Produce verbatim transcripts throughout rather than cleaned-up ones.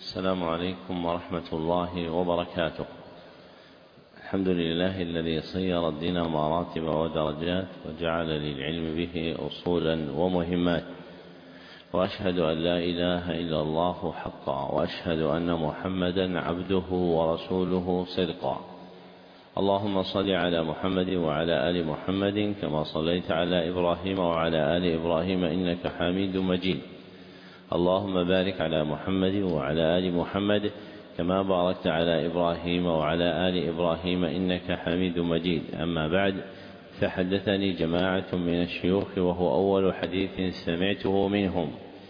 السلام عليكم ورحمة الله وبركاته. الحمد لله الذي صير الدين مراتب ودرجات وجعل للعلم به أصولا ومهمات، وأشهد أن لا إله إلا الله حقا، وأشهد أن محمدا عبده ورسوله صدقا. اللهم صل على محمد وعلى آل محمد كما صليت على إبراهيم وعلى آل إبراهيم إنك حميد مجيد. اللهم بارك على محمد وعلى آل محمد كما باركت على إبراهيم وعلى آل إبراهيم إنك حميد مجيد. أما بعد، فحدثني جماعة من الشيوخ وهو أول حديث سمعته منهم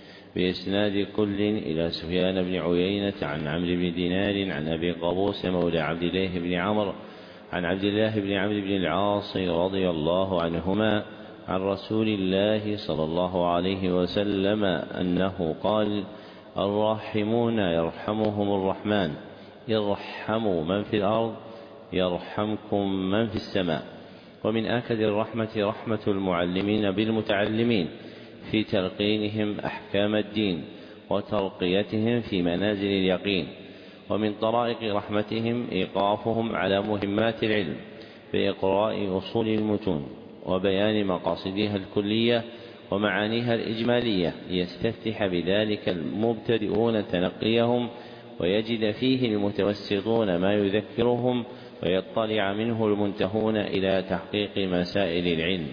بإسناد كل إلى سفيان بن عيينة عن عمرو بن دينار عن أبي قابوس مولى عبد الله بن عمرو عن عبد الله بن عمرو بن العاص رضي الله عنهما عن رسول الله صلى الله عليه وسلم أنه قال: الراحمون يرحمهم الرحمن، ارحموا من في الأرض يرحمكم من في السماء. ومن آكد الرحمة رحمة المعلمين بالمتعلمين في تلقينهم أحكام الدين وترقيتهم في منازل اليقين. ومن طرائق رحمتهم إيقافهم على مهمات العلم بإقراء أصول المتون وبيان مقاصدها الكلية ومعانيها الإجمالية، ليستفتح بذلك المبتدئون تنقيهم ويجد فيه المتوسطون ما يذكرهم، ويطلع منه المنتهون إلى تحقيق مسائل العلم.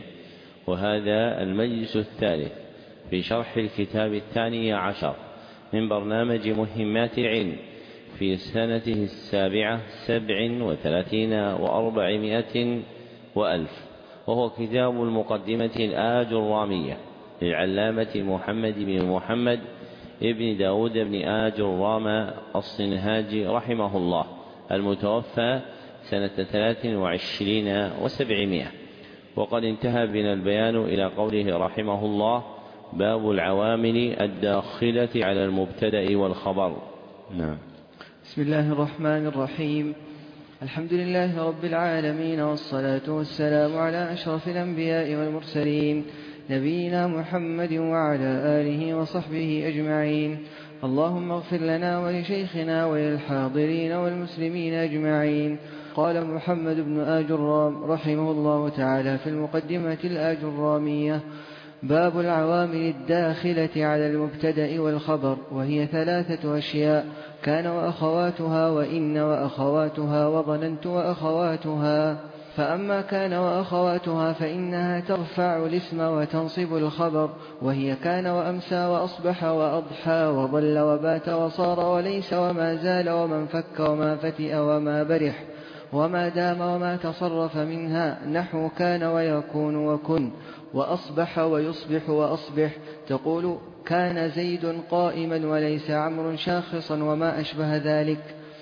وهذا المجلس الثالث في شرح الكتاب الثاني عشر من برنامج مهمات العلم في سنته السابعة سبع وثلاثين وأربعمائة وألف، وهو كتاب المقدمة الآج الرامية للعلامة محمد بن محمد ابن داود بن آج الرام الصنهاجي رحمه الله، المتوفى سنة ثلاث وعشرين وسبعمائة. وقد انتهى بنا البيان إلى قوله رحمه الله: باب العوامل الداخلة على المبتدأ والخبر. نعم. بسم الله الرحمن الرحيم. الحمد لله رب العالمين، والصلاة والسلام على أشرف الأنبياء والمرسلين، نبينا محمد وعلى آله وصحبه أجمعين. اللهم اغفر لنا ولشيخنا وللحاضرين والمسلمين أجمعين. قال محمد بن آج الرام رحمه الله تعالى في المقدمة الآج الرامية: باب العوامل الداخلة على المبتدأ والخبر، وهي ثلاثة أشياء: كان وأخواتها، وإن وأخواتها، وظننت وأخواتها. فأما كان وأخواتها فإنها ترفع الاسم وتنصب الخبر، وهي كان وأمسى وأصبح وأضحى وظل وبات وصار وليس وما زال ومن فك وما فتئ وما برح وما دام وما تصرف منها، نحو كان ويكون وكن، وأصبح ويصبح وأصبح. تقول: كان زيد قائما وليس عمرو شاخصا وما أشبه ذلك.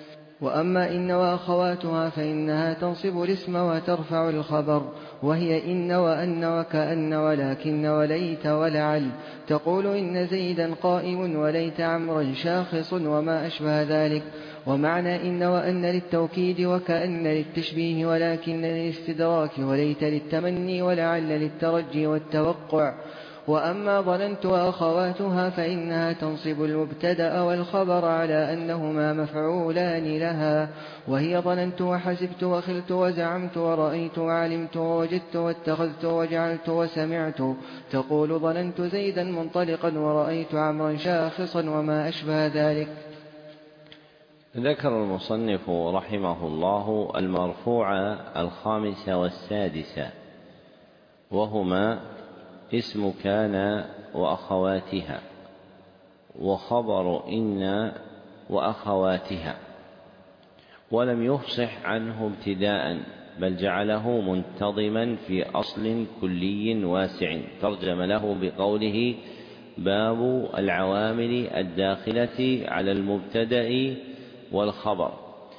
وأما إن وأخواتها فإنها تنصب الاسم وترفع الخبر، وهي إن وأن وكأن ولكن وليت ولعل. تقول: إن زيدا قائم وليت عمرا شاخص وما أشبه ذلك. ومعنى إن وأن للتوكيد وكأن للتشبيه ولكن للاستدراك وليت للتمني ولعل للترجي والتوقع. وأما ظننت وأخواتها فإنها تنصب المبتدأ والخبر على أنهما مفعولان لها، وهي ظننت وحسبت وخلت وزعمت ورأيت وعلمت ووجدت واتخذت وجعلت وسمعت. تقول: ظننت زيدا منطلقا ورأيت عمرا شاخصا وما أشبه ذلك. ذكر المصنف رحمه الله المرفوع الخامس والسادس، وهما اسم كان وأخواتها، وخبر إن وأخواتها، ولم يفصح عنه ابتداء، بل جعله منتظما في أصل كلي واسع، ترجم له بقوله: باب العوامل الداخلة على المبتدأ والخبر.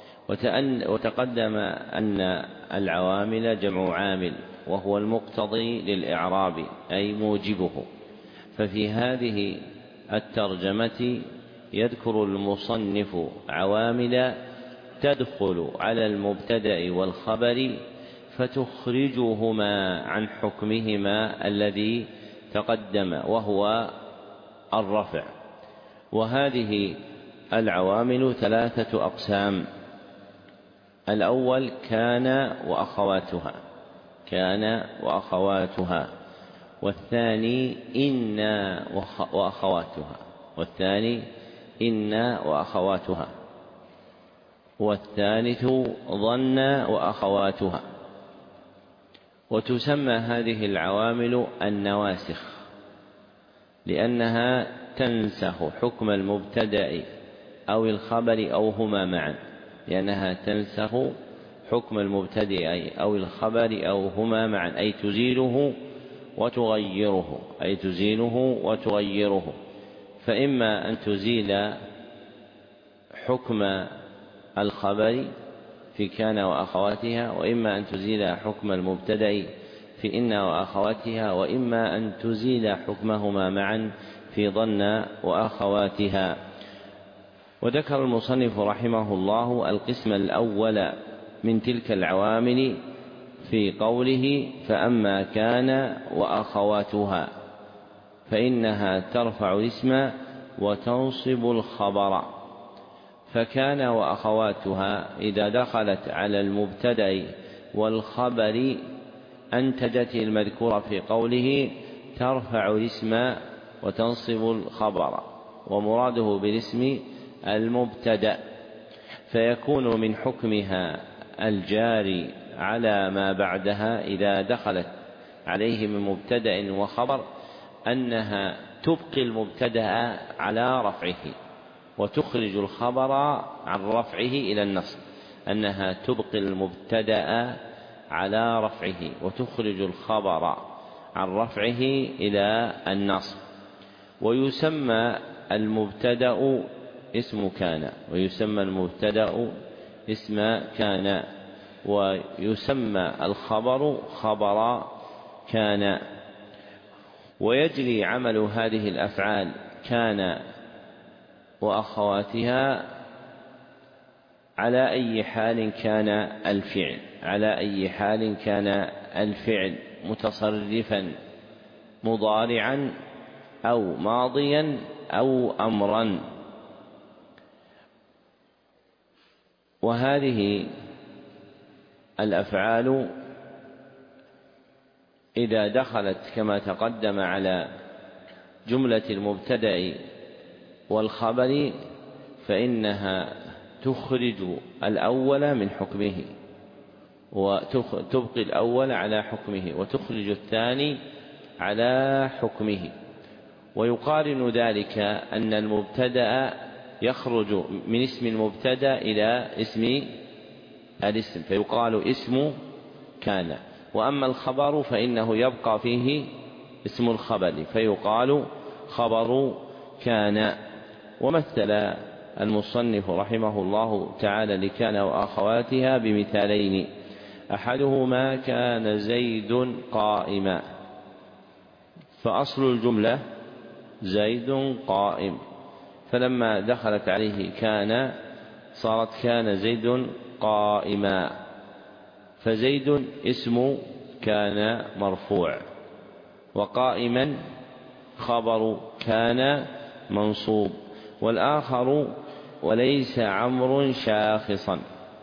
وتقدم أن العوامل جمع عامل، وهو المقتضي للإعراب أي موجبه. ففي هذه الترجمة يذكر المصنف عوامل تدخل على المبتدأ والخبر فتخرجهما عن حكمهما الذي تقدم، وهو الرفع. وهذه العوامل ثلاثة أقسام. الأول كان وأخواتها، كان وأخواتها، والثاني إن وأخواتها، والثاني إن وأخواتها، والثالث ظن وأخواتها. وتسمى هذه العوامل النواسخ لأنها تنسخ حكم المبتدأ أو الخبر أو هما معا، لأنها تنسخ حكم المبتدأ أو الخبر أو هما معا، أي تزيله وتغيره، أي تزيله وتغيره. فإما أن تزيل حكم الخبر في كان وأخواتها، وإما أن تزيل حكم المبتدأ في إن وأخواتها، وإما أن تزيل حكمهما معا في ظن وأخواتها. وذكر المصنف رحمه الله القسم الأول من تلك العوامل في قوله: فأما كان وأخواتها فإنها ترفع الاسم وتنصب الخبر. فكان وأخواتها إذا دخلت على المبتدأ والخبر أنتجت المذكور في قوله ترفع الاسم وتنصب الخبر، ومراده بالاسم المبتدأ، فيكون من حكمها الجاري على ما بعدها إذا دخلت عليه من مبتدأ وخبر أنها تبقي المبتدأ على رفعه وتخرج الخبر عن رفعه إلى النصب، أنها تبقي المبتدأ على رفعه وتخرج الخبر عن رفعه إلى النصب. ويسمى المبتدأ اسم كان، ويسمى المبتدأ اسم كان، ويسمى الخبر خبر كان. ويجري عمل هذه الأفعال كان وأخواتها على أي حال كان الفعل، على أي حال كان الفعل متصرفا مضارعا أو ماضيا أو أمرا. وهذه الأفعال إذا دخلت كما تقدم على جملة المبتدأ والخبر فإنها تخرج الأول من حكمه وتبقي الأول على حكمه وتخرج الثاني على حكمه. ويقارن ذلك أن المبتدأ يخرج من اسم المبتدأ إلى اسم الاسم فيقال اسم كان، وأما الخبر فإنه يبقى فيه اسم الخبر فيقال خبر كان. ومثل المصنف رحمه الله تعالى لكان وأخواتها بمثالين: أحدهما كان زيد قائما، فأصل الجملة زيد قائم، فلما دخلت عليه كان صارت كان زيد قائما، فزيد اسم كان مرفوع، وقائما خبر كان منصوب. والآخر وليس عمرو شاخصا،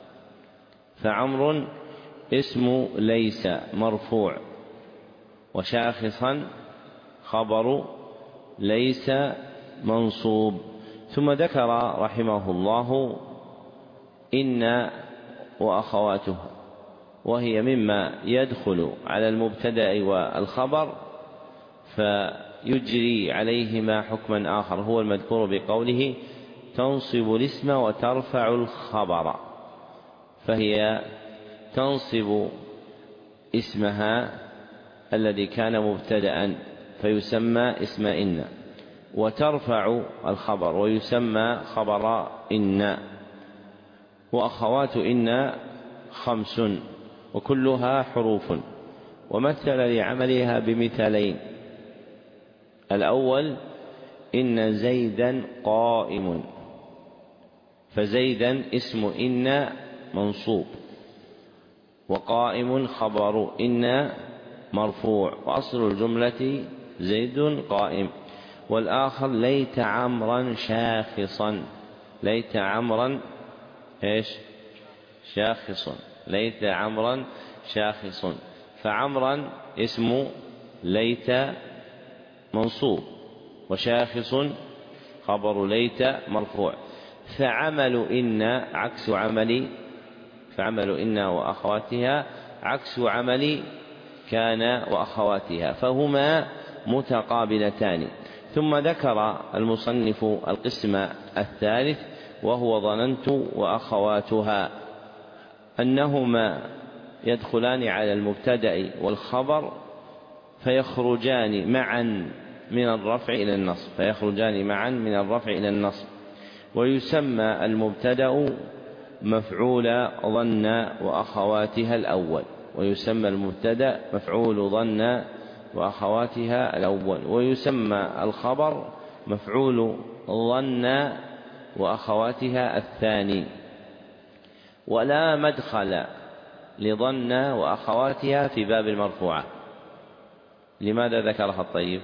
فعمرو اسم ليس مرفوع، وشاخصا خبر ليس منصوب. ثم ذكر رحمه الله إن وأخواتها، وهي مما يدخل على المبتدأ والخبر فيجري عليهما حكما آخر هو المذكور بقوله تنصب الاسم وترفع الخبر، فهي تنصب اسمها الذي كان مبتدأ فيسمى اسم إن، وترفع الخبر ويسمى خبر إن. وأخوات إن خمس وكلها حروف. ومثل لعملها بمثالين: الأول إن زيدا قائم، فزيدا اسم إن منصوب، وقائم خبر إن مرفوع، وأصل الجملة زيد قائم. والآخر ليت عمرا شاخصا، ليت عمرا إيش شاخص، ليت عمرا شاخص. فعمرا اسم ليت منصوب، وشاخص خبر ليت مرفوع. فعمل إن عكس عمل فعمل إن وأخواتها عكس عمل كان وأخواتها، فهما متقابلتان. ثم ذكر المصنف القسم الثالث وهو ظننت وأخواتها، أنهما يدخلان على المبتدأ والخبر فيخرجان معا من الرفع إلى النصب فيخرجان معا من الرفع إلى النصب ويسمى المبتدأ مفعول ظن وأخواتها الأول ويسمى المبتدأ مفعول ظن وأخواتها الأول ويسمى الخبر مفعول ظن وأخواتها الثاني. ولا مدخل لظن وأخواتها في باب المرفوعة. لماذا ذكرها الطيب؟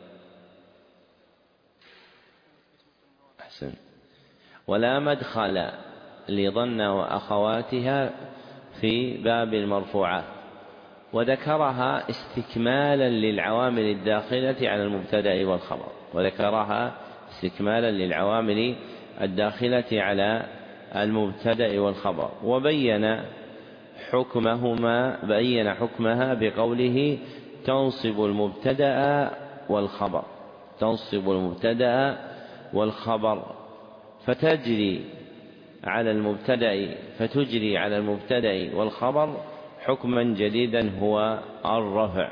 أحسن. ولا مدخل لظن وأخواتها في باب المرفوعات، وذكرها استكمالا للعوامل الداخلة على المبتدأ والخبر وذكرها استكمالا للعوامل الداخلة على المبتدأ والخبر وبين حكمهما بين حكمها بقوله تنصب المبتدأ والخبر تنصب المبتدأ والخبر فتجري على المبتدأ فتجري على المبتدأ والخبر حكما جديدا هو الرفع.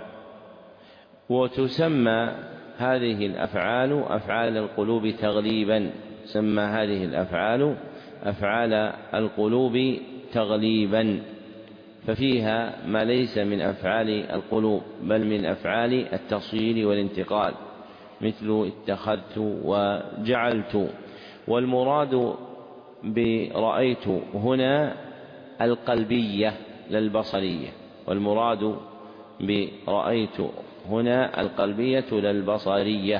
وتسمى هذه الأفعال أفعال القلوب تغليبا سمى هذه الأفعال أفعال القلوب تغليبا، ففيها ما ليس من أفعال القلوب بل من أفعال التصير والانتقال مثل اتخذت وجعلت. والمراد برأيت هنا القلبية للبصرية والمراد برأيت هنا القلبية للبصرية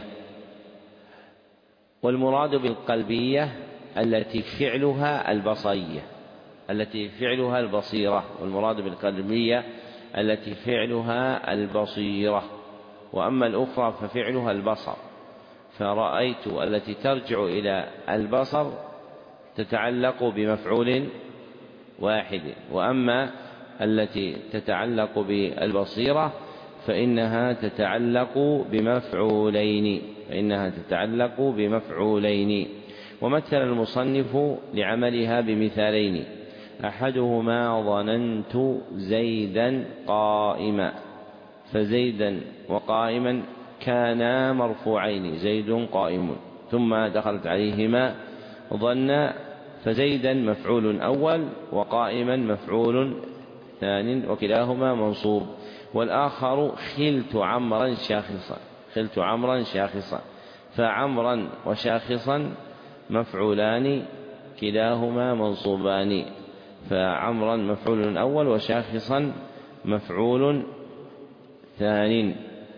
والمراد بالقلبية التي فعلها البصرية التي فعلها البصيرة والمراد بالقلبية التي فعلها البصيرة، وأما الأخرى ففعلها البصر. فرأيت التي ترجع إلى البصر تتعلق بمفعول واحد، وأما التي تتعلق بالبصيرة فإنها تتعلق بمفعولين فإنها تتعلق بمفعولين. ومثل المصنف لعملها بمثالين: أحدهما ظننت زيدا قائما، فزيدا وقائما كانا مرفوعين زيد قائم، ثم دخلت عليهما ظن فزيدا مفعول أول وقائما مفعول ثان وكلاهما منصوب. والآخر خلت عمرا شاخصا خلت عمرا شاخصا فعمرا وشاخصا مفعولان كلاهما منصوبان، فعمرا مفعول أول وشاخصا مفعول ثان.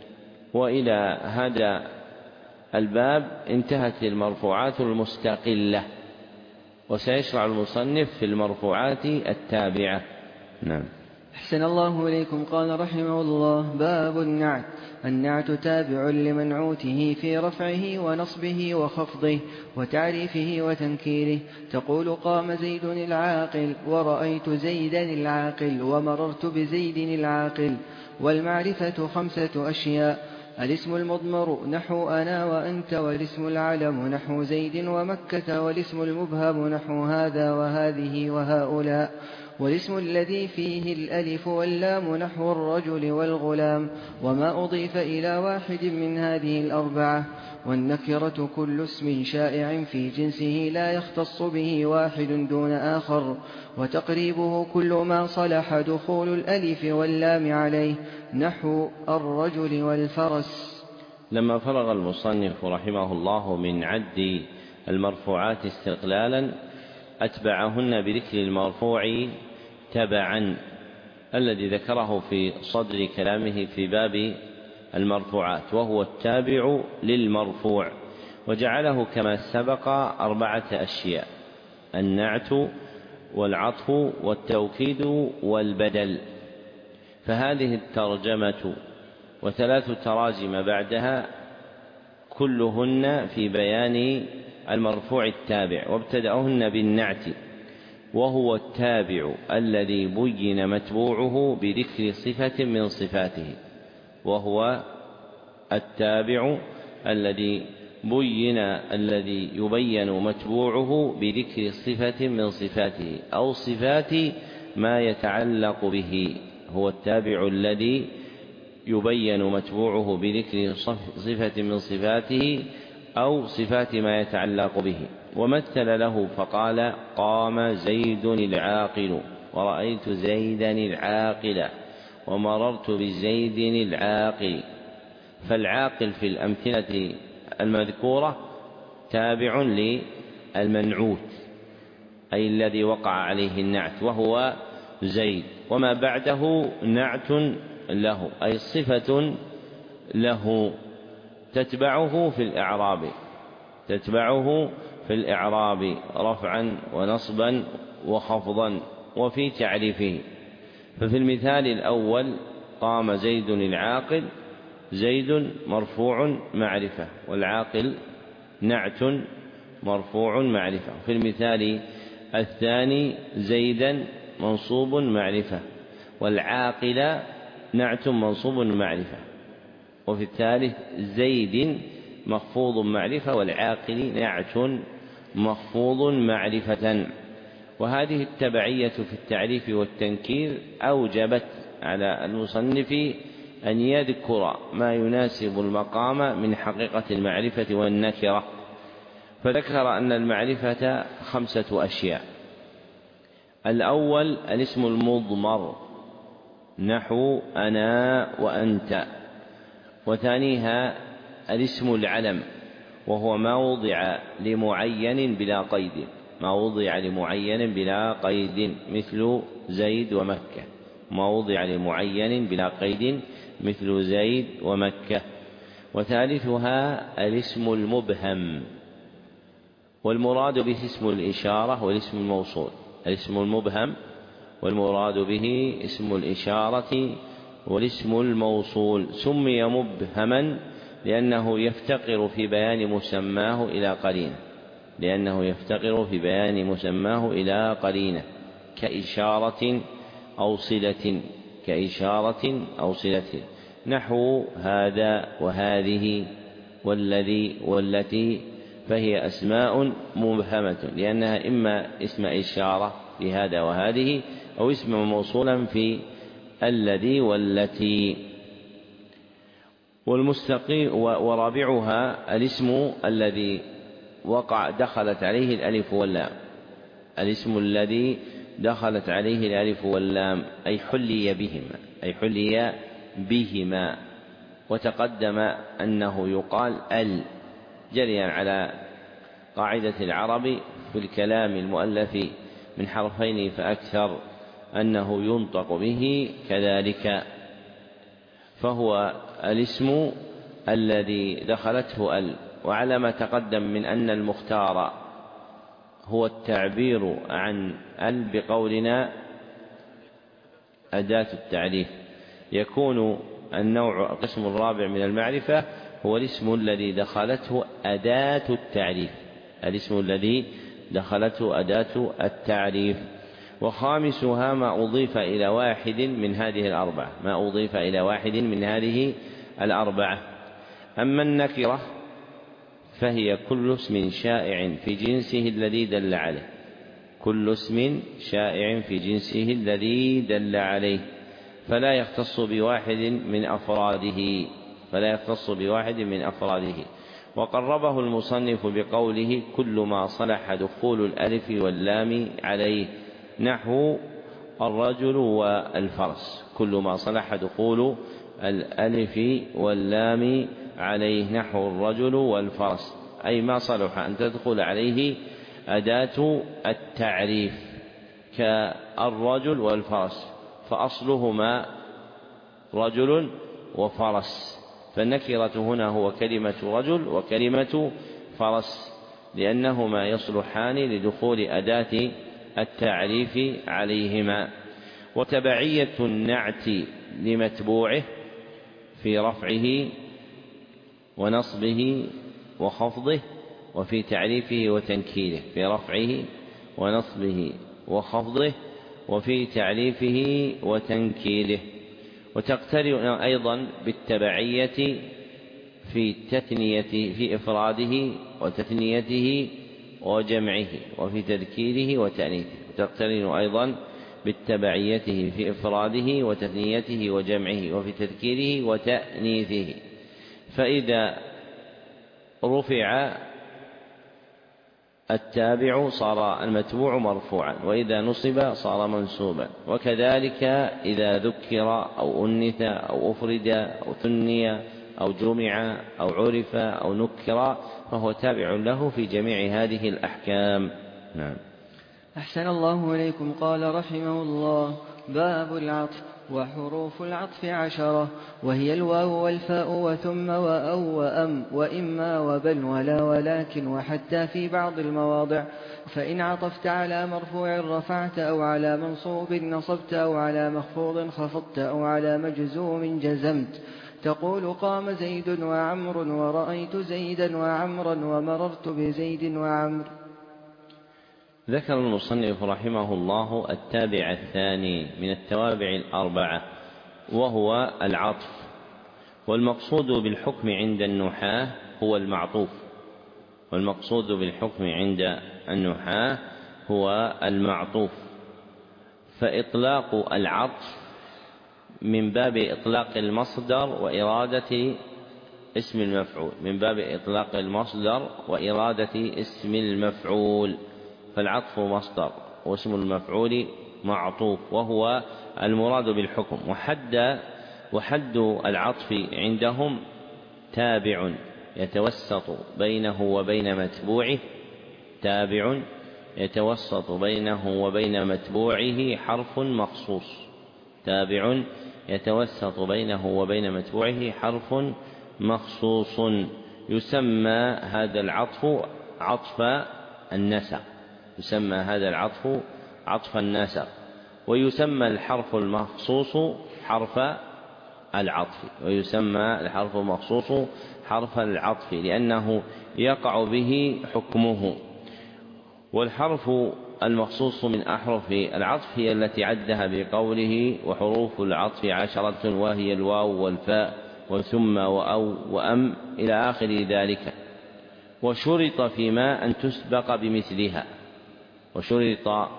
وإلى هذا الباب انتهت المرفوعات المستقلة، وسيشرع المصنف في المرفوعات التابعة. نعم. أحسن الله إليكم. قال رحمه الله: باب النعت. النعت تابع لمنعوته في رفعه ونصبه وخفضه وتعريفه وتنكيره. تقول: قام زيد العاقل، ورأيت زيدا العاقل، ومررت بزيد العاقل. والمعرفة خمسة أشياء: الاسم المضمر نحو أنا وأنت، والاسم العلم نحو زيد ومكة، والاسم المبهم نحو هذا وهذه وهؤلاء، والاسم الذي فيه الألف واللام نحو الرجل والغلام، وما أضيف إلى واحد من هذه الأربعة. والنكرة كل اسم شائع في جنسه لا يختص به واحد دون آخر. وتقريبه كل ما صلح دخول الألف واللام عليه نحو الرجل والفرس. لما فرغ المصنف رحمه الله من عد المرفوعات استقلالا أتبعهن بذكر المرفوع تبعا الذي ذكره في صدر كلامه في باب المرفوعات، وهو التابع للمرفوع. وجعله كما سبق أربعة أشياء: النعت والعطف والتوكيد والبدل. فهذه الترجمة وثلاث تراجم بعدها كلهن في بيان المرفوع التابع، وابتدأهن بالنعت، وهو التابع الذي بين متبوعه بذكر صفة من صفاته وهو التابع الذي بين الذي يبين متبوعه بذكر صفة من صفاته أو صفات ما يتعلق به. هو التابع الذي يبين متبوعه بذكر صفة من صفاته أو صفات ما يتعلق به. ومثل له فقال: قام زيد العاقل، ورأيت زيدا العاقل، ومررت بزيد العاقل. فالعاقل في الأمثلة المذكورة تابع للمنعوت، أي الذي وقع عليه النعت، وهو زيد، وما بعده نعت له، أي صفة له تتبعه في الإعراب تتبعه في الإعراب رفعا ونصبا وخفضا وفي تعريفه. ففي المثال الأول: قام زيد العاقل، زيد مرفوع معرفة، والعاقل نعت مرفوع معرفة. في المثال الثاني: زيدا منصوب معرفة، والعاقل نعت منصوب معرفة. وفي الثالث: زيد مخفوض معرفة، والعاقل نعت مخفوض معرفة. وهذه التبعية في التعريف والتنكير أوجبت على المصنف أن يذكر ما يناسب المقام من حقيقة المعرفة والنكرة، فذكر أن المعرفة خمسة أشياء: الأول الاسم المضمر نحو أنا وأنت، وثانيها الاسم العلم وهو ما وضع لمعين بلا قيد ما وضع لمعين بلا قيد مثل زيد ومكة ما وضع لمعين بلا قيد مثل زيد ومكة. وثالثها الاسم المبهم، والمراد به اسم الإشارة والاسم الموصول. الاسم المبهم والمراد به اسم الإشارة والاسم الموصول. سمي مبهما لأنه يفتقر في بيان مسماه إلى قرينة لأنه يفتقر في بيان مسماه إلى قرينة كإشارة أو صلة كإشارة أو صلة نحو هذا وهذه والذي والتي، فهي أسماء مبهمة لأنها إما اسم إشارة لهذا وهذه أو اسم موصولا في الذي والتي. والمستقيم ورابعها الاسم الذي وقع دخلت عليه الألف واللام الاسم الذي دخلت عليه الألف واللام أي حلي بهما أي حلي بهما وتقدم أنه يقال ال جريا على قاعدة العرب في الكلام المؤلف من حرفين فأكثر أنه ينطق به كذلك. فهو الاسم الذي دخلته ال. وعلى ما تقدم من أن المختار هو التعبير عن ال بقولنا أداة التعريف، يكون النوع القسم الرابع من المعرفة هو الاسم الذي دخلته أداة التعريف الاسم الذي دخلته أداة التعريف. وخامسها ما أضيف إلى واحد من هذه الأربعة ما أضيف إلى واحد من هذه الأربعة. أما النكرة فهي كل اسم شائع في جنسه الذي دل عليه كل اسم شائع في جنسه الذي دل عليه فلا يختص بواحد من أفراده فلا يختص بواحد من أفراده. وقربه المصنف بقوله: كل ما صلح دخول الألف واللام عليه نحو الرجل والفرس كل ما صلح دخول الألف واللام عليه نحو الرجل والفرس، أي ما صلح أن تدخل عليه أداة التعريف كالرجل والفرس، فأصلهما رجل وفرس، فالنكرة هنا هو كلمة رجل وكلمة فرس، لأنهما يصلحان لدخول أداة التعريف عليهما. وتبعية النعت لمتبوعه في رفعه ونصبه وخفضه وفي تعريفه وتنكيره، في رفعه ونصبه وخفضه وفي تعريفه وتنكيره. وتقترن أيضا بالتبعية في التثنية في إفراده وتثنيته وجمعه وفي تذكيره وتأنيثه. وتقترن أيضا بالتبعيته في إفراده وتثنيته وجمعه وفي تذكيره وتأنيثه. فإذا رفع التابع صار المتبوع مرفوعا، وإذا نصب صار منسوبا. وكذلك إذا ذكر أو أنث أو أفرد أو ثني أو جمع أو عرف أو نكر فهو تابع له في جميع هذه الأحكام. نعم. أحسن الله إليكم. قال رحمه الله: باب العطف. وحروف العطف عشرة، وهي الواو والفاء وثم وأو وأم وإما وبل ولا ولكن وحتى في بعض المواضع. فإن عطفت على مرفوع رفعت، أو على منصوب نصبت، أو على مخفوض خفضت، أو على مجزوم جزمت. تقول: قام زيد وعمر، ورأيت زيدا وعمرا، ومررت بزيد وعمر. ذكر المصنف رحمه الله التابع الثاني من التوابع الأربعة، وهو العطف. والمقصود بالحكم عند النحاة هو المعطوف، والمقصود بالحكم عند النحاة هو المعطوف. فإطلاق العطف من باب إطلاق المصدر وإرادة اسم المفعول، من باب إطلاق المصدر وإرادة اسم المفعول. فالعطف مصدر واسم المفعول معطوف، وهو المراد بالحكم. وحد وحد العطف عندهم تابع يتوسط بينه وبين متبوعه، تابع يتوسط بينه وبين متبوعه حرف مخصوص، تابع يتوسط بينه وبين متبوعه حرف مخصوص. يسمى هذا العطف عطف النسق، يسمى هذا العطف عطف النسق. ويسمى الحرف المخصوص حرف العطف، ويسمى الحرف المخصوص حرف العطف لأنه يقع به حكمه. والحرف المخصوص من أحرف العطف هي التي عدها بقوله: وحروف العطف عشرة، وهي الواو والفاء وثم وأو وأم إلى آخر ذلك. وشرط فيما أن تسبق بمثلها، وشرط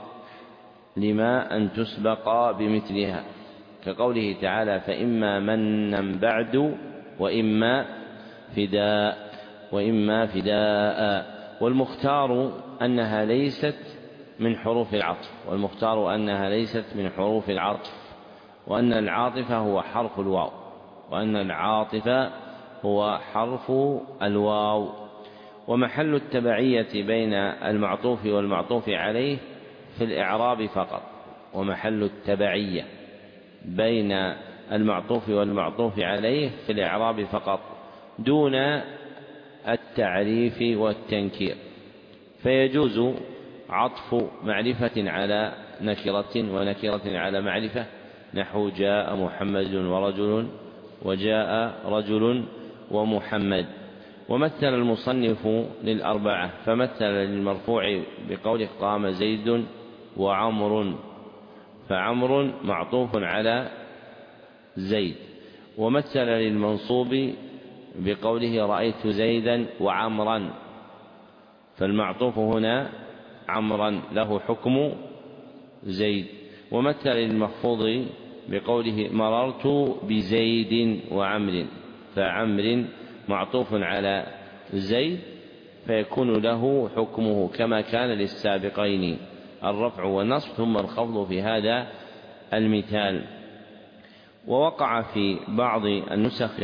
لما أن تسبق بمثلها، كقوله تعالى: فإما منا بعد وإما فداء وإما فداء. والمختار أنها ليست من حروف العطف، والمختار أنها ليست من حروف العطف، وأن العاطف هو حرف الواو، وأن العاطف هو حرف الواو. ومحل التبعية بين المعطوف والمعطوف عليه في الإعراب فقط، ومحل التبعية بين المعطوف والمعطوف عليه في الإعراب فقط دون التعريف والتنكير. فيجوز عطف معرفة على نكرة ونكرة على معرفة، نحو: جاء محمد ورجل، وجاء رجل ومحمد. ومثل المصنف للأربعة، فمثل للمرفوع بقوله: قام زيد وعمر، فعمر معطوف على زيد. ومثل للمنصوب بقوله: رأيت زيدا وعمرا، فالمعطوف هنا عمرا له حكم زيد. ومثل للمخفوض بقوله: مررت بزيد وعمر، فعمر معطوف على زيد فيكون له حكمه كما كان للسابقين الرفع والنصب ثم الخفض في هذا المثال. ووقع في بعض النسخ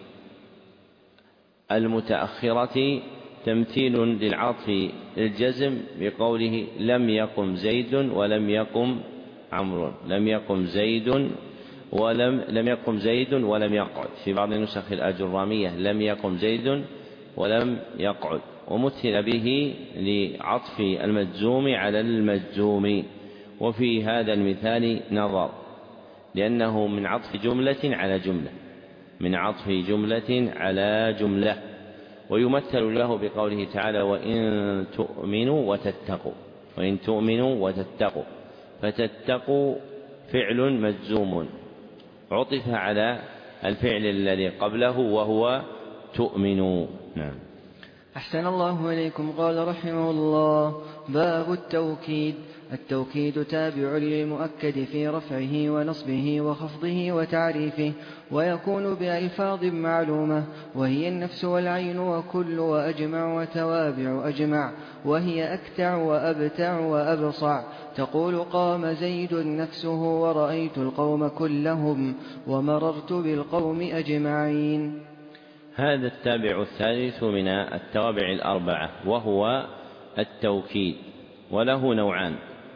المتأخرة تمثيل للعطف الجزم بقوله: لم يقم زيد ولم يقم عمرو، لم يقم زيد ولم لم يقم زيد ولم يقعد. في بعض النسخ الأجرامية: لم يقم زيد ولم يقعد. ومثل به لعطف المجزوم على المجزوم. وفي هذا المثال نظر، لأنه من عطف جملة على جملة من عطف جملة على جملة ويمثل له بقوله تعالى: وإن تؤمنوا وتتقوا وإن تؤمنوا وتتقوا فتتقوا فعل مجزوم عطف على الفعل الذي قبله وهو تؤمنوا. نعم. أحسن الله إليكم. قال رحمه الله: باب التوكيد. التوكيد تابع للمؤكد في رفعه ونصبه وخفضه وتعريفه، ويكون بألفاظ معلومة، وهي النفس والعين وكل وأجمع وتوابع أجمع، وهي أكتع وأبتع وأبصع. تقول: قام زيد نفسه ورأيت القوم كلهم ومررت بالقوم أجمعين. هذا التابع الثالث من التوابع الأربعة، وهو التوكيد، وله نوعان: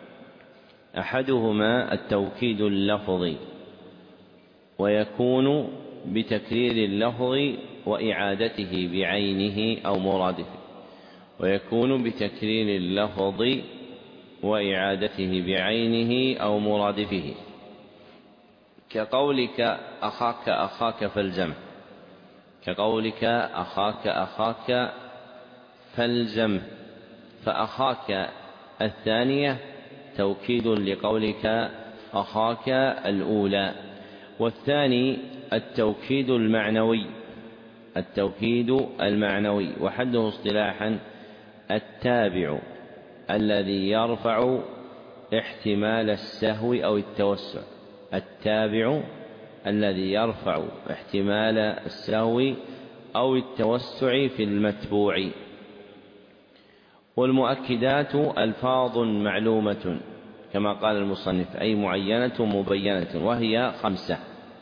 أحدهما التوكيد اللفظي، ويكون بتكرير اللفظ وإعادته بعينه أو مرادفه ويكون بتكرير اللفظ وإعادته بعينه أو مرادفه كقولك أخاك أخاك فالزمه كقولك أخاك أخاك فالزمه فأخاك الثانية توكيد لقولك أخاك الأولى. والثاني التوكيد المعنوي التوكيد المعنوي وحده اصطلاحا التابع الذي يرفع احتمال السهو أو التوسع التابع الذي يرفع احتمال السهو أو التوسع في المتبوع. والمؤكدات ألفاظ معلومة كما قال المصنف، أي معينة مبينة، وهي خمسة: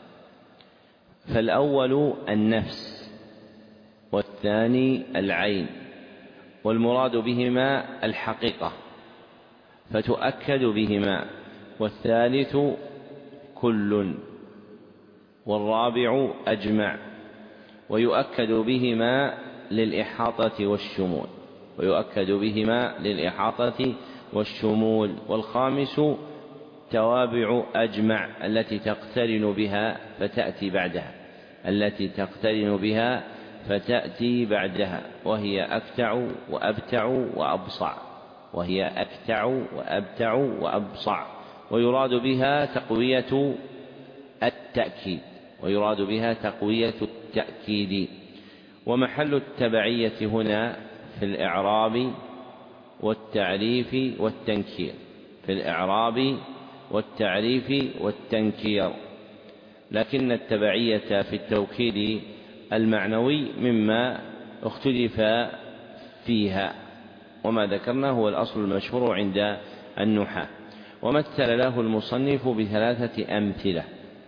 فالأول النفس، والثاني العين، والمراد بهما الحقيقة فتؤكد بهما، والثالث كل، والرابع أجمع ويؤكد بهما للإحاطة والشمول ويؤكد بهما للإحاطة والشمول والخامس توابع أجمع التي تقترن بها فتأتي بعدها التي تقترن بها فتأتي بعدها وهي أكتع وأبتع وأبصع وهي أكتع وأبتع وأبصع ويراد بها تقوية التأكيد ويراد بها تقوية التأكيد. ومحل التبعية هنا في الإعراب والتعريف والتنكير في الإعراب والتعريف والتنكير لكن التبعية في التوكيد المعنوي مما اختلف فيها، وما ذكرناه هو الأصل المشهور عند النحاة. ومثل له المصنف بثلاثة أمثلة: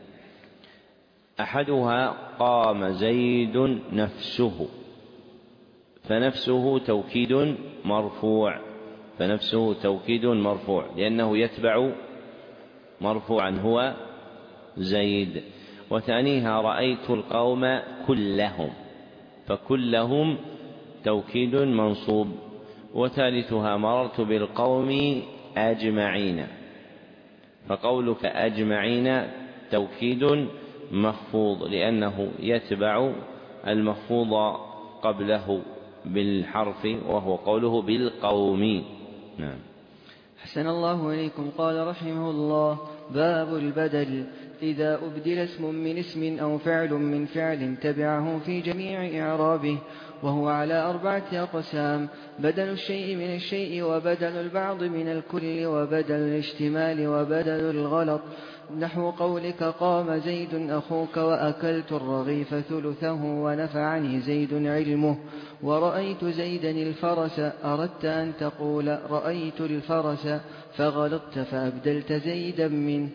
أحدها قام زيد نفسه، فنفسه توكيد مرفوع فنفسه توكيد مرفوع لأنه يتبع مرفوعا هو زيد. وثانيها رأيت القوم كلهم، فكلهم توكيد منصوب. وثالثها مررت بالقوم أجمعين، فقولك أجمعين توكيد مخفوض لأنه يتبع المخفوض قبله بالحرف وهو قوله بالقوم. نعم. حسن الله إليكم. قال رحمه الله: باب البدل. إذا أبدل اسم من اسم أو فعل من فعل تبعه في جميع إعرابه، وهو على أربعة أقسام: بدل الشيء من الشيء، وبدل البعض من الكل، وبدل الاشتمال، وبدل الغلط. نحو قولك قام زيد أخوك وأكلت الرغيف ثلثه ونفعني زيد علمه، ورأيت زيدا الفرس. أردت أن تقول رأيت الفرس فغلطت فأبدلت زيدا منه.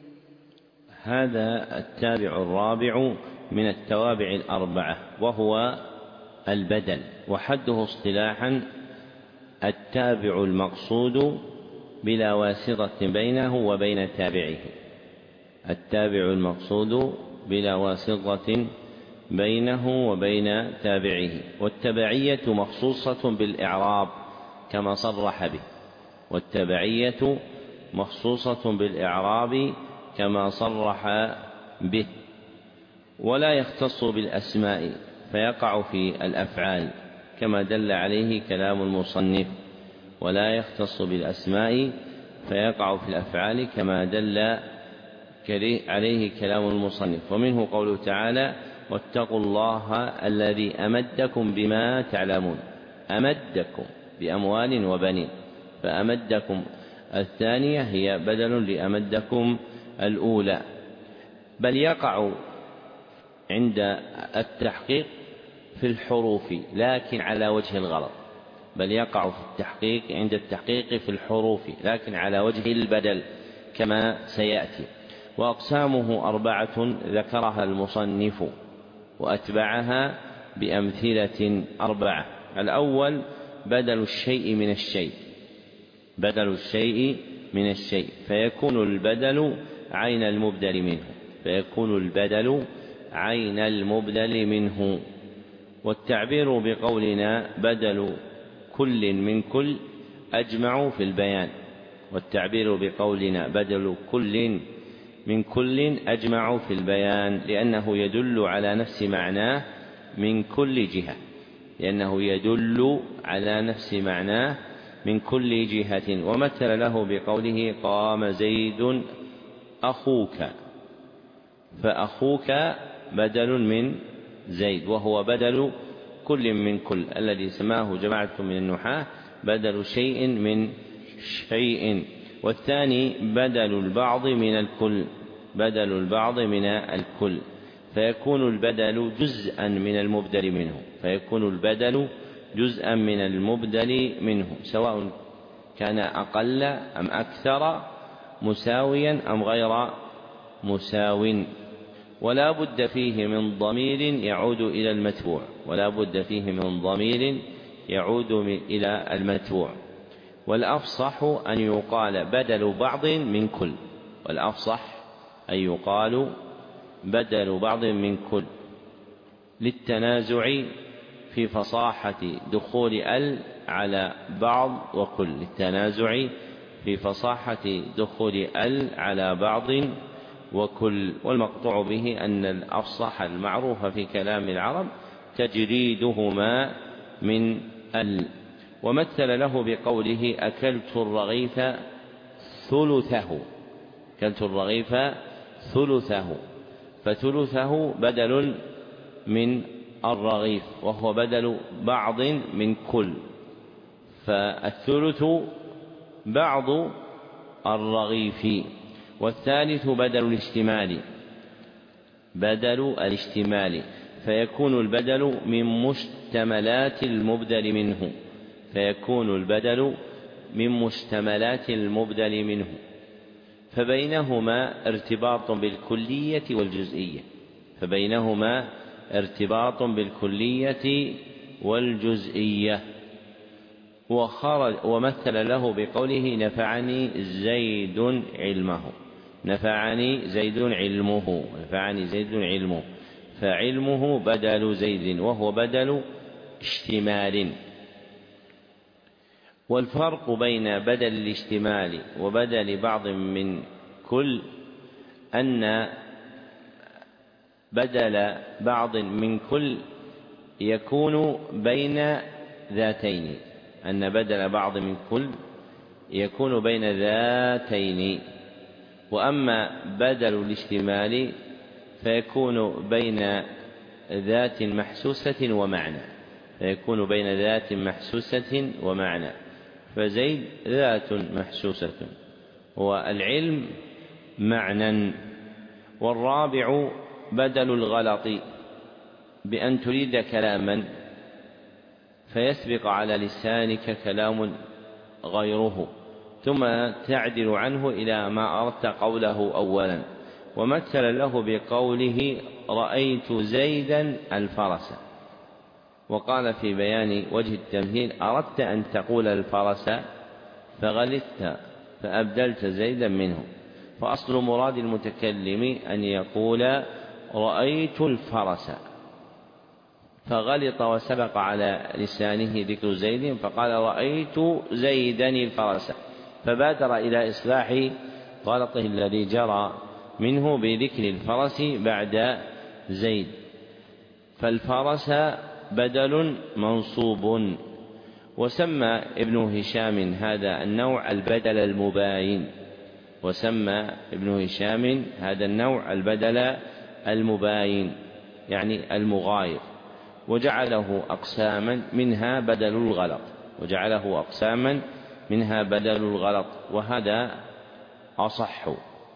هذا التابع الرابع من التوابع الأربعة، وهو البدل، وحده اصطلاحا التابع المقصود بلا واسطة بينه وبين تابعه التابع المقصود بلا واسطة بينه وبين تابعه. والتبعية مخصوصة بالإعراب كما صرح به، والتبعية مخصوصة بالإعراب كما صرح به، ولا يختص بالأسماء فيقع في الأفعال كما دل عليه كلام المصنف، ولا يختص بالأسماء فيقع في الأفعال كما دل عليه كلام المصنف. ومنه قوله تعالى: واتقوا الله الذي أمدكم بما تعلمون، أمدكم بأموال وبنين، فأمدكم الثانية هي بدل لأمدكم الأولى. بل يقع عند التحقيق في الحروف لكن على وجه الغلط، بل يقع في التحقيق عند التحقيق في الحروف لكن على وجه البدل كما سيأتي. وأقسامه أربعة ذكرها المصنف وأتبعها بأمثلة أربعة. الأول بدل الشيء من الشيء، بدل الشيء من الشيء فيكون البدل عين المبدل منه، فيكون البدل عين المبدل منه. والتعبير بقولنا بدل كل من كل أجمع في البيان، والتعبير بقولنا بدل كل من كل أجمع في البيان لأنه يدل على نفس معناه من كل جهة، لأنه يدل على نفس معناه من كل جهة. ومثل له بقوله: قام زيد أخوك، فأخوك بدل من زيد، وهو بدل كل من كل الذي سماه جماعة من النحاة بدل شيء من شيء. والثاني بدل البعض من الكل، بدل البعض من الكل فيكون البدل جزءا من المبدل منه، فيكون البدل جزءا من المبدل منه سواء كان أقل أم أكثر، مساويا أم غير مساو. ولا بد فيه من ضمير يعود إلى المتبوع، ولا بد فيه من ضمير يعود إلى المتبوع. والأفصح أن يقال بدل بعض من كل، والأفصح أن يقال بدل بعض من كل للتنازع في فصاحة دخول ال على بعض وكل، للتنازع في فصاحة دخول ال على بعض وكل. والمقطوع به أن الأفصح المعروف في كلام العرب تجريدهما من ال. ومثل له بقوله: أكلت الرغيف ثلثه، أكلت الرغيف ثلثه، فثلثه بدل من الرغيف وهو بدل بعض من كل، فالثلث بعض الرغيف. والثالث بدل الاشتمال، بدل الاشتمال فيكون البدل من مشتملات المبدل منه، فيكون البدل من مشتملات المبدل منه، فبينهما ارتباط بالكلية والجزئية، فبينهما ارتباط بالكلية والجزئية. وخرج ومثل له بقوله: نفعني زيد علمه، نفعني زيد علمه، نفعني زيد علمه، فعلمه بدل زيد وهو بدل اشتمال. والفرق بين بدل الاشتمال وبدل بعض من كل أن بدل بعض من كل يكون بين ذاتين، أن بدل بعض من كل يكون بين ذاتين. وأما بدل الاشتمال فيكون بين ذات محسوسة ومعنى، فيكون بين ذات محسوسة ومعنى، فزيد ذات محسوسة والعلم معنى. والرابع بدل الغلط، بأن تريد كلاما فيسبق على لسانك كلام غيره ثم تعدل عنه إلى ما أردت قوله أولا. ومثل له بقوله: رأيت زيدا الفرس، وقال في بيان وجه التمثيل: أردت أن تقول الفرس فغلطت فأبدلت زيدا منه. فأصل مراد المتكلم أن يقول: رأيت الفرس، فغلط وسبق على لسانه ذكر زيد فقال رأيت زيدا الفرس، فبادر إلى إصلاح غلطه الذي جرى منه بذكر الفرس بعد زيد. فالفرس بدل منصوب. وسمى ابن هشام هذا النوع البدل المباين وسمى ابن هشام هذا النوع البدل المباين يعني المغاير، وجعله أقساما منها بدل الغلط وجعله أقساما منها بدل الغلط وهذا أصح.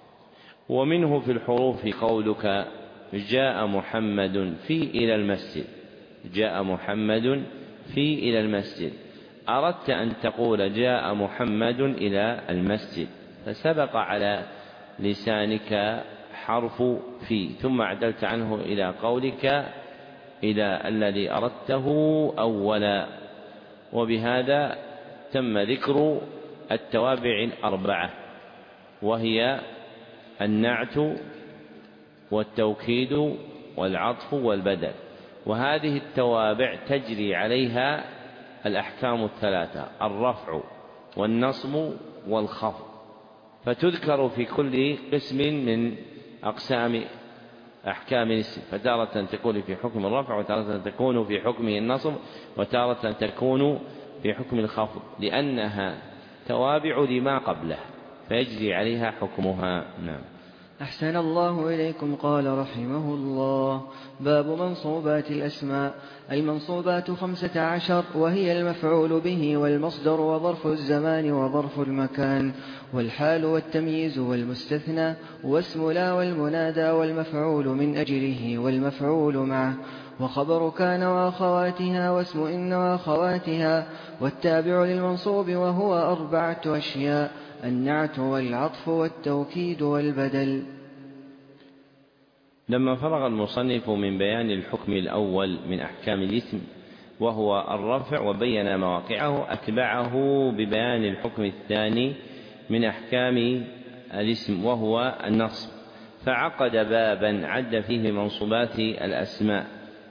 ومنه في الحروف قولك جاء محمد في إلى المسجد، جاء محمد في إلى المسجد، أردت أن تقول جاء محمد إلى المسجد، فسبق على لسانك حرف في ثم عدلت عنه إلى قولك إلى الذي أردته أولا. وبهذا تم ذكر التوابع الأربعة، وهي النعت والتوكيد والعطف والبدل، وهذه التوابع تجري عليها الأحكام الثلاثة الرفع والنصب والخفض، فتذكر في كل قسم من أقسام أحكام الاسم، فتارة تكون في حكم الرفع وتارة تكون في حكمه النصب وتارة تكون في حكم الخفض، لأنها توابع لما قبله فيجري عليها حكمها. نعم. أحسن الله إليكم. قال رحمه الله: باب منصوبات الأسماء. المنصوبات خمسة عشر، وهي المفعول به والمصدر وظرف الزمان وظرف المكان والحال والتمييز والمستثنى واسم لا والمنادى والمفعول من أجله والمفعول معه وخبر كان وأخواتها واسم إن وأخواتها والتابع للمنصوب وهو أربعة أشياء: النعت والعطف والتوكيد والبدل. لما فرغ المصنف من بيان الحكم الأول من أحكام الاسم وهو الرفع وبين مواقعه، أتبعه ببيان الحكم الثاني من أحكام الاسم وهو النصب، فعقد بابا عد فيه منصوبات الأسماء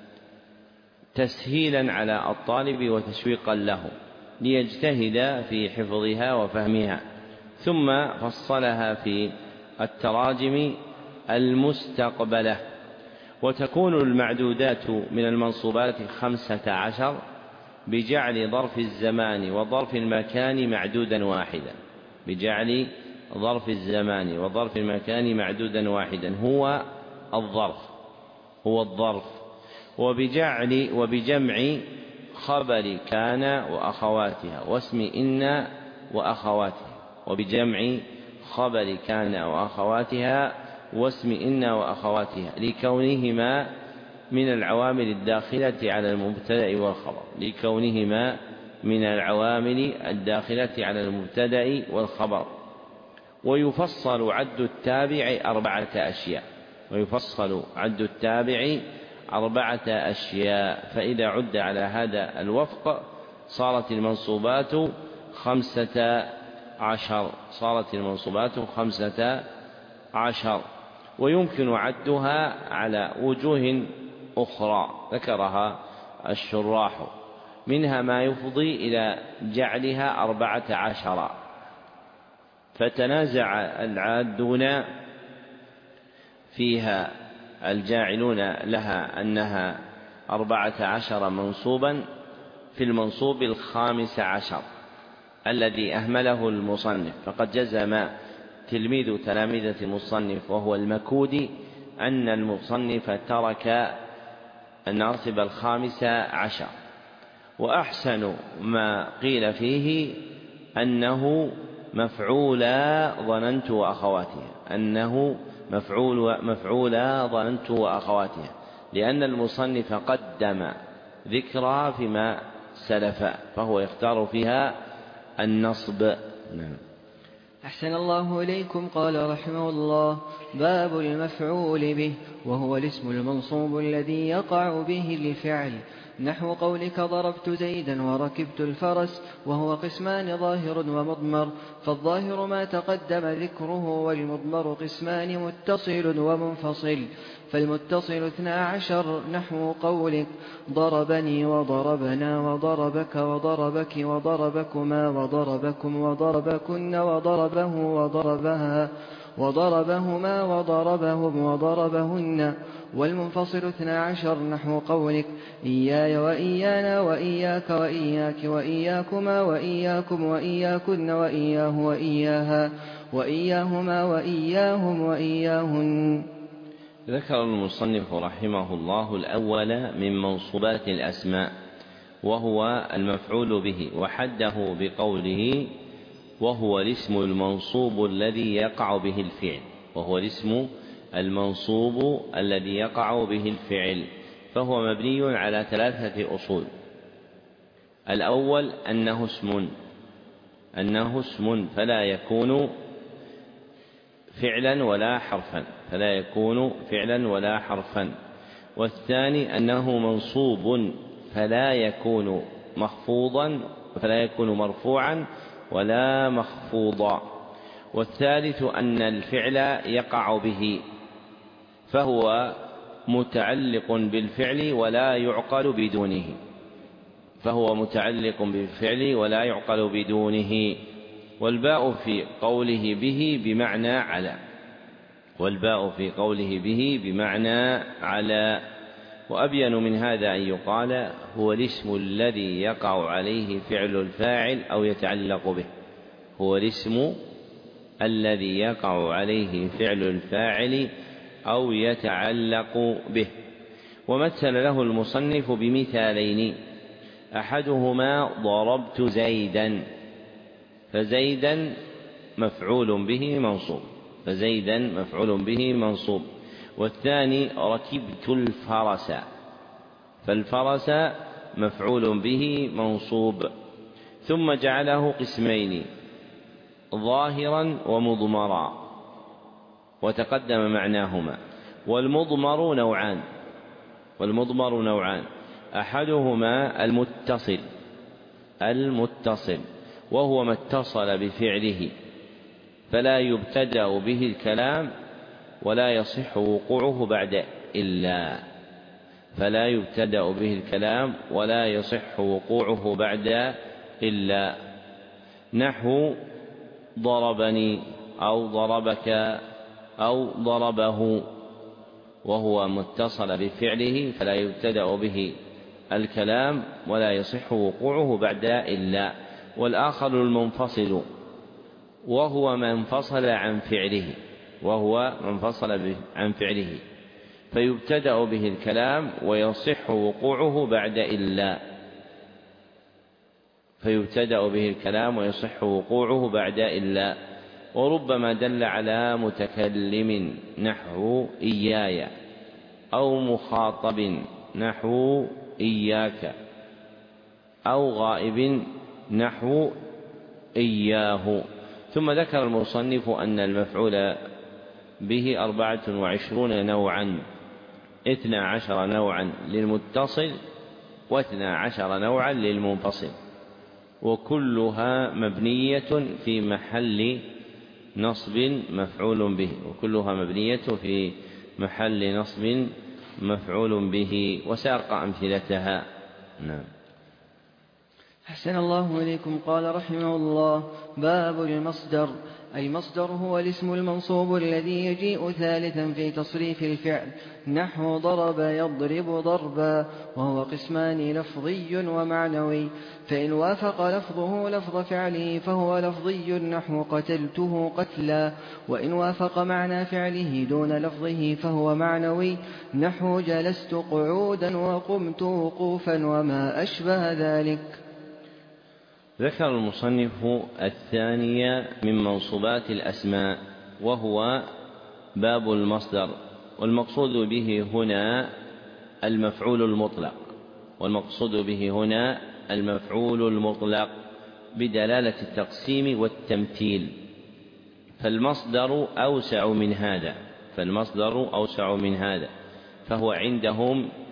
تسهيلا على الطالب وتشويقا له ليجتهد في حفظها وفهمها، ثم فصلها في التراجم المستقبلة. وتكون المعدودات من المنصوبات خمسة عشر بجعل ظرف الزمان وظرف المكان معدودا واحدا بجعل ظرف الزمان وظرف المكان معدودا واحدا هو الظرف هو الظرف وبجعل وبجمع خبر كان وأخواتها واسم إن وأخواتها وبجمع خبر كان وأخواتها واسم إن وأخواتها لكونهما من العوامل الداخلة على المبتدأ والخبر لكونهما من العوامل الداخلة على المبتدأ والخبر. ويفصل عد التابع أربعة أشياء ويفصل عد التابع أربعة أشياء فإذا عد على هذا الوفق صارت المنصوبات خمسة عشر صارت المنصوبات خمسة عشر ويمكن عدها على وجوه أخرى ذكرها الشراح، منها ما يفضي إلى جعلها أربعة عشر، فتنازع العادون فيها الجاعلون لها أنها أربعة عشر منصوبا في المنصوب الخامس عشر الذي أهمله المصنف، فقد جزم تلميذ تلامذة المصنف وهو المكودي أن المصنف ترك الناصب الخامس عشر. وأحسن ما قيل فيه أنه مفعولا ظننت وأخواتها أنه مفعول مفعولا ظننت وأخواتها لأن المصنف قدم ذكرى فيما سلف فهو يختار فيها النصب. نعم. أحسن الله إليكم. قال رحمه الله: باب المفعول به، وهو الاسم المنصوب الذي يقع به الفعل نحو قولك ضربت زيدا وركبت الفرس، وهو قسمان ظاهر ومضمر، فالظاهر ما تقدم ذكره، والمضمر قسمان متصل ومنفصل. فالمتصل اثنا عشر نحو قولك ضربني وضربنا وضربك وضربك وضربكما وضربكم وضربكن وضربه وضربها وضربهما وضربهم وضربهن. والمنفصل اثنا عشر نحو قولك إياي وإيانا وإياك وإياك وإياكما وإياكم وإياكن وإياه وإياها وإياهما وإياهم وإياهن. ذكر المصنف رحمه الله الأول من منصوبات الأسماء، وهو المفعول به، وحده بقوله وهو الاسم المنصوب الذي يقع به الفعل، وهو الاسم المنصوب الذي يقع به الفعل، فهو مبني على ثلاثة أصول. الأول أنه اسم أنه اسم فلا يكون فعلا ولا حرفا فلا يكون فعلا ولا حرفا. والثاني أنه منصوب فلا يكون مخفوضا فلا يكون مرفوعا ولا مخفوضا. والثالث أن الفعل يقع به، فهو متعلق بالفعل ولا يعقل بدونه فهو متعلق بالفعل ولا يعقل بدونه. والباء في قوله به بمعنى على والباء في قوله به بمعنى على. وأبين من هذا أن يقال هو الاسم الذي يقع عليه فعل الفاعل أو يتعلق به هو الاسم الذي يقع عليه فعل الفاعل أو يتعلق به. ومثل له المصنف بمثالين، أحدهما ضربت زيدا، فزيدا مفعول به منصوب فزيدا مفعول به منصوب والثاني ركبت الفرس، فالفرس مفعول به منصوب. ثم جعله قسمين ظاهرا ومضمرا، وتقدم معناهما. والمضمر نوعان والمضمر نوعان أحدهما المتصل المتصل وهو ما اتصل بفعله فلا يبتدأ به الكلام ولا يصح وقوعه بعد إلا فلا يبتدأ به الكلام ولا يصح وقوعه بعد إلا نحو ضربني أو ضربك أو ضربه، وهو متصل بفعله فلا يبتدأ به الكلام ولا يصح وقوعه بعد إلا. والآخر المنفصل وهو ما انفصل عن فعله وهو منفصل عن فعله فيبتدأ به الكلام ويصح وقوعه بعد إلا فيبتدأ به الكلام ويصح وقوعه بعد إلا. وربما دل على متكلم نحو إياي، أو مخاطب نحو إياك، أو غائب نحو إياه. ثم ذكر المصنف أن المفعول به أربعة وعشرون نوعا، اثنا عشر نوعا للمتصل واثنا عشر نوعا للمنفصل، وكلها مبنية في محل نصب مفعول به وكلها مبنية في محل نصب مفعول به. وساق أمثلتها. نعم. أحسن الله إليكم. قال رحمه الله: باب المصدر. المصدر هو الاسم المنصوب الذي يجيء ثالثا في تصريف الفعل، نحو ضرب يضرب ضربا، وهو قسمان لفظي ومعنوي. فإن وافق لفظه لفظ فعله فهو لفظي، نحو قتلته قتلا. وإن وافق معنى فعله دون لفظه فهو معنوي، نحو جلست قعودا وقمت وقوفا وما أشبه ذلك. ذكر المصنف الثاني من منصوبات الأسماء، وهو باب المصدر. والمقصود به هنا المفعول المطلق والمقصود به هنا المفعول المطلق بدلالة التقسيم والتمثيل. فالمصدر أوسع من هذا فالمصدر أوسع من هذا فهو عندهم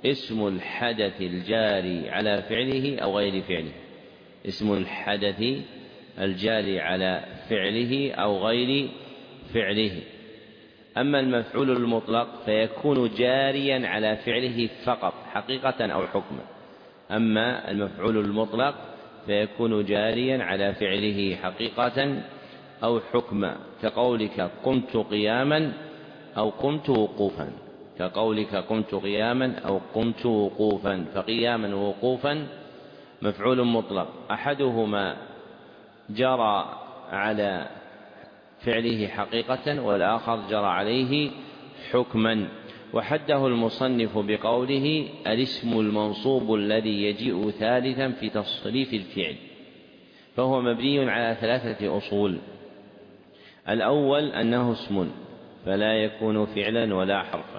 اسم الحدث الجاري على فعله أو غير فعله، اسم الحدث الجاري على فعله أو غير فعله. أما المفعول المطلق فيكون جاريا على فعله فقط حقيقة أو حكما. أما المفعول المطلق فيكون جاريا على فعله حقيقة أو حكما، كقولك قمت قياما أو قمت وقوفا، كقولك قمت قياما أو قمت وقوفا، فقياما ووقوفا مفعول مطلق، أحدهما جرى على فعله حقيقة والآخر جرى عليه حكما. وحده المصنف بقوله الاسم المنصوب الذي يجيء ثالثا في تصريف الفعل، فهو مبني على ثلاثة أصول. الأول أنه اسم فلا يكون فعلا ولا حرفا،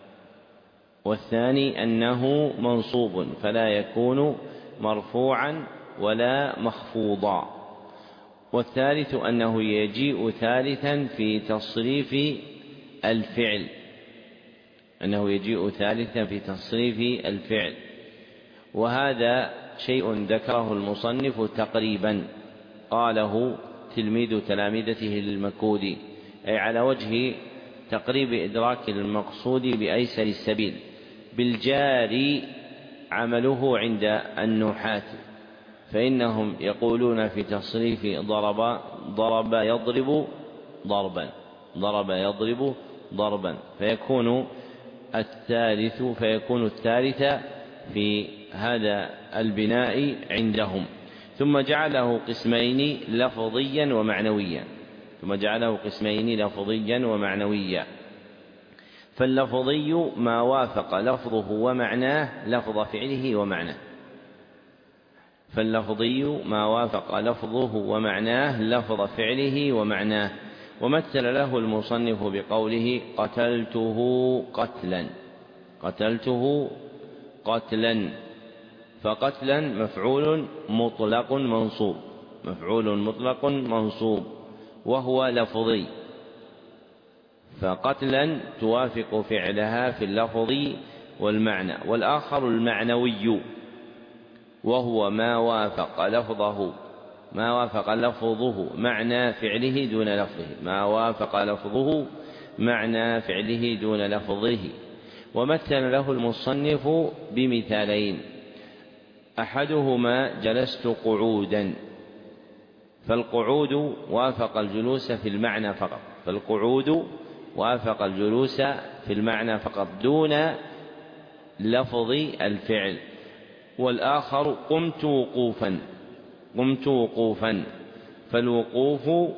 والثاني أنه منصوب فلا يكون مرفوعا ولا مخفوضا، والثالث أنه يجيء ثالثا في تصريف الفعل، أنه يجيء ثالثا في تصريف الفعل. وهذا شيء ذكره المصنف تقريبا قاله تلميذ تلامذته للمكودي، أي على وجه تقريب إدراك المقصود بأيسر السبيل. بالجاري عمله عند النحاة، فإنهم يقولون في تصريف ضرب ضرب يضرب ضربا، ضرب يضرب ضربا، فيكون الثالث فيكون الثالث في هذا البناء عندهم. ثم جعله قسمين لفظيا ومعنويا، ثم جعله قسمين لفظيا ومعنويا. فاللفظي ما وافق لفظه ومعناه لفظ فعله ومعناه، فاللفظي ما وافق لفظه ومعناه لفظ فعله ومعناه. ومثل له المصنف بقوله قتلته قتلا، قتلته قتلا، فقتلا مفعول مطلق منصوب، مفعول مطلق منصوب وهو لفظي، فقتلا توافق فعلها في اللفظ والمعنى. والآخر المعنوي وهو ما وافق لفظه ما وافق لفظه معنى فعله دون لفظه، ما وافق لفظه معنى فعله دون لفظه. ومثل له المصنف بمثالين، أحدهما جلست قعودا، فالقعود وافق الجلوس في المعنى فقط، فالقعود وافق الجلوس في المعنى فقط دون لفظ الفعل. والآخر قمت وقوفا، قمت وقوفا، فالوقوف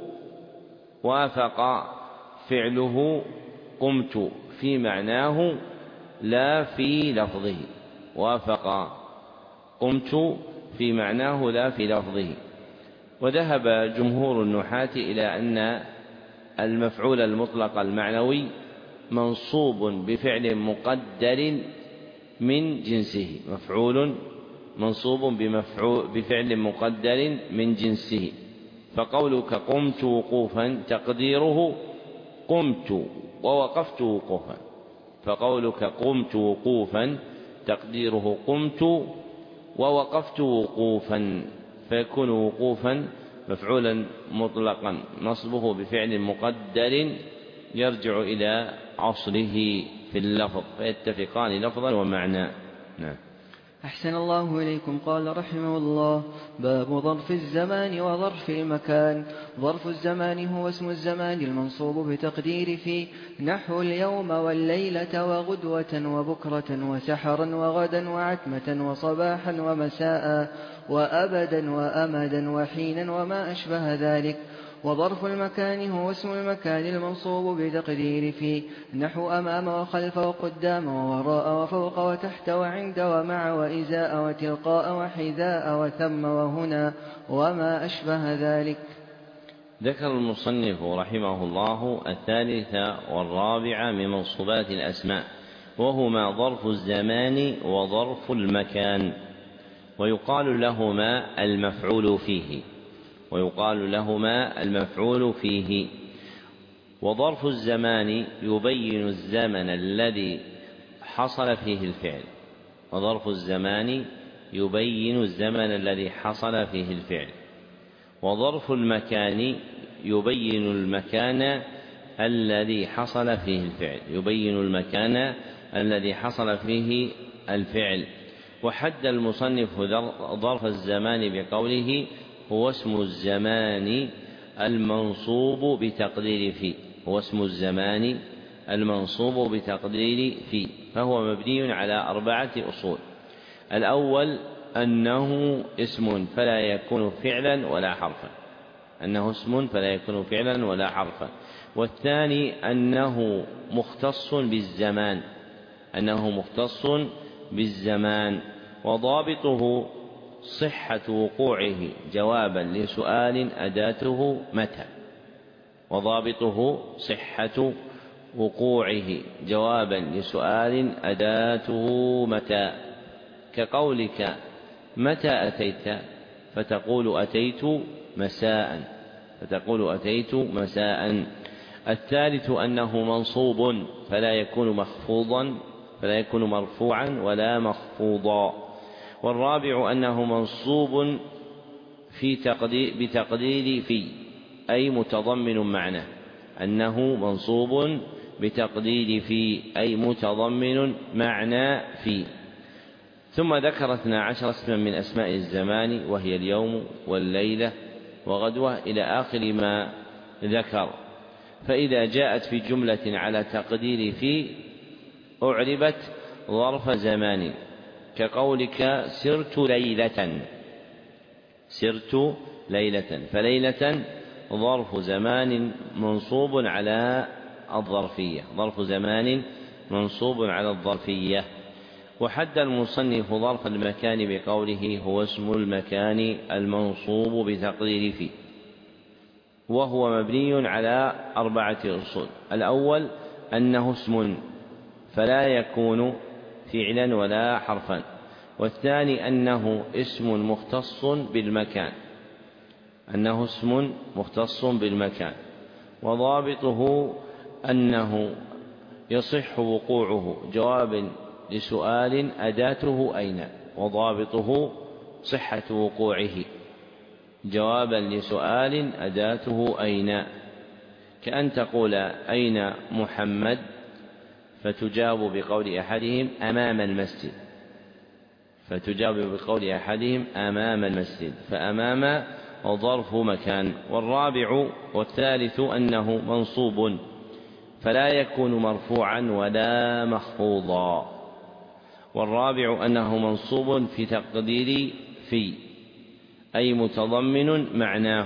وافق فعله قمت في معناه لا في لفظه، وافق قمت في معناه لا في لفظه. وذهب جمهور النحاة إلى أن المفعول المطلق المعنوي منصوب بفعل مقدر من جنسه، مفعول منصوب بمفعول بفعل مقدر من جنسه. فقولك قمت وقوفا تقديره قمت ووقفت وقوفا، فقولك قمت وقوفا تقديره قمت ووقفت وقوفا، فيكون وقوفا مفعولا مطلقا نصبه بفعل مقدر يرجع إلى عصره في اللفظ، فيتفقان لفظا ومعنى. نعم. أحسن الله إليكم. قال رحمه الله: باب ظرف الزمان وظرف المكان. ظرف الزمان هو اسم الزمان المنصوب بتقدير في، نحو اليوم والليلة وغدوة وبكرة وسحرا وغدا وعتمة وصباحا ومساء وأبدا وأمدا وحينا وما أشبه ذلك. وظرف المكان هو اسم المكان المنصوب بتقدير في، نحو أمام وخلف وقدام ووراء وفوق وتحت وعند ومع وإزاء وتلقاء وحذاء وثم وهنا وما أشبه ذلك. ذكر المصنف رحمه الله الثالث والرابع من منصوبات الأسماء، وهما ظرف الزمان وظرف المكان، ويقال لهما المفعول فيه، ويقال لهما المفعول فيه. وظرف الزمان يبين الزمن الذي حصل فيه الفعل، وظرف الزمان يبين الزمن الذي حصل فيه الفعل، وظرف المكان يبين المكان الذي حصل فيه الفعل يبين المكان الذي حصل فيه الفعل. وحد المصنف ظرف الزمان بقوله هو اسم الزمان المنصوب بتقدير في هو اسم الزمان المنصوب بتقدير في فهو مبني على أربعة أصول. الأول أنه اسم فلا يكون فعلا ولا حرفا أنه اسم فلا يكون فعلا ولا حرفا والثاني أنه مختص بالزمان أنه مختص بالزمان وضابطه صحة وقوعه جوابا لسؤال أداته متى وضابطه صحة وقوعه جوابا لسؤال أداته متى كقولك متى أتيت فتقول أتيت مساء فتقول أتيت مساء. الثالث أنه منصوب فلا يكون مخفوضا فلا يكون مرفوعا ولا مخفوضا. والرابع أنه منصوب في تقدير بتقدير في أي متضمن معنى أنه منصوب بتقدير في أي متضمن معنى في. ثم ذكر اثنا عشر اسما من أسماء الزمان وهي اليوم والليلة وغدوة إلى آخر ما ذكر. فإذا جاءت في جملة على تقدير في أعربت ظرف زمان كقولك سرت ليلة سرت ليلة فليلة ظرف زمان منصوب على الظرفية ظرف زمان منصوب على الظرفية. وحد المصنف ظرف المكان بقوله هو اسم المكان المنصوب بتقدير في وهو مبني على أربعة أصول. الأول أنه اسم فلا يكون فعلا ولا حرفا والثاني أنه اسم مختص بالمكان أنه اسم مختص بالمكان وضابطه أنه يصح وقوعه جواب لسؤال أداته أين وضابطه صحة وقوعه جوابا لسؤال أداته أين كأن تقول أين محمد فتجاب بقول أحدهم أمام المسجد فتجاب بقول أحدهم أمام المسجد فأمام ظرف مكان. والرابع والثالث أنه منصوب فلا يكون مرفوعا ولا مخفوضا. والرابع أنه منصوب في تقدير في أي متضمن معناه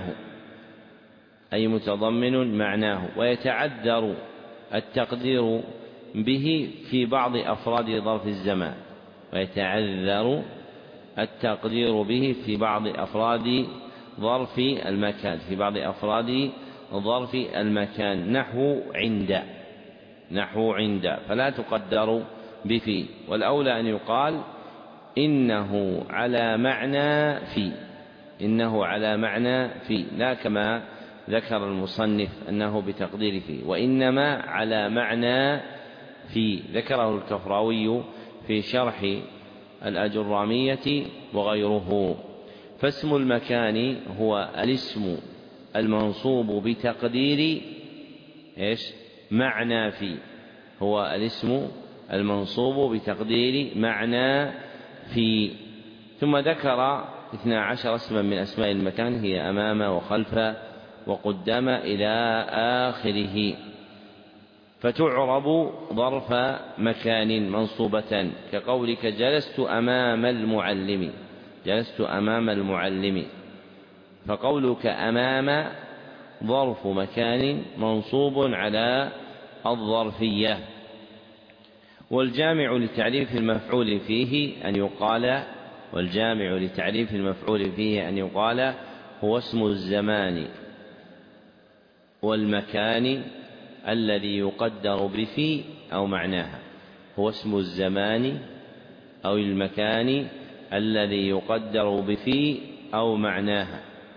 أي متضمن معناه ويتعذر التقدير به في بعض أفراد ظرف الزمان ويتعذر التقدير به في بعض أفراد ظرف المكان في بعض أفراد ظرف المكان نحو عند نحو عند فلا تقدر بفي. والأولى أن يقال إنه على معنى في إنه على معنى في لا كما ذكر المصنف أنه بتقدير في وإنما على معنى في ذكره الكفراوي في شرح الأجرامية وغيره. فاسم المكان هو الاسم المنصوب بتقدير إيش معنى في هو الاسم المنصوب بتقدير معنى في. ثم ذكر اثنا عشر اسما من أسماء المكان هي أمام وخلف وقدام إلى آخره فتعرب ظرف مكان منصوبة كقولك جلست أمام المعلم جلست أمام المعلم فقولك أمام ظرف مكان منصوب على الظرفية. والجامع لتعريف المفعول فيه أن يقال والجامع لتعريف المفعول فيه أن يقال هو اسم الزمان والمكان الذي يقدر بفي أو معناها هو اسم الزمان أو المكان الذي يقدر بفي أو معناها.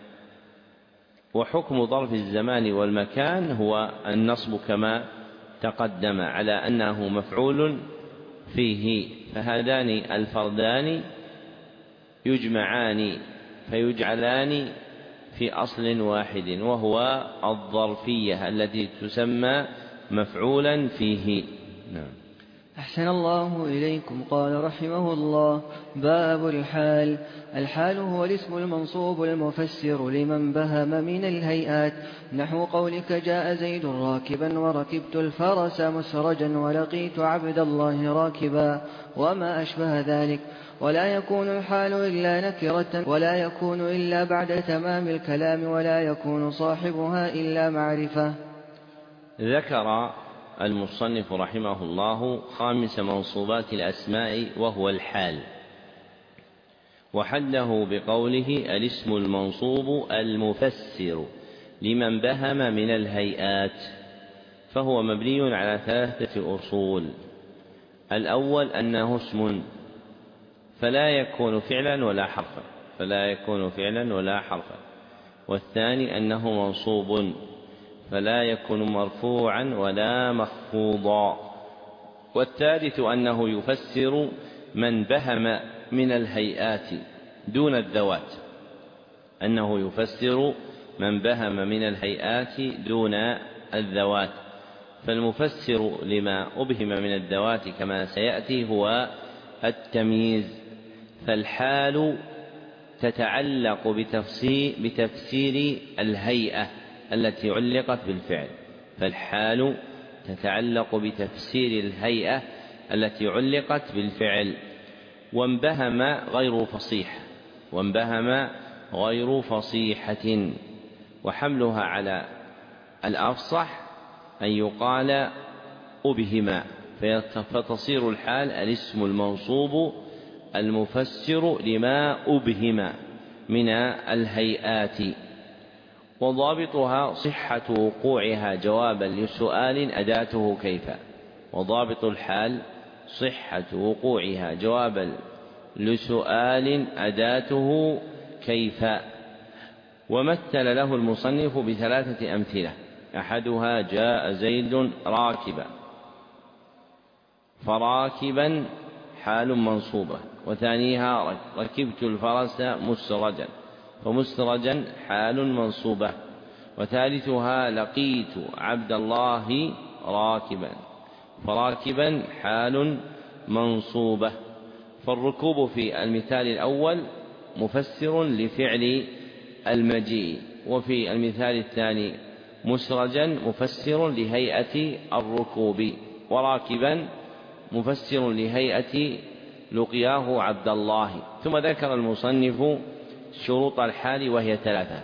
وحكم ظرف الزمان والمكان هو النصب كما تقدم على أنه مفعول فيه فهذان الفردان يجمعان فيجعلان في أصل واحد، وهو الظرفية التي تسمى مفعولا فيه. نعم. أحسن الله إليكم. قال رحمه الله: باب الحال. الحال هو الاسم المنصوب المفسر لمن بهم من الهيئات، نحو قولك: جاء زيد راكبا وركبت الفرس مسرجا ولقيت عبد الله راكبا، وما أشبه ذلك. ولا يكون الحال إلا نكرة، ولا يكون إلا بعد تمام الكلام، ولا يكون صاحبها إلا معرفة. ذكر المصنف رحمه الله خامس منصوبات الأسماء وهو الحال، وحده بقوله: الاسم المنصوب المفسر لمن بهم من الهيئات، فهو مبني على ثلاثة أصول. الأول أنه اسم فلا يكون فعلا ولا حرفا فلا يكون فعلا ولا حرفا والثاني أنه منصوب فلا يكون مرفوعا ولا مخفوضا، والثالث أنه يفسر من بهم من الهيئات دون الذوات أنه يفسر من بهم من الهيئات دون الذوات فالمفسر لما أبهم من الذوات كما سيأتي هو التمييز. فالحال تتعلق بتفسير, بتفسير الهيئة التي علقت بالفعل فالحال تتعلق بتفسير الهيئة التي علقت بالفعل وانبهم غير فصيح وانبهم غير فصيحة وحملها على الأفصح أن يقال أبهما، فتصير الحال الاسم المنصوب المفسر لما أبهم من الهيئات. وضابطها صحة وقوعها جوابا لسؤال أداته كيف. وضابط الحال صحة وقوعها جوابا لسؤال أداته كيف. ومثل له المصنف بثلاثة أمثلة: أحدها: جاء زيد راكبا، فراكبا حال منصوبة، وثانيها: ركبت الفرس مسرجا، فمسرجا حال منصوبة، وثالثها: لقيت عبد الله راكبا، فراكبا حال منصوبة. فالركوب في المثال الأول مفسر لفعل المجيء، وفي المثال الثاني مسرجا مفسر لهيئة الركوب، وراكبا مفسر لهيئة لقياه عبد الله. ثم ذكر المصنف شروط الحال وهي ثلاثة: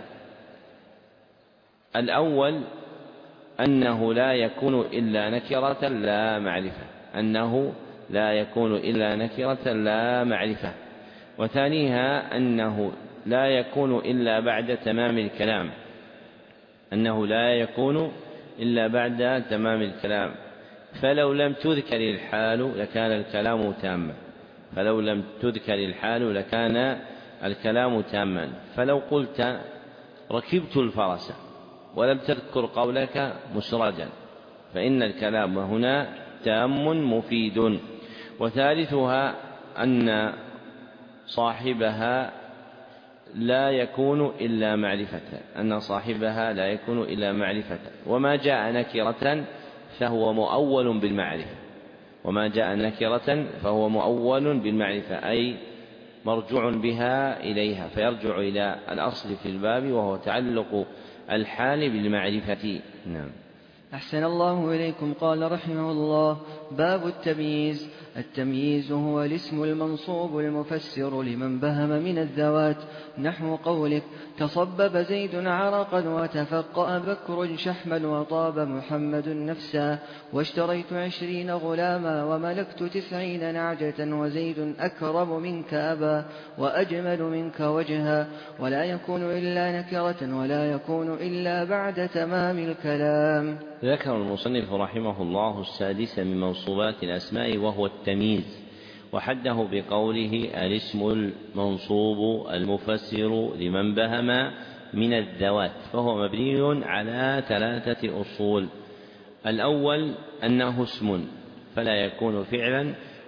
الأول أنه لا يكون إلا نكرة لا معرفة أنه لا يكون إلا نكرة لا معرفة وثانيها أنه لا يكون إلا بعد تمام الكلام أنه لا يكون إلا بعد تمام الكلام فلو لم تذكر الحال لكان الكلام تاما فلو لم تذكر الحال لكان الكلام تاما فلو قلت ركبت الفرس ولم تذكر قولك مسرجا فإن الكلام هنا تام مفيد. وثالثها أن صاحبها لا يكون إلا معرفة أن صاحبها لا يكون إلا معرفة وما جاء نكرة فهو مؤول بالمعرفة وما جاء نكرة فهو مؤول بالمعرفة أي مرجوع بها إليها، فيرجع إلى الأصل في الباب وهو تعلق الحال بالمعرفة. نعم. أحسن الله إليكم. قال رحمه الله: باب التمييز. التمييز هو الاسم المنصوب المفسر لمن بهم من الذوات، نحو قولك: تصبب زيد عرقا وتفقأ بكر شحما وطاب محمد نفسا واشتريت عشرين غلاما وملكت تسعين نعجة وزيد أكرم منك أبا وأجمل منك وجها. ولا يكون إلا نكرة ولا يكون إلا بعد تمام الكلام. ذكر المصنف رحمه الله السادس من منصوبات الأسماء وهو التمييز، وحده بقوله: الاسم المنصوب المفسر لمن بهم من الذوات، فهو مبني على ثلاثة أصول. الأول أنه اسم فلا يكون فعلا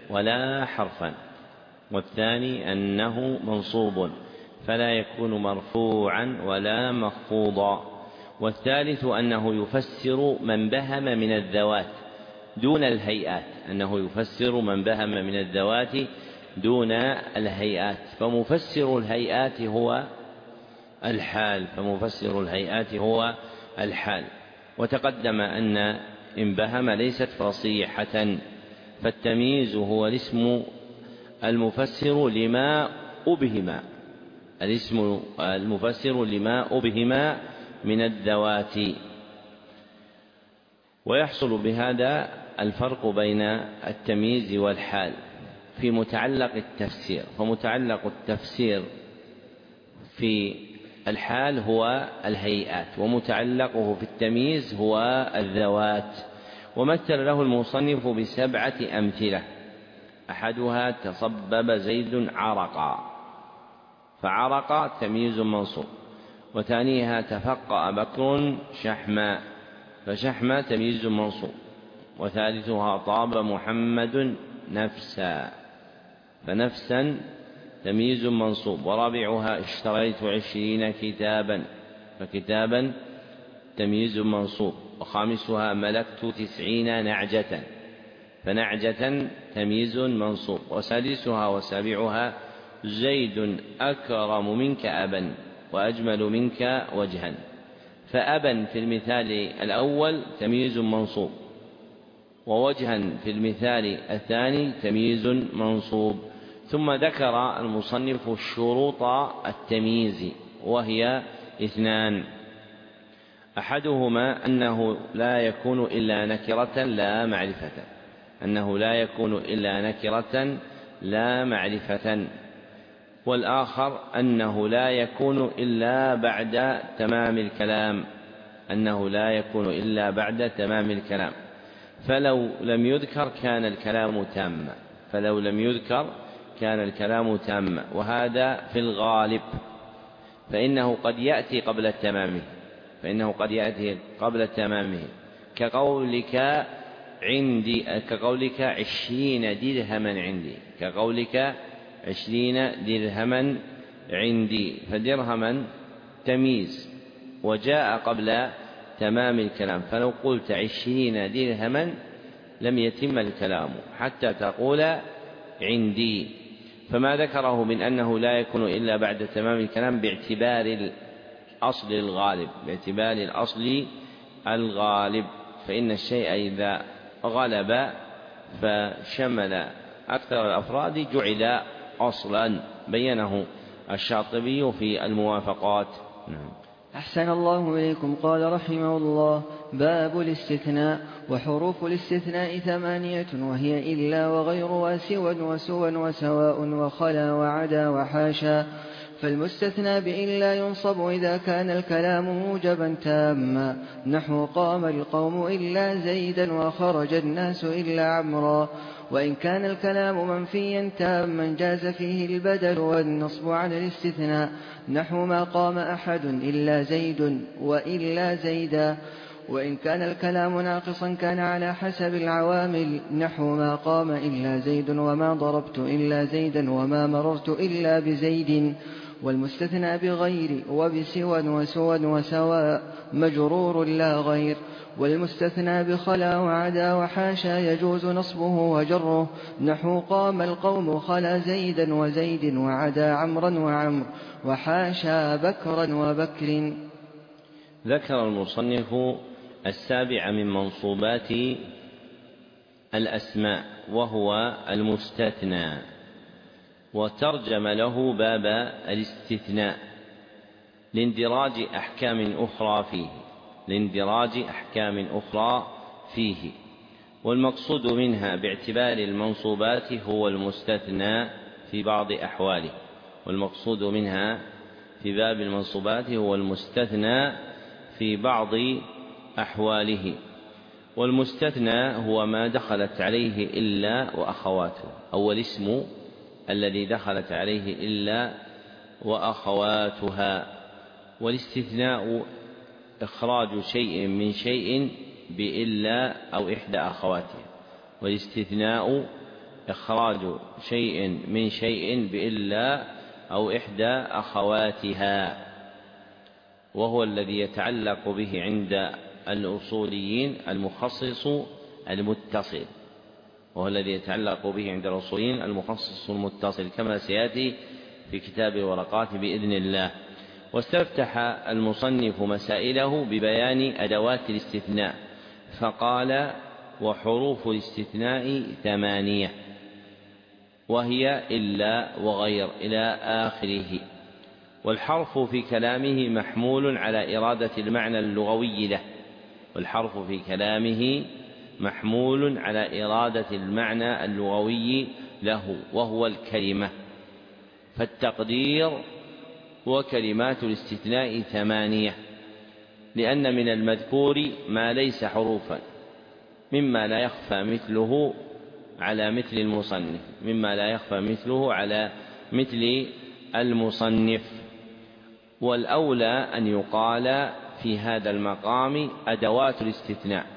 ولا حرفا. والثاني أنه منصوب فلا يكون مرفوعا ولا مخفوضا. والثالث أنه يفسر من بهم من الذوات دون الهيئات، أنه يفسر من بهم من الذوات دون الهيئات، فمفسر الهيئات هو الحال فمفسر الهيئات هو الحال. وتقدم أن إن بهم ليست فصيحة، فالتمييز هو الاسم المفسر لما أبهم الاسم المفسر لما أبهم من الذوات. ويحصل بهذا الفرق بين التمييز والحال في متعلق التفسير، فمتعلق التفسير في الحال هو الهيئات، ومتعلقه في التمييز هو الذوات. ومثل له المصنف بسبعة أمثلة: أحدها تصبب زيد عرقا، فعرق تمييز منصوب. وثانيها تفقأ بكر شحما، فشحما تمييز منصوب. وثالثها طاب محمد نفسا، فنفسا تمييز منصوب. ورابعها اشتريت عشرين كتابا، فكتابا تمييز منصوب. وخامسها ملكت تسعين نعجة، فنعجة تمييز منصوب. وسادسها وسابعها زيد أكرم منك أبا وأجمل منك وجها، فأبا في المثال الأول تمييز منصوب، ووجها في المثال الثاني تمييز منصوب. ثم ذكر المصنف شروط التمييز وهي اثنان: أحدهما أنه لا يكون إلا نكرة لا معرفة أنه لا يكون إلا نكرة لا معرفة والآخر أنه لا يكون إلا بعد تمام الكلام أنه لا يكون إلا بعد تمام الكلام فلو لم يذكر كان الكلام تاما فلو لم يذكر كان الكلام تاما وهذا في الغالب، فإنه قد يأتي قبل تمامه فإنه قد يأتي قبل تمامه كقولك عندي كقولك عشرين درهما عندي كقولك عشرين درهما عندي فدرهما تمييز وجاء قبل تمام الكلام، فلو قلت عشرين درهما لم يتم الكلام حتى تقول عندي. فما ذكره من أنه لا يكون إلا بعد تمام الكلام باعتبار الأصل الغالب باعتبار الأصل الغالب فإن الشيء إذا غلب فشمل أكثر الأفراد جعل أصلا، بينه الشاطبي في الموافقات. نعم. أحسن الله إليكم. قال رحمه الله: باب الاستثناء. وحروف الاستثناء ثمانية، وهي إلا وغير وسوى وسوى وسواء وخلا وعدا وحاشا. فالمستثنى بإلا ينصب إذا كان الكلام موجبا تاما، نحو قام القوم إلا زيدا وخرج الناس إلا عمرا. وإن كان الكلام منفيا تاما جاز فيه البدل والنصب على الاستثناء، نحو ما قام أحد إلا زيد وإلا زيدا. وإن كان الكلام ناقصا كان على حسب العوامل، نحو ما قام إلا زيد وما ضربت إلا زيدا وما مررت إلا بزيد. والمستثنى بغير وبسوى وسوى وسواء مجرور لا غير. والمستثنى بخلا وعدا وحاشا يجوز نصبه وجره، نحو قام القوم خلا زيدا وزيد وعدا عمرا وعمر وحاشا بكرا وبكر. ذكر المصنف السابع من منصوبات الأسماء وهو المستثنى، وترجم له باب الاستثناء لاندراج أحكام أخرى فيه لاندراج أحكام أخرى فيه والمقصود منها باعتبار المنصوبات هو المستثنى في بعض أحواله والمقصود منها في باب المنصوبات هو المستثنى في بعض أحواله. والمستثنى هو ما دخلت عليه إلا وأخواته، أو الاسم الذي دخلت عليه إلا وأخواتها. والاستثناء إخراج شيء من شيء بإلا أو إحدى أخواته والاستثناء إخراج شيء من شيء بإلا أو إحدى أخواتها، وهو الذي يتعلق به عند الأصوليين المخصص المتصل وهو الذي يتعلق به عند الأصوليين المخصص المتصل كما سيأتي في كتاب الورقات بإذن الله. واستفتح المصنف مسائله ببيان أدوات الاستثناء فقال: وحروف الاستثناء ثمانية، وهي إلا وغير إلى آخره. والحرف في كلامه محمول على إرادة المعنى اللغوي له والحرف في كلامه محمول على إرادة المعنى اللغوي له وهو الكلمة. فالتقدير: وكلمات الاستثناء ثمانية، لأن من المذكور ما ليس حروفا مما لا يخفى مثله على مثل المصنف مما لا يخفى مثله على مثل المصنف. والأولى أن يقال في هذا المقام أدوات الاستثناء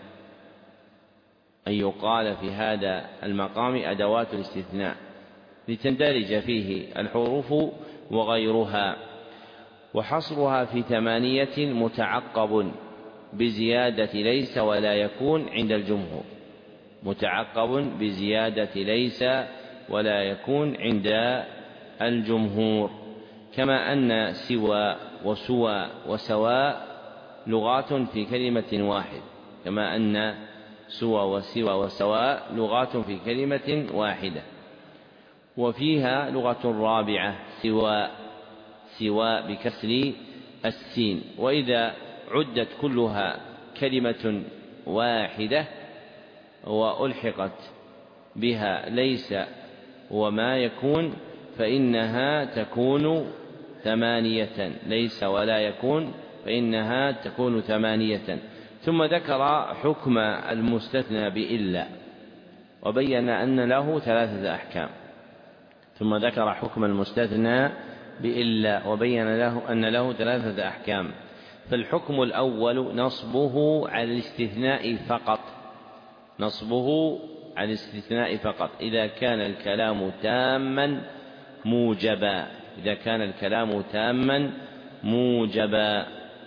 أن يقال في هذا المقام أدوات الاستثناء لتندرج فيه الحروف وغيرها. وحصرها في ثمانية متعقب بزيادة ليس ولا يكون عند الجمهور متعقب بزيادة ليس ولا يكون عند الجمهور. كما أن سوى وسوى وسواء لغات في كلمة واحد كما أن سوى وسوى وسواء لغات في كلمة واحدة. وفيها لغة رابعة سواء سواء بكسر السين. وإذا عدت كلها كلمة واحدة وألحقت بها ليس وما يكون فإنها تكون ثمانية ليس ولا يكون فإنها تكون ثمانية. ثم ذكر حكم المستثنى بإلا وبين أن له ثلاثة أحكام ثم ذكر حكم المستثنى بإلا وبين له أن له ثلاثة أحكام. فالحكم الأول نصبه على الاستثناء فقط نصبه على الاستثناء فقط إذا كان الكلام تاما موجبا إذا كان الكلام تاما موجبا.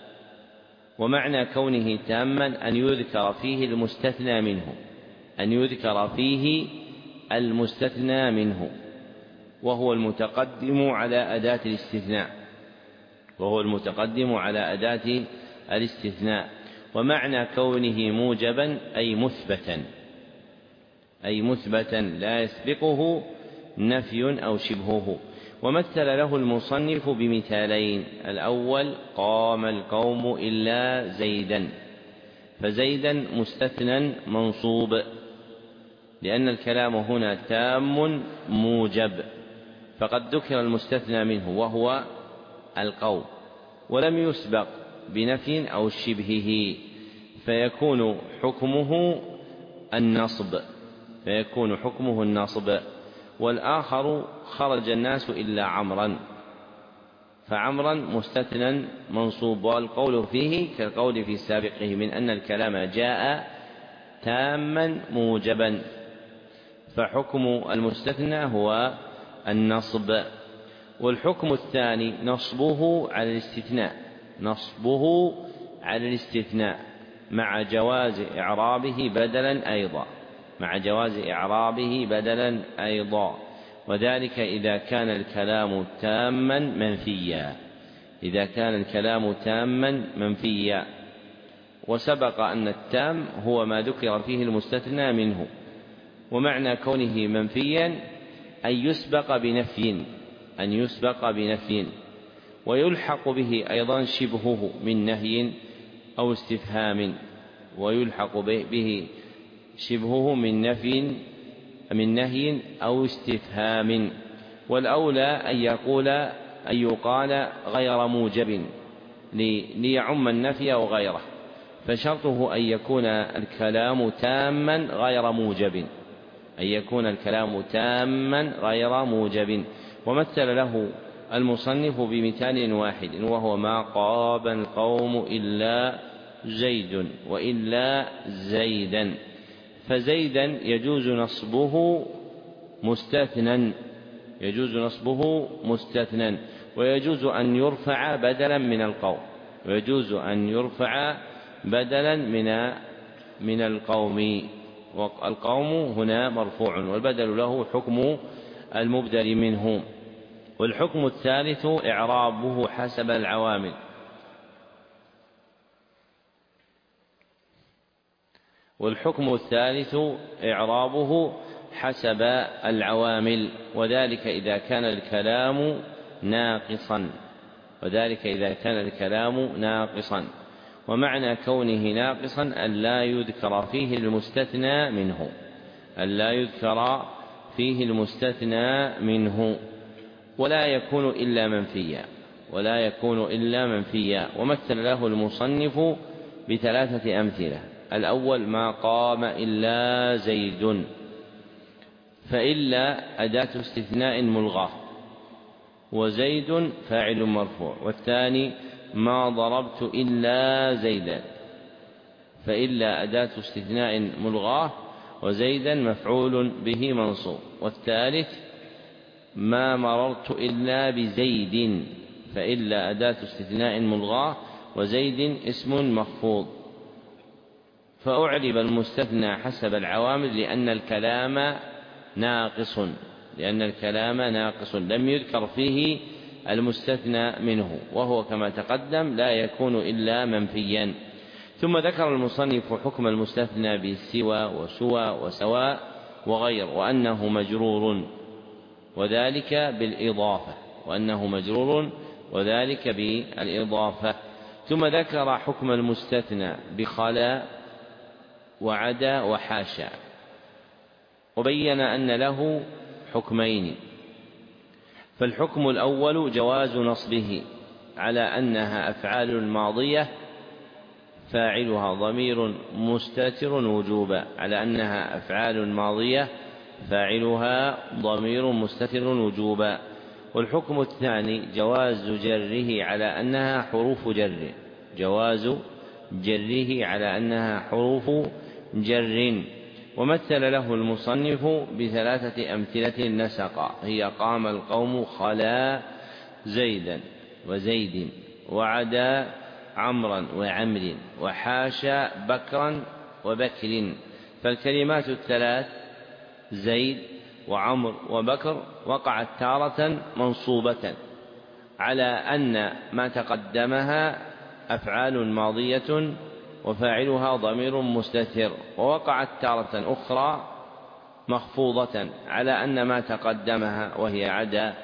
ومعنى كونه تاما أن يذكر فيه المستثنى منه أن يذكر فيه المستثنى منه وهو المتقدم على أداة الاستثناء وهو المتقدم على أداة الاستثناء. ومعنى كونه موجبا أي مثبتا أي مثبتا لا يسبقه نفي أو شبهه. ومثل له المصنف بمثالين: الأول قام القوم إلا زيدا، فزيدا مستثنى منصوب لأن الكلام هنا تام موجب فقد ذكر المستثنى منه وهو القوم ولم يسبق بنفي أو شبهه فيكون حكمه النصب فيكون حكمه النصب. والآخر خرج الناس إلا عمرا، فعمرا مستثنى منصوب، والقول فيه كالقول في سابقه من أن الكلام جاء تاما موجبا، فحكم المستثنى هو النصب. والحكم الثاني نصبه على الاستثناء نصبه على الاستثناء مع جواز إعرابه بدلا أيضا مع جواز إعرابه بدلا أيضا وذلك إذا كان الكلام تاما منفيا إذا كان الكلام تاما منفيا. وسبق أن التام هو ما ذكر فيه المستثنى منه. ومعنى كونه منفيا أن يسبق بنفي أن يسبق بنفي ويلحق به أيضا شبهه من نهي أو استفهام ويلحق به شبهه من نفي من نهي أو استفهام. والأولى أن يقول أن يقال غير موجب ليعم النفي أو غيره، فشرطه أن يكون الكلام تاما غير موجب أن يكون الكلام تاما غير موجب. ومثل له المصنف بمثال واحد وهو ما قاب القوم إلا زيد وإلا زيدا، فزيدا يجوز نصبه مستثنى، يجوز نصبه مستثنى، ويجوز أن يرفع بدلا من القوم، ويجوز أن يرفع بدلا من من القوم، والقوم هنا مرفوع والبدل له حكم المبدل منه. والحكم الثالث إعرابه حسب العوامل، والحكم الثالث إعرابه حسب العوامل، وذلك إذا كان الكلام ناقصا، وذلك إذا كان الكلام ناقصا ومعنى كونه ناقصا أن لا يذكر فيه المستثنى منه، أن لا يذكر فيه المستثنى منه، ولا يكون إلا منفيا، ولا يكون إلا منفيا. ومثل له المصنف بثلاثة أمثلة. الأول ما قام إلا زيد، فإلا أداة استثناء ملغاة وزيد فاعل مرفوع. والثاني ما ضربت إلا زيدا، فإلا أداة استثناء ملغاة وزيدا مفعول به منصوب. والثالث ما مررت إلا بزيد، فإلا أداة استثناء ملغاة وزيد اسم مخفوض. فأعرب المستثنى حسب العوامل لأن الكلام ناقص، لأن الكلام ناقص لم يذكر فيه المستثنى منه، وهو كما تقدم لا يكون إلا منفيا. ثم ذكر المصنف حكم المستثنى بسوى وسوى وسواء وغير، وأنه مجرور وذلك بالإضافة، وأنه مجرور وذلك بالإضافة. ثم ذكر حكم المستثنى بخلا وعدا وحاشا، وبين أن له حكمين. فالحكم الأول جواز نصبه على أنها أفعال ماضية فاعلها ضمير مستتر وجوبا، على أنها أفعال ماضية فاعلها ضمير مستتر وجوبا. والحكم الثاني جواز جره على أنها حروف جر، جواز جره على أنها حروف جر. ومثل له المصنف بثلاثة أمثلة نسقا، هي قام القوم خلا زيدا وزيد وعدا عمرا وعمر وحاشا بكرا وبكر. فالكلمات الثلاث زيد وعمر وبكر وقعت تارة منصوبة على أن ما تقدمها أفعال ماضية وفاعلها ضمير مستتر، ووقعت تارة أخرى مخفوضة على أن ما تقدمها وهي عدا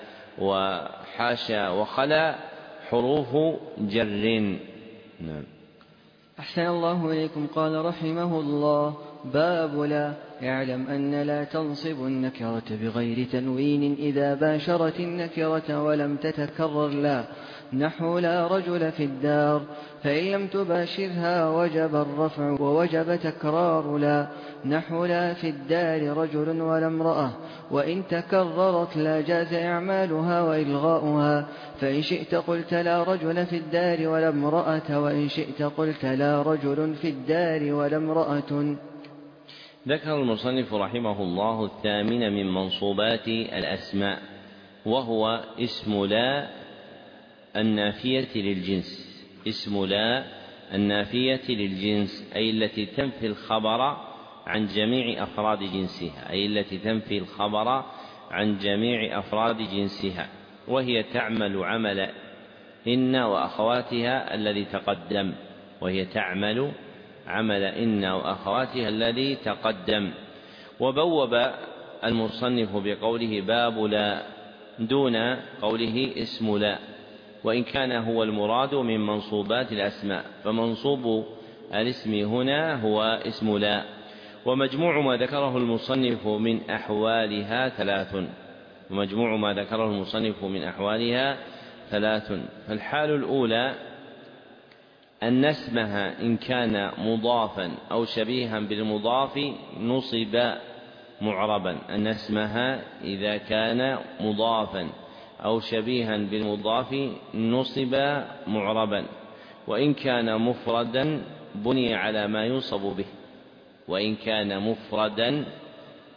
وحاشا وخلا حروف جر. نعم. أحسن الله إليكم. قال رحمه الله: باب لا. اعلم أن لا تنصب النكرة بغير تنوين إذا باشرت النكرة ولم تتكرر لا، نحو لا رجل في الدار، فإن لم تباشرها وجب الرفع ووجب تكرار لا، نحو لا في الدار رجل ولا امرأة، وإن تكررت لا جاز إعمالها وإلغاؤها، فإن شئت قلت لا رجل في الدار ولا امرأة، وإن شئت قلت لا رجل في الدار ولا امرأة. ذكر المصنف رحمه الله الثامن من منصوبات الأسماء، وهو اسم لا النافية للجنس. اسم لا النافية للجنس أي التي تنفي الخبر عن جميع أفراد جنسها، أي التي تنفي الخبر عن جميع أفراد جنسها، وهي تعمل عمل إن وأخواتها الذي تقدم، وهي تعمل عمل إن وأخواتها الذي تقدم. وبوب المصنف بقوله باب لا دون قوله اسم لا، وإن كان هو المراد من منصوبات الأسماء، فمنصوب الاسم هنا هو اسم لا. ومجموع ما ذكره المصنف من أحوالها ثلاث، ومجموع ما ذكره المصنف من أحوالها ثلاث. فالحال الأولى أن اسمها إن كان مضافا أو شبيها بالمضاف نصب معربا، أن اسمها إذا كان مضافا أو شبيها بالمضاف نصب معربا، وإن كان مفردا بني على ما ينصب به، وإن كان مفردا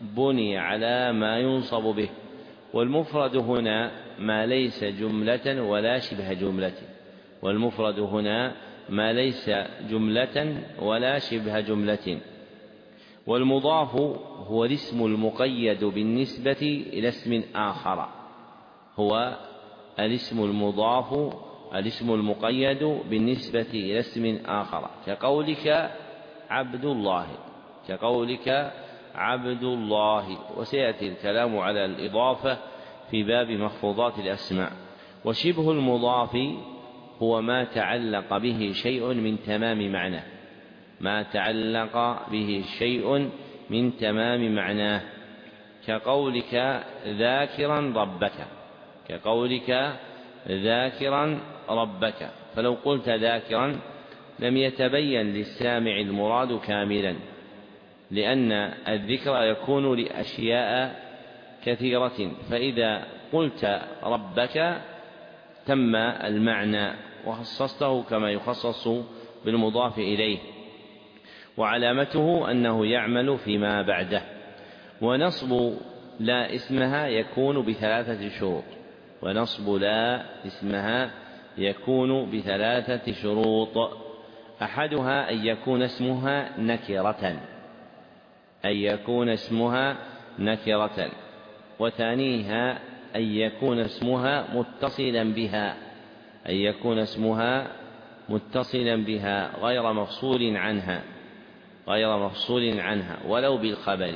بني على ما ينصب به. والمفرد هنا ما ليس جملة ولا شبه جملة والمفرد هنا ما ليس جملة ولا شبه جملة. والمضاف هو الاسم المقيد بالنسبة إلى اسم آخر هو الاسم المضاف الاسم المقيد بالنسبة إلى اسم آخر كقولك عبد الله كقولك عبد الله. وسيأتي الكلام على الإضافة في باب مخفوضات الأسماء. وشبه المضاف هو ما تعلق به شيء من تمام معناه ما تعلق به شيء من تمام معناه كقولك ذاكرا ربك كقولك ذاكرا ربك. فلو قلت ذاكرا لم يتبين للسامع المراد كاملا لأن الذكر يكون لأشياء كثيرة. فإذا قلت ربك تم المعنى وخصصته كما يخصص بالمضاف إليه. وعلامته أنه يعمل فيما بعده. ونصب لا اسمها يكون بثلاثة شروط ونصب لا اسمها يكون بثلاثة شروط. أحدها أن يكون اسمها نكرة أن يكون اسمها نكرة وثانيها أن يكون اسمها متصلا بها أن يكون اسمها متصلا بها غير مفصول عنها غير مفصول عنها ولو بالخبر.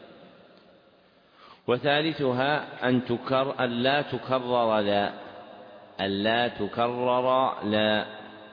وثالثها أن تكرر أن لا تكرر لا أن لا تكرر لا.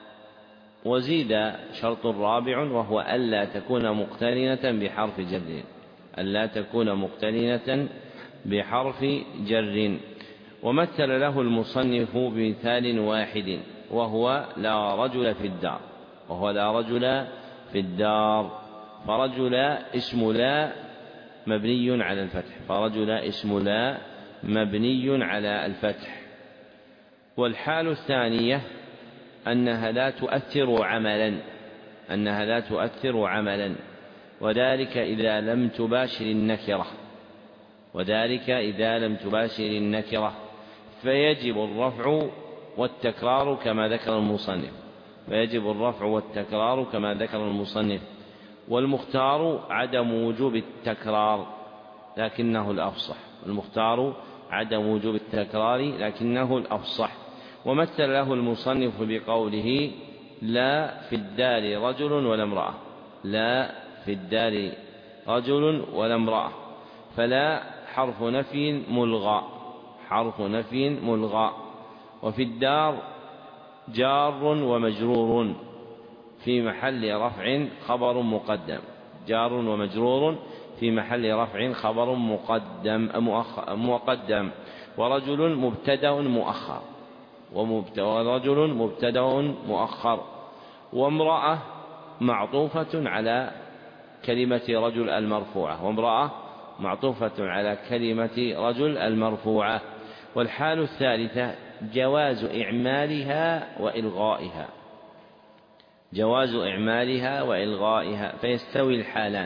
وزيد شرط رابع وهو ألا تكون مقترنة بحرف جر ألا تكون مقترنة بحرف جر. ومثل له المصنف بمثال واحد وهو لا رجل في الدار وهو لا رجل في الدار. فرجل اسم لا مبني على الفتح فرجل اسم لا مبني على الفتح. والحال الثانية أنها لا تؤثر عملا أنها لا تؤثر عملا وذلك إذا لم تباشر النكرة وذلك إذا لم تباشر النكرة فيجب الرفع والتكرار كما ذكر المصنف فيجب الرفع والتكرار كما ذكر المصنف. والمختار عدم وجوب التكرار لكنه الأفصح المختار عدم وجوب التكرار لكنه الأفصح. ومثل له المصنف بقوله لا في الدار رجل ولا امرأة لا في الدار رجل ولا امرأة. فلا حرف نفي ملغى حرف نفي ملغى. وفي الدار جار ومجرور في محل رفع خبر مقدم جار ومجرور في محل رفع خبر مقدم مقدم. ورجل مبتدأ مؤخر ورجل مبتدأ مؤخر. وامرأة معطوفة على كلمة رجل المرفوعة وامرأة معطوفة على كلمة رجل المرفوعة. والحال الثالثة جواز إعمالها وإلغائها جواز إعمالها وإلغائها فيستوي الحالان.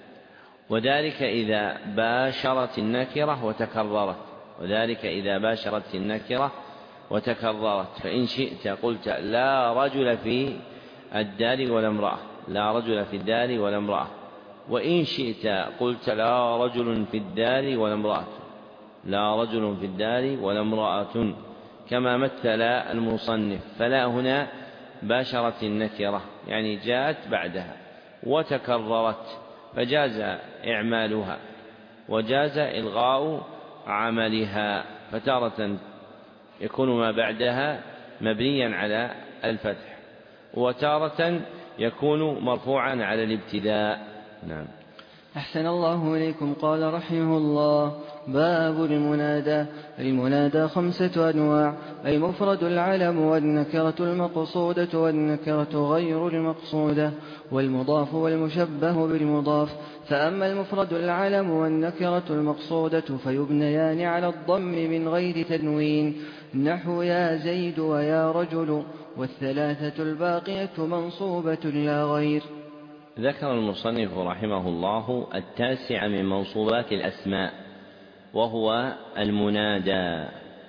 وذلك إذا باشرت النكرة وتكررت وذلك إذا باشرت النكرة وتكررت. فإن شئت قلت لا رجل في الدار ولا امرأة لا رجل في الدار ولا امرأة. وإن شئت قلت لا رجل في الدار ولا امرأة لا رجل في الدار ولا امرأة كما مثل المصنف. فلا هنا باشرت النكرة يعني جاءت بعدها وتكررت فجاز إعمالها وجاز إلغاء عملها. فتارة يكون ما بعدها مبنيا على الفتح وتارة يكون مرفوعا على الابتداء. نعم. أحسن الله إليكم. قال رحمه الله باب المنادى. المنادى خمسة أنواع المفرد العلم والنكرة المقصودة والنكرة غير المقصودة والمضاف والمشبه بالمضاف. فأما المفرد العلم والنكرة المقصودة فيبنيان على الضم من غير تنوين نحو يا زيد ويا رجل والثلاثة الباقية منصوبة لا غير. ذكر المصنف رحمه الله التاسع من منصوبات الأسماء وهو المنادى،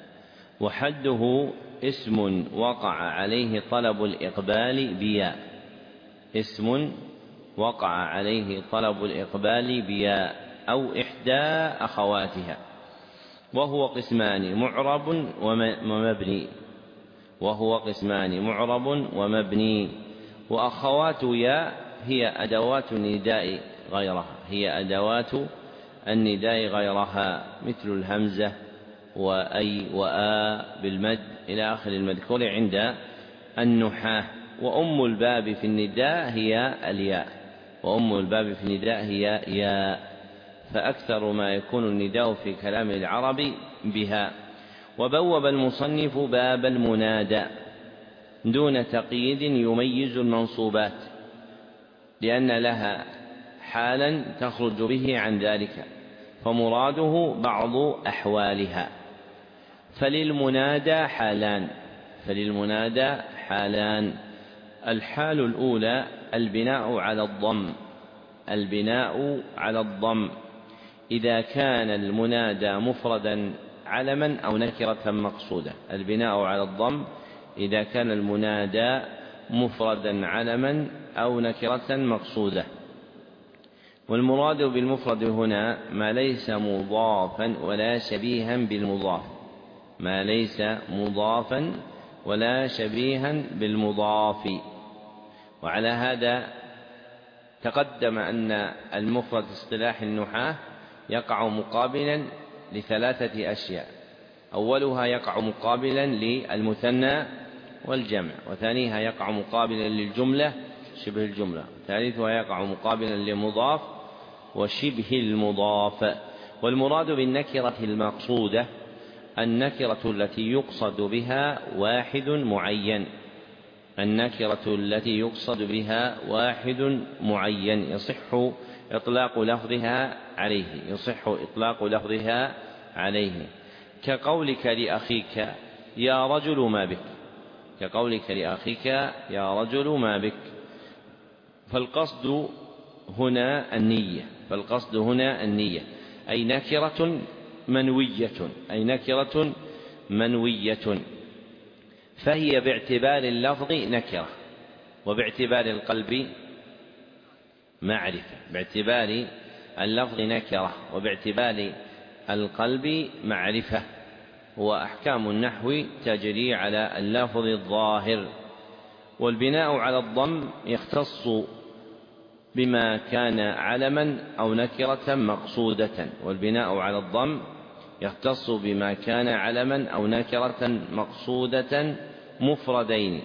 وحده اسم وقع عليه طلب الإقبال بياء، اسم وقع عليه طلب الإقبال بياء أو إحدى أخواتها، وهو قسمان معرب ومبني وهو قسمان معرب ومبني وأخوات ياء هي أدوات النداء غيرها هي أدوات النداء غيرها مثل الهمزة وأي وآ بالمد إلى آخر المذكور عند النحاة. وأم الباب في النداء هي الياء وأم الباب في النداء هي ياء، فأكثر ما يكون النداء في كلام العرب بها. وبوب المصنف باب المنادى دون تقييد يميز المنصوبات، لأن لها حالا تخرج به عن ذلك، فمراده بعض أحوالها. فللمنادى حالان فللمنادى حالان الحال الأولى البناء على الضم البناء على الضم إذا كان المنادى مفردا علما أو نكرة مقصودة البناء على الضم إذا كان المنادى مفردا علما أو نكرة مقصودة. والمراد بالمفرد هنا ما ليس مضافا ولا شبيها بالمضاف ما ليس مضافا ولا شبيها بالمضاف. وعلى هذا تقدم أن المفرد اصطلاح النحاة يقع مقابلا لثلاثة أشياء: أولها يقع مقابلا للمثنى والجمع، وثانيها يقع مقابلا للجملة شبه الجملة، ثالثها يقع مقابلا للمضاف وشبه المضاف. والمراد بالنكرة المقصودة النكرة التي يقصد بها واحد معين النكرة التي يقصد بها واحد معين يصح إطلاق لفظها عليه يصح إطلاق لفظها عليه كقولك لأخيك يا رجل ما بك كقولك لأخيك يا رجل ما بك فالقصد هنا النية فالقصد هنا النية أي نكرة منوية أي نكرة منوية فهي باعتبار اللفظ نكرة وباعتبار القلب معرفة باعتبار اللفظ نكرة وباعتبار القلب معرفة. وأحكام النحو تجري على اللفظ الظاهر. والبناء على الضم يختص بما كان علما أو نكرة مقصودة والبناء على الضم يختص بما كان علما أو نكرة مقصودة مفردين،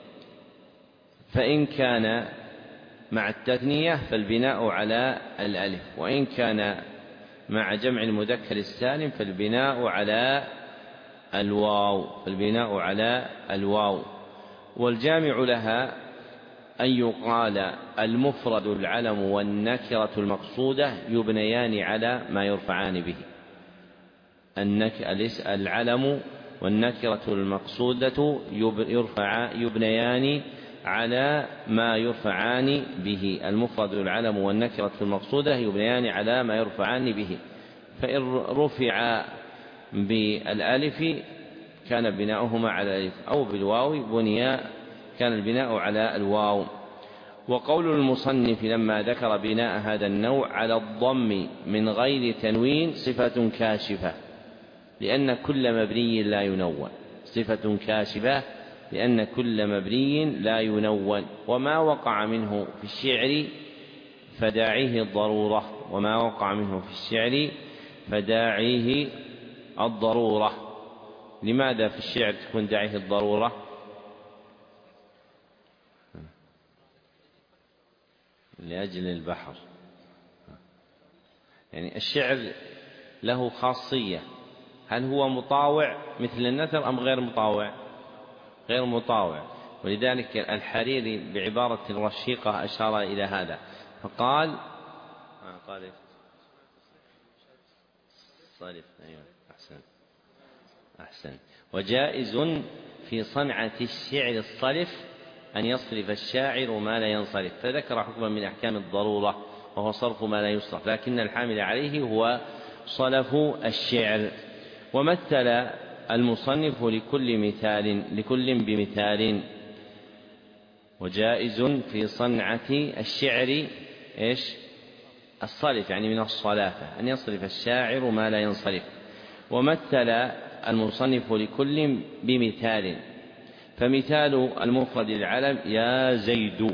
فإن كان مع التثنية فالبناء على الألف، وإن كان مع جمع المذكر السالم فالبناء على الواو فالبناء على الواو. والجامع لها أن يقال المفرد العلم والنكرة المقصودة يبنيان على ما يرفعان به العلم والنكرة المقصودة يرفع يبنيان على ما يرفعان به المفرد العلم والنكرة المقصودة يبنيان على ما يرفعان به، فإن رفع بالألف كان بناؤهما على الألف أو بالواو بنيا كان البناء على الواو. وقول المصنف لما ذكر بناء هذا النوع على الضم من غير تنوين صفة كاشفة لأن كل مبني لا ينون صفة كاشفة لأن كل مبني لا ينون وما وقع منه في الشعر فداعيه الضرورة وما وقع منه في الشعر فداعيه الضرورة. لماذا في الشعر تكون داعيه الضرورة؟ لأجل البحر، يعني الشعر له خاصية، هل هو مطاوع مثل النثر أم غير مطاوع؟ غير مطاوع، ولذلك الحريري بعبارة رشيقة أشار إلى هذا فقال آه قال صالف أيوة أحسن أحسن وجائز في صنعة الشعر الصلف أن يصرف الشاعر ما لا ينصرف، فذكر حكما من أحكام الضرورة وهو صرف ما لا يصرف، لكن الحامل عليه هو صلف الشعر. ومثل المصنف لكل مثال لكل بمثال. وجائز في صنعة الشعر إيش؟ الصرف، يعني من الصلافة أن يصرف الشاعر ما لا ينصرف. ومثل المصنف لكل بمثال، فمثال المفرد العلم يا زيد،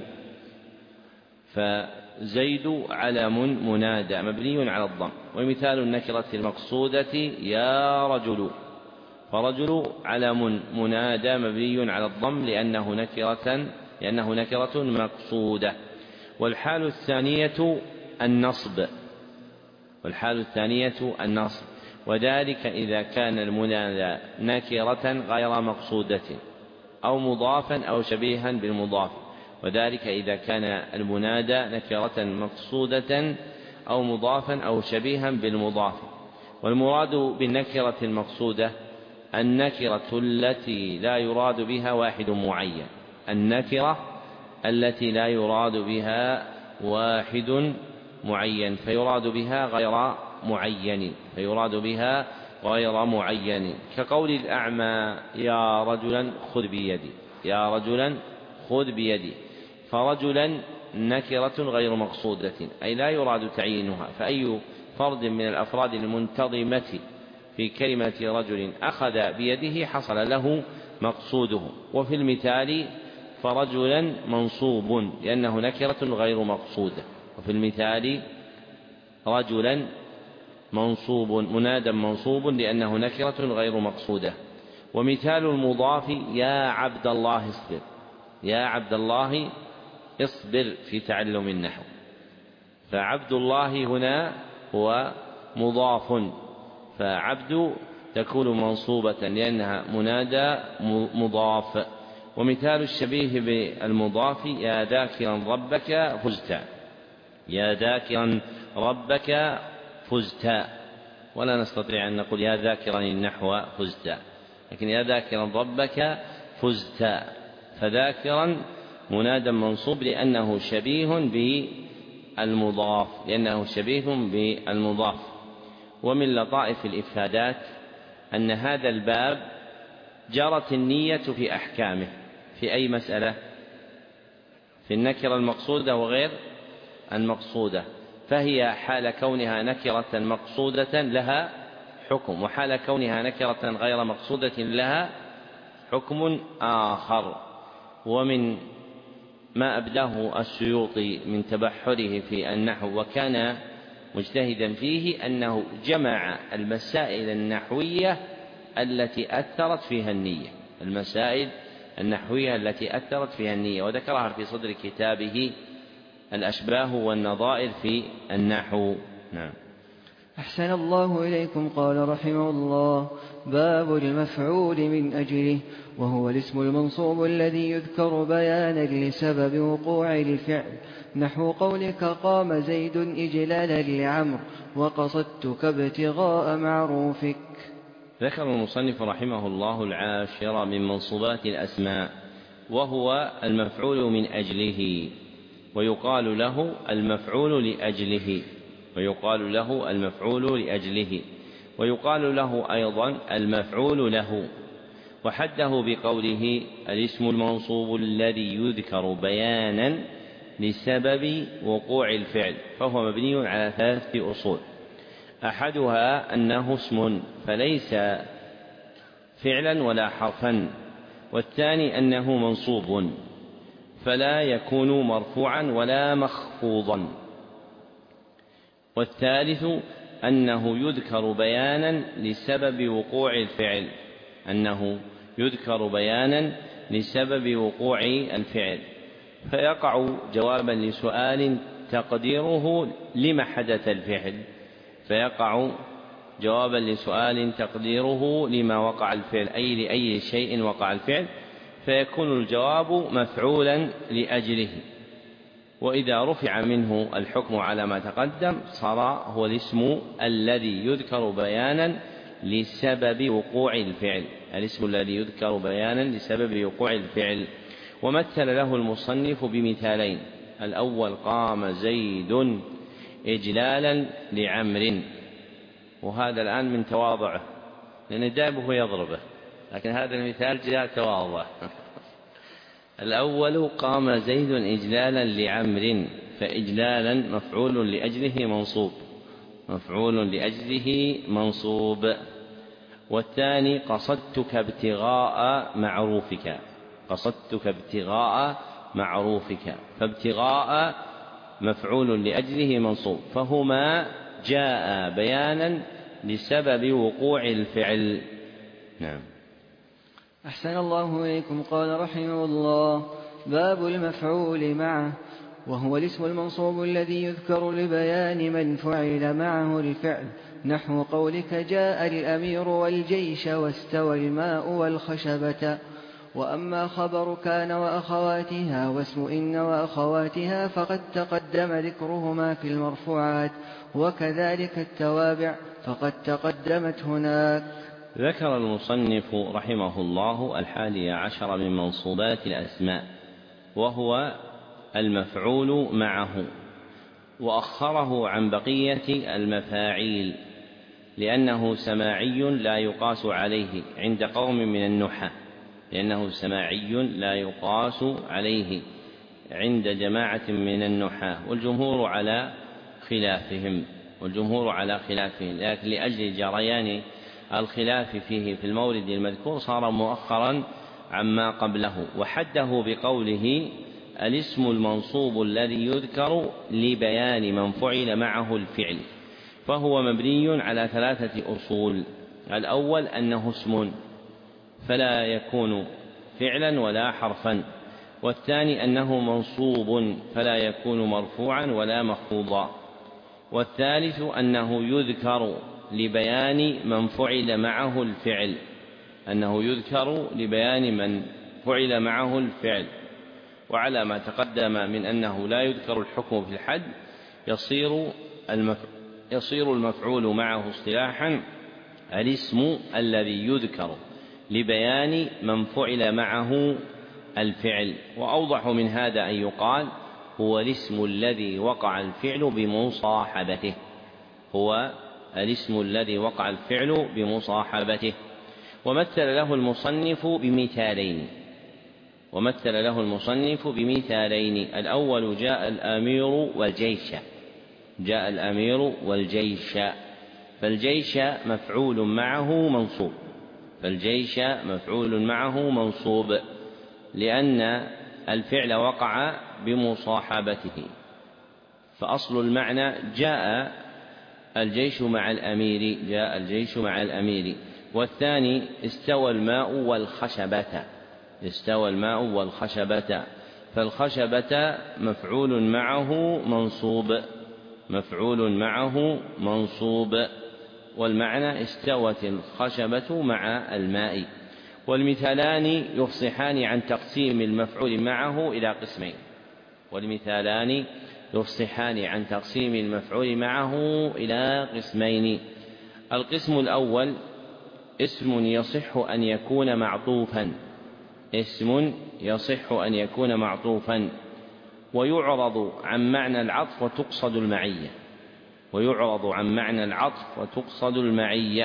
فزيد علم منادى مبني على الضم. ومثال النكرة المقصودة يا رجل، فرجل علم منادى مبني على الضم لأنه نكرة لأنه نكرة مقصودة. والحال الثانية النصب والحال الثانية النصب وذلك إذا كان المنادى نكرة غير مقصودة أو مضافا أو شبيها بالمضاف، وذلك إذا كان المنادى نكرة مقصودة أو مضافا أو شبيها بالمضاف. والمراد بالنكرة المقصودة النكرة التي لا يراد بها واحد معين النكرة التي لا يراد بها واحد معين فيراد بها غير معين فيراد بها غير معين كقول الأعمى يا رجلا خذ بيدي يا رجلا خذ بيدي، فرجلا نكرة غير مقصودة أي لا يراد تعيينها، فأي فرد من الأفراد المنتظمة في كلمة رجل أخذ بيده حصل له مقصوده. وفي المثال فرجلا منصوب لأنه نكرة غير مقصودة، وفي المثال رجلا منصوب منادى منصوب لأنه نكرة غير مقصودة. ومثال المضاف يا عبد الله اصبر يا عبد الله اصبر في تعلم النحو، فعبد الله هنا هو مضاف، فعبد تكون منصوبة لأنها منادى مضاف. ومثال الشبيه بالمضاف يا ذاكرا ربك فزت يا ذاكرا ربك فزت، ولا نستطيع أن نقول يا ذاكرا النحو فزت، لكن يا ذاكرا ربك فزت، فذاكرا منادى منصوب لأنه شبيه بالمضاف لأنه شبيه بالمضاف. ومن لطائف الإفادات أن هذا الباب جرت النية في أحكامه في أي مسألة؟ في النكرة المقصودة وغير المقصودة، فهي حال كونها نكرة مقصودة لها حكم، وحال كونها نكرة غير مقصودة لها حكم آخر. ومن ما أبداه السيوطي من تبحره في النحو وكان مجتهدا فيه أنه جمع المسائل النحوية التي أثرت فيها النية المسائل النحوية التي أثرت فيها النية وذكرها في صدر كتابه الأشباه والنظائر في النحو. نعم. أحسن الله إليكم. قال رحمه الله: باب المفعول من أجله، وهو الاسم المنصوب الذي يذكر بيانا لسبب وقوع الفعل، نحو قولك قام زيد إجلالا لعمر وقصدتك ابتغاء معروفك. ذكر المصنف رحمه الله العاشر من منصوبات الأسماء، وهو المفعول من أجله، ويقال له المفعول لأجله ويقال له المفعول لأجله ويقال له أيضا المفعول له. وحده بقوله الاسم المنصوب الذي يذكر بيانا لسبب وقوع الفعل، فهو مبني على ثلاثة أصول: أحدها أنه اسم فليس فعلا ولا حرفا، والثاني أنه منصوب فلا يكون مرفوعا ولا مخفوضا، والثالث أنه يذكر بيانا لسبب وقوع الفعل أنه يذكر بيانا لسبب وقوع الفعل فيقع جوابا لسؤال تقديره لما حدث الفعل فيقع جوابا لسؤال تقديره لما وقع الفعل أي لأي شيء وقع الفعل، فيكون الجواب مفعولا لأجله. وإذا رفع منه الحكم على ما تقدم صار هو الاسم الذي يذكر بيانا لسبب وقوع الفعل الاسم الذي يذكر بيانا لسبب وقوع الفعل. ومثل له المصنف بمثالين: الأول قام زيد إجلالا لعمر، وهذا الآن من تواضعه لأن دائما يضربه، لكن هذا المثال جاء تواضع. الأول قام زيد إجلالا لعمر، فإجلالا مفعول لأجله منصوب، مفعول لأجله منصوب. والثاني قصدتك ابتغاء معروفك، قصدتك ابتغاء معروفك، فابتغاء مفعول لأجله منصوب، فهما جاء بيانا لسبب وقوع الفعل. نعم. أحسن الله إليكم. قال رحمه الله: باب المفعول معه، وهو الاسم المنصوب الذي يذكر لبيان من فعل معه الفعل، نحو قولك جاء الأمير والجيش واستوى الماء والخشبة. وأما خبر كان وأخواتها واسم إن وأخواتها فقد تقدم ذكرهما في المرفوعات، وكذلك التوابع فقد تقدمت هناك. ذكر المصنف رحمه الله الحادي عشر من منصوبات الأسماء، وهو المفعول معه، وأخره عن بقية المفاعيل لأنه سماعي لا يقاس عليه عند قوم من النحاة، لأنه سماعي لا يقاس عليه عند جماعة من النحاة، والجمهور على خلافهم والجمهور على خلافهم لكن لأجل جريان الخلاف فيه في المورد المذكور صار مؤخرا عما قبله. وحده بقوله الاسم المنصوب الذي يذكر لبيان من فعل معه الفعل، فهو مبني على ثلاثة أصول: الأول أنه اسم فلا يكون فعلا ولا حرفا، والثاني أنه منصوب فلا يكون مرفوعا ولا مخفوضا، والثالث أنه يذكر لبيان من فعل معه الفعل، أنه يذكر لبيان من فعل معه الفعل. وعلى ما تقدم من أنه لا يذكر الحكم في الحد يصير يصير المفعول معه اصطلاحا الاسم الذي يذكر لبيان من فعل معه الفعل. وأوضح من هذا أن يقال هو الاسم الذي وقع الفعل بمصاحبته، هو الاسم الذي وقع الفعل بمصاحبته. ومثل له المصنف بمثالين ومثل له المصنف بمثالين الأول جاء الأمير والجيش، جاء الأمير والجيش، فالجيش مفعول معه منصوب، فالجيش مفعول معه منصوب لأن الفعل وقع بمصاحبته. فأصل المعنى جاء الجيش مع الأمير، جاء الجيش مع الأمير. والثاني استوى الماء والخشبة، استوى الماء والخشبة، فالخشبة مفعول معه منصوب، مفعول معه منصوب، والمعنى استوت الخشبة مع الماء. والمثالان يفصحان عن تقسيم المفعول معه إلى قسمين، والمثالان يفصحان عن تقسيم المفعول معه إلى قسمين. القسم الأول اسم يصح أن يكون معطوفا، اسم يصح أن يكون معطوفا ويعرض عن معنى العطف وتقصد المعية، ويعرض عن معنى العطف وتقصد المعية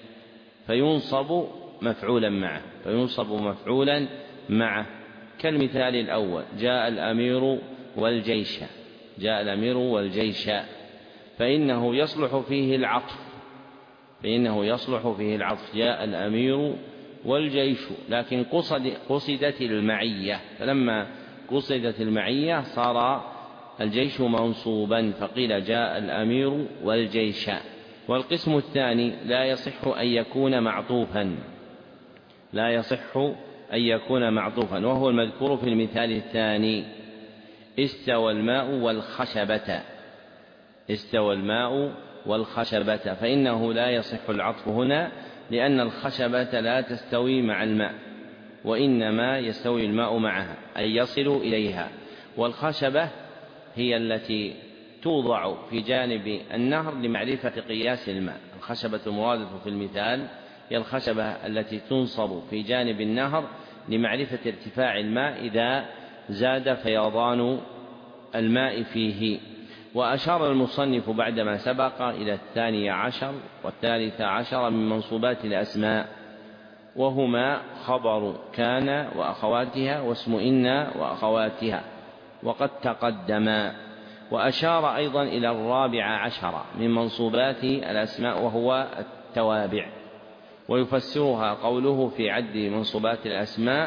فينصب مفعولا معه، فينصب مفعولا معه. كالمثال الأول جاء الأمير والجيش، جاء الأمير والجيش، فإنه يصلح فيه العطف، فإنه يصلح فيه العطف جاء الأمير والجيش، لكن قصد قصدت المعية، فلما قصدت المعية صار الجيش منصوبا فقيل جاء الأمير والجيش. والقسم الثاني لا يصح أن يكون معطوفا، لا يصح أن يكون معطوفا، وهو المذكور في المثال الثاني: استوى الماء والخشبة، استوى الماء والخشبة، فإنه لا يصح العطف هنا لأن الخشبة لا تستوي مع الماء، وإنما يستوي الماء معها أي يصل إليها. والخشبة هي التي توضع في جانب النهر لمعرفة قياس الماء، الخشبة المرادة في المثال هي الخشبة التي تنصب في جانب النهر لمعرفة ارتفاع الماء إذا زاد فيضان الماء فيه. وأشار المصنف بعدما سبق إلى الثاني عشر والثالث عشر من منصوبات الأسماء، وهما خبر كان وأخواتها واسم إن وأخواتها وقد تقدما. وأشار أيضا إلى الرابع عشر من منصوبات الأسماء وهو التوابع، ويفسرها قوله في عد منصوبات الأسماء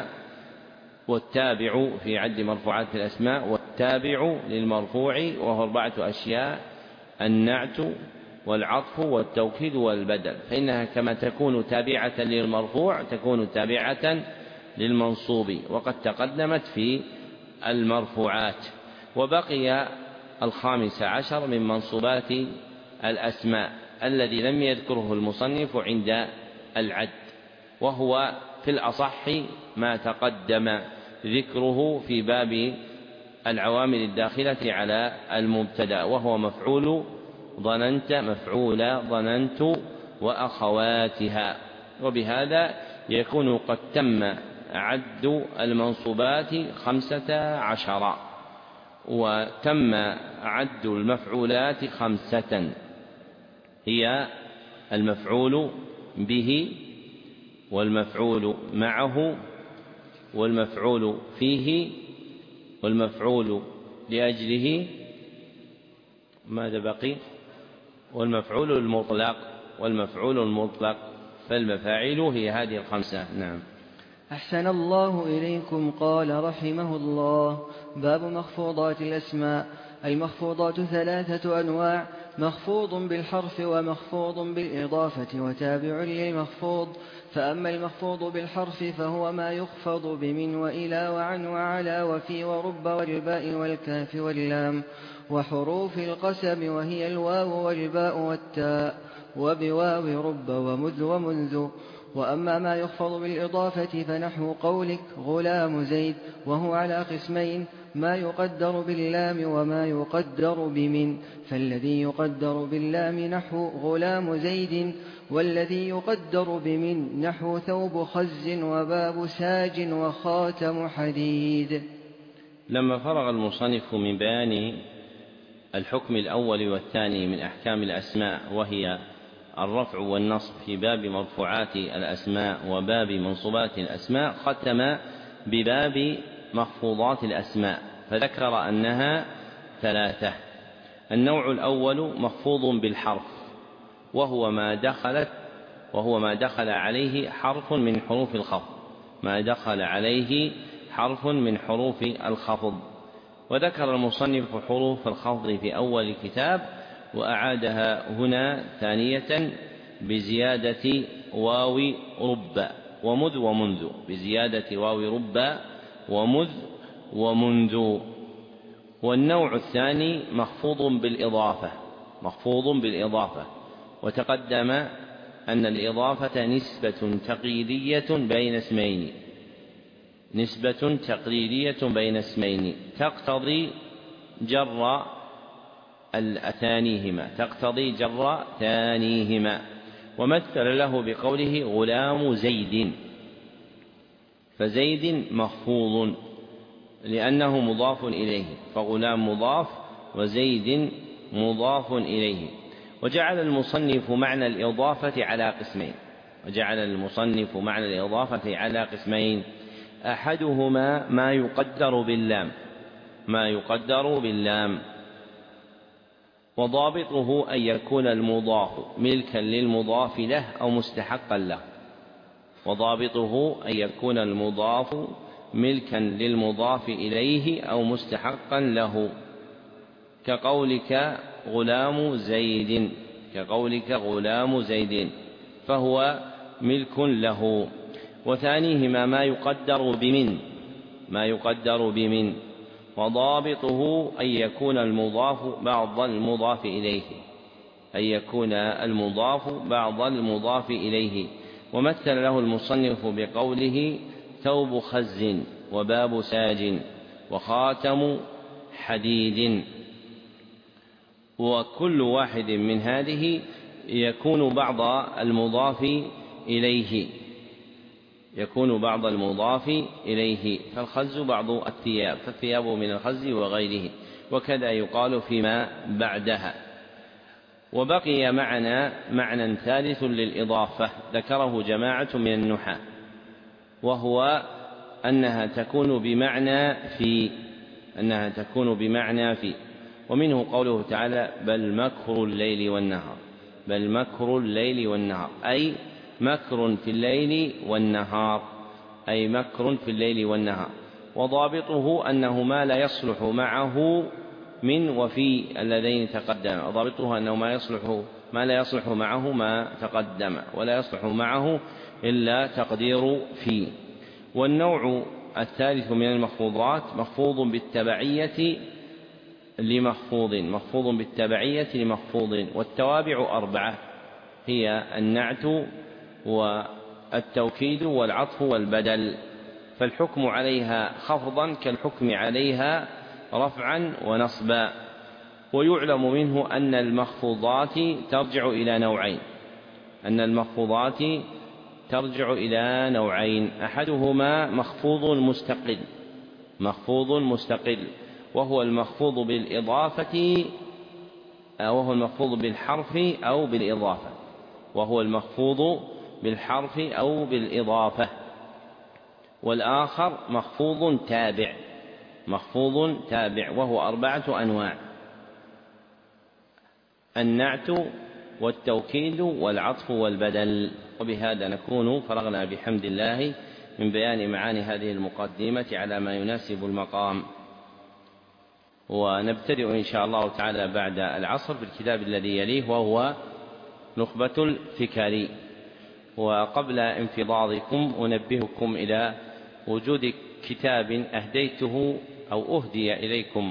والتابع في عد مرفوعات الأسماء والتابع للمرفوع، وهو أربعة أشياء: النعت والعطف والتوكيد والبدل، فإنها كما تكون تابعة للمرفوع تكون تابعة للمنصوب، وقد تقدمت في المرفوعات. وبقي الخامس عشر من منصوبات الأسماء الذي لم يذكره المصنف عند العد، وهو في الأصح ما تقدم ذكره في باب العوامل الداخلة على المبتدأ، وهو مفعول ظننت، مفعول ظننت وأخواتها. وبهذا يكون قد تم عد المنصوبات خمسة عشر، وتم عد المفعولات خمسة، هي المفعول به والمفعول معه والمفعول فيه والمفعول لأجله، ماذا بقي؟ والمفعول المطلق والمفعول المطلق، فالمفاعل هي هذه الخمسة. نعم. أحسن الله إليكم. قال رحمه الله: باب مخفوضات الأسماء. المخفوضات ثلاثة أنواع: مخفوض بالحرف ومخفوض بالإضافة وتابع للمخفوض. فأما المخفوض بالحرف فهو ما يخفض بمن وإلى وعن وعلى وفي ورب والباء والكاف واللام وحروف القسم، وهي الواو والباء والتاء، وبواو رب ومذ ومنذ. وأما ما يخفض بالإضافة فنحو قولك غلام زيد، وهو على قسمين: ما يقدر باللام وما يقدر بمن. فالذي يقدر باللام نحو غلام زيد، والذي يقدر بمن نحو ثوب خز وباب ساج وخاتم حديد. لما فرغ المصنف من بيان الحكم الأول والثاني من أحكام الأسماء، وهي الرفع والنصب في باب مرفوعات الأسماء وباب منصوبات الأسماء، ختم بباب مخفوضات الأسماء فذكر أنها ثلاثة. النوع الأول مخفوض بالحرف، وهو ما دخلت وهو ما دخل عليه حرف من حروف الخفض ما دخل عليه حرف من حروف الخفض وذكر المصنف حروف الخفض في أول كتاب، وأعادها هنا ثانية بزيادة واو رب ومذ ومنذ بزيادة واو رب ومذ ومنذ. والنوع الثاني مخفوض بالإضافة مخفوض بالإضافة وتقدم أن الإضافة نسبة تقييدية بين اسمين نسبة تقليدية بين اسمين تقتضي جر الثانيهما تقتضي جر ثانيهما ومثل له بقوله غلام زيد، فزيد مخفوض لأنه مضاف إليه، فغلام مضاف وزيد مضاف إليه. وجعل المصنف معنى الإضافة على قسمين وجعل المصنف معنى الإضافة على قسمين أحدهما ما يقدر باللام ما يقدر باللام وضابطه أن يكون المضاف ملكا للمضاف له أو مستحقا له وضابطه أن يكون المضاف ملكا للمضاف إليه أو مستحقا له كقولك غلام زيد كقولك غلام زيد فهو ملك له. وثانيهما ما يقدر بمن ما يقدر بمن وضابطه أن يكون المضاف بعض المضاف إليه أن يكون المضاف بعض المضاف إليه. ومثل له المصنف بقوله ثوب خز وباب ساج وخاتم حديد. وكل واحد من هذه يكون بعض المضاف إليه يكون بعض المضاف إليه، فالخز بعض الثياب، فالثياب من الخز وغيره، وكذا يقال فيما بعدها. وبقي معنا معنى ثالث للإضافة ذكره جماعة من النحاة، وهو أنها تكون بمعنى في أنها تكون بمعنى في ومنه قوله تعالى: بل مكر الليل والنهار، بل مكر الليل والنهار، أي مكر في الليل والنهار، أي مكر في الليل والنهار. وضابطه أنه ما لا يصلح معه من وفي اللذين تقدم، ضابطه أنه ما يصلح ما لا يصلح معه ما تقدم، ولا يصلح معه إلا تقدير في. والنوع الثالث من المخفوضات مخفوض بالتبعية لمخفوض، مخفوض بالتبعية لمخفوض. والتوابع أربعة، هي النعت والتوكيد والعطف والبدل، فالحكم عليها خفضا كالحكم عليها رفعا ونصبا. ويعلم منه أن المخفوضات ترجع إلى نوعين أن المخفوضات ترجع إلى نوعين أحدهما مخفوض مستقل مخفوض مستقل وهو المخفوض بالإضافة وهو المخفوض بالحرف أو بالإضافة وهو المخفوض بالحرف أو بالإضافة والآخر مخفوض تابع مخفوض تابع وهو أربعة أنواع: النعت والتوكيد والعطف والبدل. وبهذا نكون فرغنا بحمد الله من بيان معاني هذه المقدمة على ما يناسب المقام، ونبتدئ إن شاء الله تعالى بعد العصر بالكتاب الذي يليه وهو نخبة الفكري. وقبل انفضاضكم أنبهكم إلى وجود كتاب أهديته أو أهدي إليكم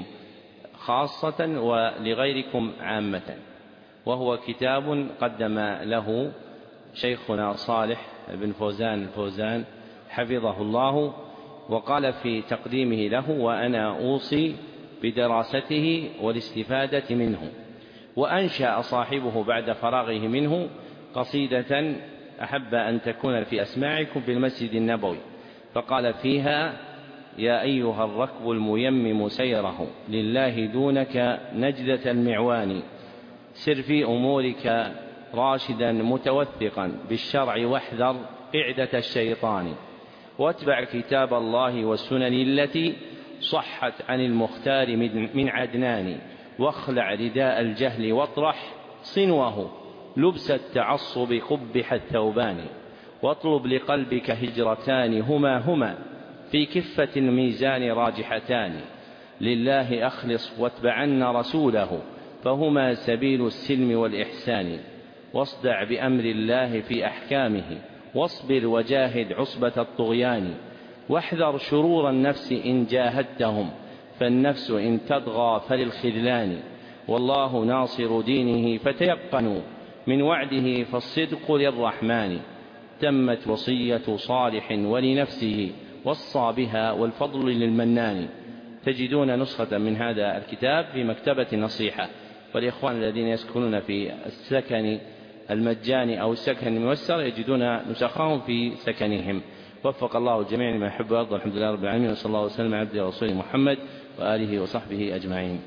خاصة ولغيركم عامة، وهو كتاب قدم له شيخنا صالح بن فوزان الفوزان حفظه الله، وقال في تقديمه له: وأنا أوصي بدراسته والاستفادة منه. وأنشأ صاحبه بعد فراغه منه قصيدة أحب أن تكون في أسماعكم بالمسجد النبوي، فقال فيها: يا أيها الركب الميمم سيره لله دونك نجدة المعوان، سر في أمورك راشدا متوثقا بالشرع واحذر قعدة الشيطان، واتبع كتاب الله والسنن التي صحت عن المختار من عدنان، واخلع رداء الجهل واطرح صنوه لبس التعصب قبح الثوبان، واطلب لقلبك هجرتان هما هما في كفة الميزان راجحتان، لله أخلص واتبعن رسوله فهما سبيل السلم والإحسان، واصدع بأمر الله في أحكامه واصبر وجاهد عصبة الطغيان، واحذر شرور النفس إن جاهدتهم فالنفس إن تطغى فللخذلان، والله ناصر دينه فتيقنوا من وعده فالصدق للرحمن، تمت وصية صالح ولنفسه وصى بها والفضل للمنان. تجدون نسخة من هذا الكتاب في مكتبة النصيحة، والإخوان الذين يسكنون في السكن المجاني أو السكن الميسر يجدون نسخهم في سكنهم. وفق الله الجميع لما يحب ويرضى. الحمد لله رب العالمين، وصلى الله وسلم على عبده ورسوله محمد وآله وصحبه أجمعين.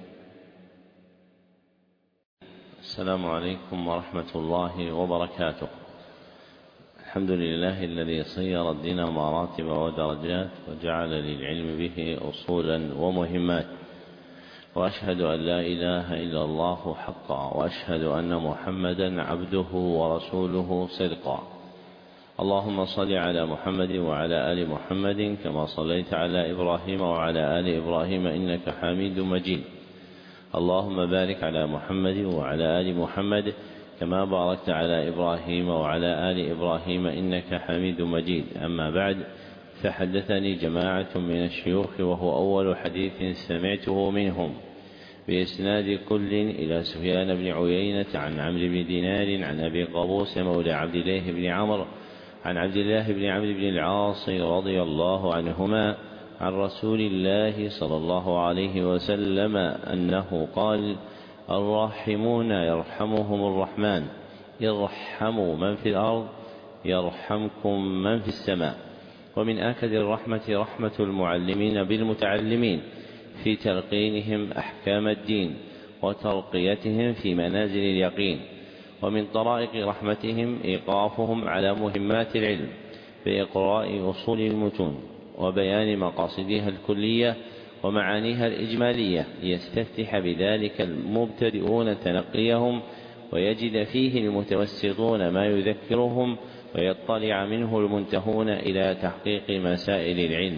السلام عليكم ورحمة الله وبركاته. الحمد لله الذي صير الدين مراتب ودرجات وجعل للعلم به أصولا ومهمات، وأشهد أن لا إله إلا الله حقا، وأشهد أن محمدا عبده ورسوله صدقا. اللهم صل على محمد وعلى آل محمد كما صليت على إبراهيم وعلى آل إبراهيم إنك حميد مجيد. اللهم بارك على محمد وعلى آل محمد كما باركت على إبراهيم وعلى آل إبراهيم إنك حميد مجيد. أما بعد، فحدثني جماعة من الشيوخ وهو أول حديث سمعته منهم بإسناد كل إلى سفيان بن عيينة عن عمرو بن دينار عن أبي قابوس مولى عبد الله بن عمرو عن عبد الله بن عمرو بن العاص رضي الله عنهما عن رسول الله صلى الله عليه وسلم أنه قال: الراحمون يرحمهم الرحمن، ارحموا من في الأرض يرحمكم من في السماء. ومن آكد الرحمة رحمة المعلمين بالمتعلمين في تلقينهم أحكام الدين وترقيتهم في منازل اليقين. ومن طرائق رحمتهم إيقافهم على مهمات العلم بإقراء أصول المتون وبيان مقاصدها الكلية ومعانيها الإجمالية، ليستفتح بذلك المبتدئون تنقيهم ويجد فيه المتوسطون ما يذكرهم ويطلع منه المنتهون إلى تحقيق مسائل العلم.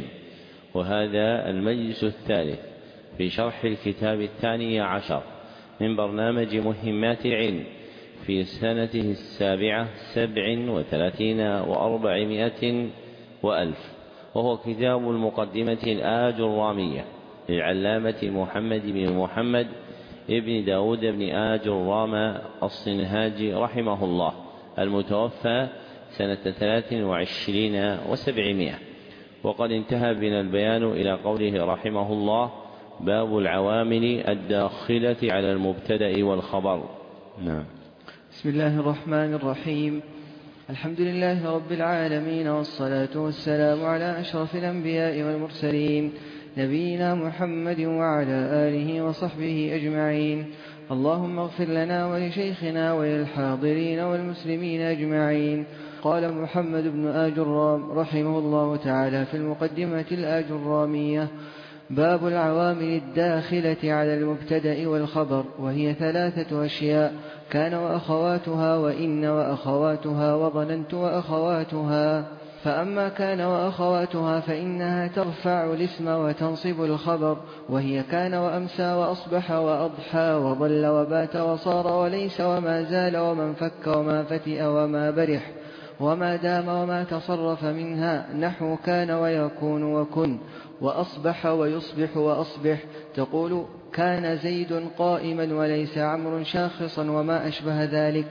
وهذا المجلس الثالث في شرح الكتاب الثاني عشر من برنامج مهمات العلم في سنته السابعة سبع وثلاثين وأربعمائة وألف، وهو كتاب المقدمة الآجرامية للعلامة محمد بن محمد ابن داود بن آجرام الصنهاجي رحمه الله، المتوفى سنة ثلاث وعشرين وسبعمائة. وقد انتهى بنا البيان إلى قوله رحمه الله: باب العوامل الداخلة على المبتدأ والخبر. نعم. بسم الله الرحمن الرحيم. الحمد لله رب العالمين، والصلاة والسلام على أشرف الأنبياء والمرسلين، نبينا محمد وعلى آله وصحبه أجمعين. اللهم اغفر لنا ولشيخنا وللحاضرين والمسلمين أجمعين. قال محمد بن آجرام رحمه الله تعالى في المقدمة الآجرامية: باب العوامل الداخلة على المبتدأ والخبر، وهي ثلاثة أشياء: كان وأخواتها، وإن وأخواتها، وظننت وأخواتها. فأما كان وأخواتها فإنها ترفع الاسم وتنصب الخبر، وهي كان وأمسى وأصبح وأضحى وظل وبات وصار وليس وما زال ومن فك وما فتئ وما برح وما دام وما تصرف منها، نحو كان ويكون وكن، وأصبح ويصبح وأصبح. تقول: كان زيد قائما وليس عمرو شاخصا وما أشبه ذلك.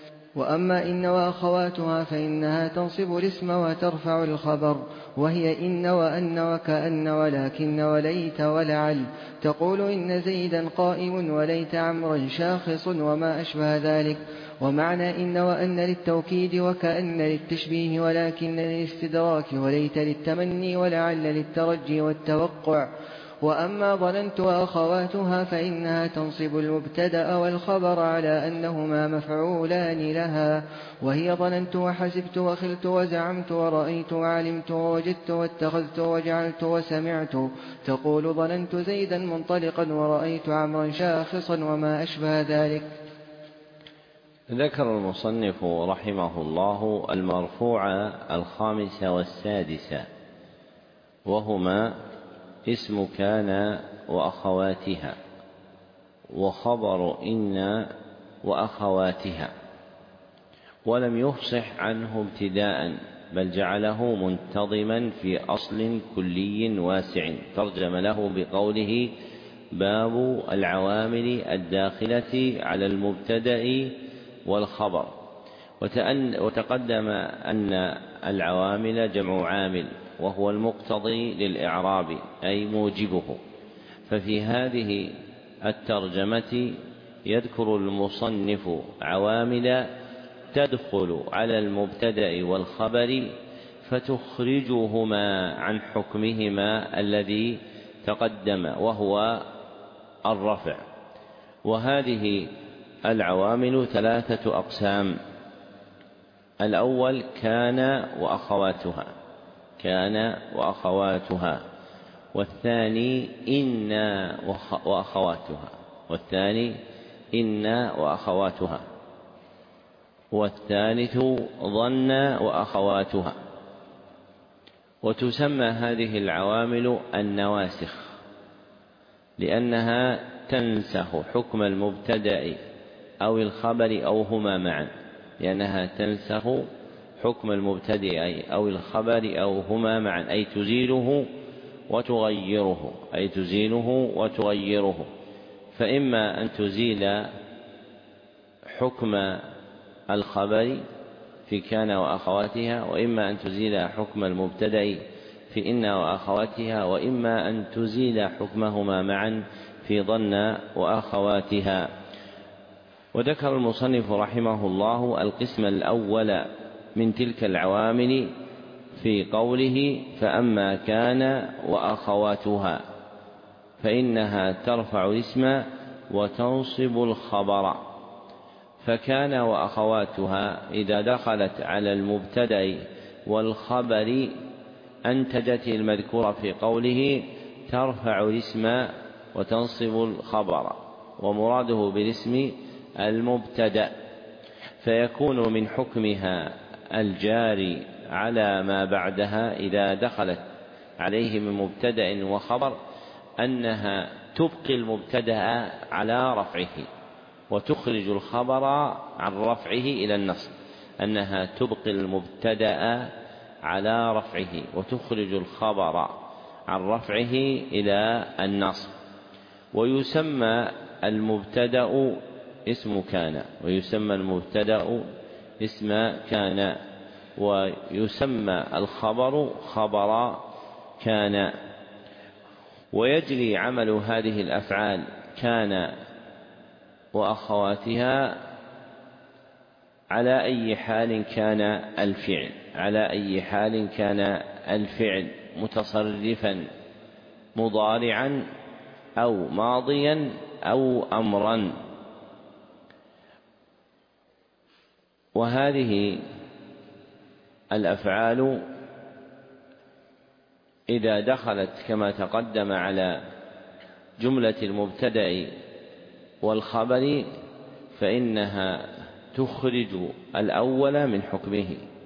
وأما إن وأخواتها فإنها تنصب الاسم وترفع الخبر، وهي إن وأن وكأن ولكن وليت ولعل. تقول: إن زيدا قائم وليت عمرا شاخص وما أشبه ذلك. ومعنى إن وأن للتوكيد وكأن للتشبيه، ولكن للاستدراك، وليت للتمني، ولعل للترجي والتوقع. وأما ظننت وأخواتها فإنها تنصب المبتدأ والخبر على أنهما مفعولان لها، وهي ظننت وحسبت وخلت وزعمت ورأيت وعلمت ووجدت واتخذت وجعلت وسمعت. تقول: ظننت زيدا منطلقا ورأيت عمرا شاخصا وما أشبه ذلك. ذكر المصنف رحمه الله المرفوع الخامس والسادس، وهما اسم كان وأخواتها، وخبر إن وأخواتها، ولم يفصح عنه ابتداء، بل جعله منتظما في أصل كلي واسع، ترجم له بقوله: باب العوامل الداخلة على المبتدأ والخبر. وتقدم أن العوامل جمع عامل، وهو المقتضي للإعراب أي موجبه. ففي هذه الترجمة يذكر المصنف عوامل تدخل على المبتدأ والخبر فتخرجهما عن حكمهما الذي تقدم، وهو الرفع. وهذه العوامل ثلاثة أقسام: الأول كان وأخواتها، كان وأخواتها، والثاني إن وأخواتها، والثاني إن وأخواتها، والثالث ظن وأخواتها. وتسمى هذه العوامل النواسخ، لأنها تنسخ حكم المبتدأ أو الخبر أو هما معا، لأنها تنسخ حكم المبتدأ أو الخبر أو هما معا، أي تزيله وتغيره، أي تزيله وتغيره. فإما أن تزيل حكم الخبر في كان وأخواتها، وإما أن تزيل حكم المبتدأ في إن وأخواتها، وإما أن تزيل حكمهما معا في ظن وأخواتها. وذكر المصنف رحمه الله القسم الأول من تلك العوامل في قوله فأما كان وأخواتها فإنها ترفع الاسم وتنصب الخبر. فكان وأخواتها إذا دخلت على المبتدأ والخبر أنتجت المذكور في قوله ترفع الاسم وتنصب الخبر، ومراده بالاسم المبتدأ، فيكون من حكمها الجاري على ما بعدها إذا دخلت عليه من مبتدأ وخبر أنها تبقي المبتدأ على رفعه وتخرج الخبر عن رفعه إلى النصب، أنها تبقي المبتدأ على رفعه وتخرج الخبر عن رفعه إلى النصب. ويسمى المبتدأ اسم كان، ويسمى المبتدأ اسم كان، ويسمى الخبر خبر كان. ويجري عمل هذه الأفعال كان وأخواتها على أي حال كان الفعل، على أي حال كان الفعل متصرفا مضارعا أو ماضيا أو أمرا. وهذه الأفعال إذا دخلت كما تقدم على جملة المبتدأ والخبر فإنها تخرج الأول من حكمه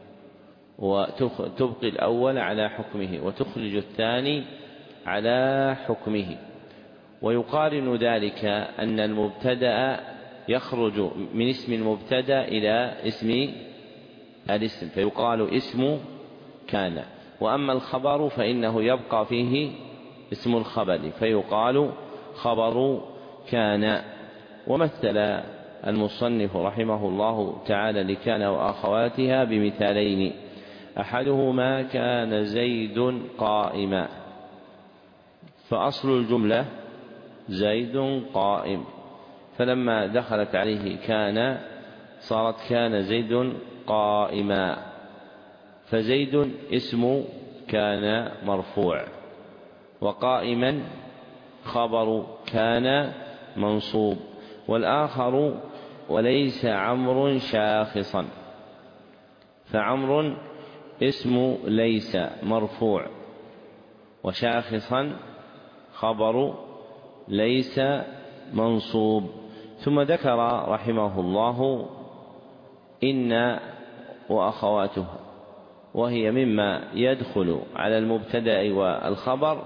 وتبقي الأول على حكمه وتخرج الثاني على حكمه. ويقارن ذلك أن المبتدأ يخرج من اسم المبتدأ إلى اسم الاسم فيقال اسم كان، وأما الخبر فإنه يبقى فيه اسم الخبر فيقال خبر كان. ومثل المصنف رحمه الله تعالى لكان وأخواتها بمثالين: أحدهما كان زيد قائما، فأصل الجملة زيد قائم، فلما دخلت عليه كان صارت كان زيد قائما، فزيد اسم كان مرفوع، وقائما خبر كان منصوب. والآخر وليس عمرو شاخصا، فعمرو اسم ليس مرفوع، وشاخصا خبر ليس منصوب. ثم ذكر رحمه الله إن وأخواتها، وهي مما يدخل على المبتدأ والخبر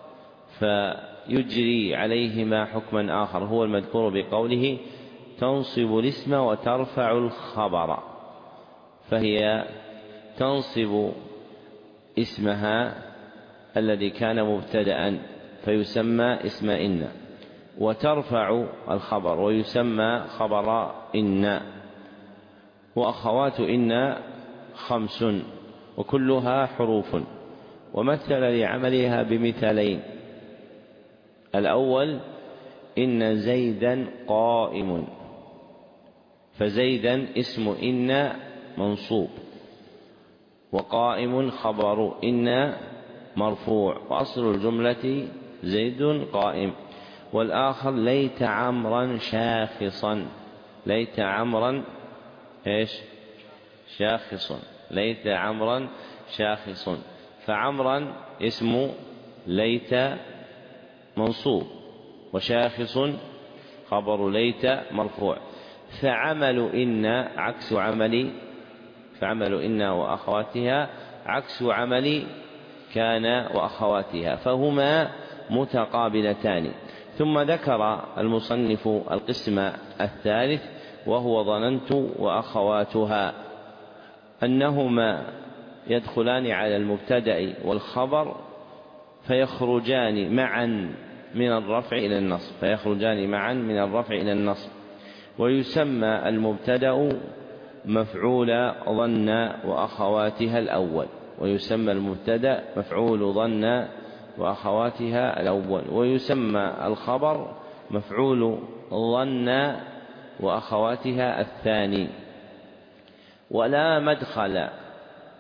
فيجري عليهما حكما آخر هو المذكور بقوله تنصب الاسم وترفع الخبر، فهي تنصب اسمها الذي كان مبتدأ فيسمى اسم إن، وترفع الخبر ويسمى خبر إن. وأخوات إن خمس وكلها حروف. ومثل لعملها بمثالين: الأول إن زيدا قائم، فزيدا اسم إن منصوب، وقائم خبر إن مرفوع، وأصل الجملة زيد قائم. والآخر ليت عمرا شاخصا، ليت عمرا إيش شاخص، ليت عمرا شاخص، فعمرا اسم ليت منصوب، وشاخص خبر ليت مرفوع. فعمل إن عكس عمل فعمل إن وأخواتها عكس عمل كان وأخواتها، فهما متقابلتان. ثم ذكر المصنف القسم الثالث وهو ظننت وأخواتها، أنهما يدخلان على المبتدأ والخبر فيخرجان معا من الرفع إلى النصب فيخرجان معا من الرفع إلى النصب. ويسمى المبتدأ مفعول ظن وأخواتها الأول، ويسمى المبتدأ مفعول ظن وأخواتها الأول، ويسمى الخبر مفعول ظن وأخواتها الثاني. ولا مدخل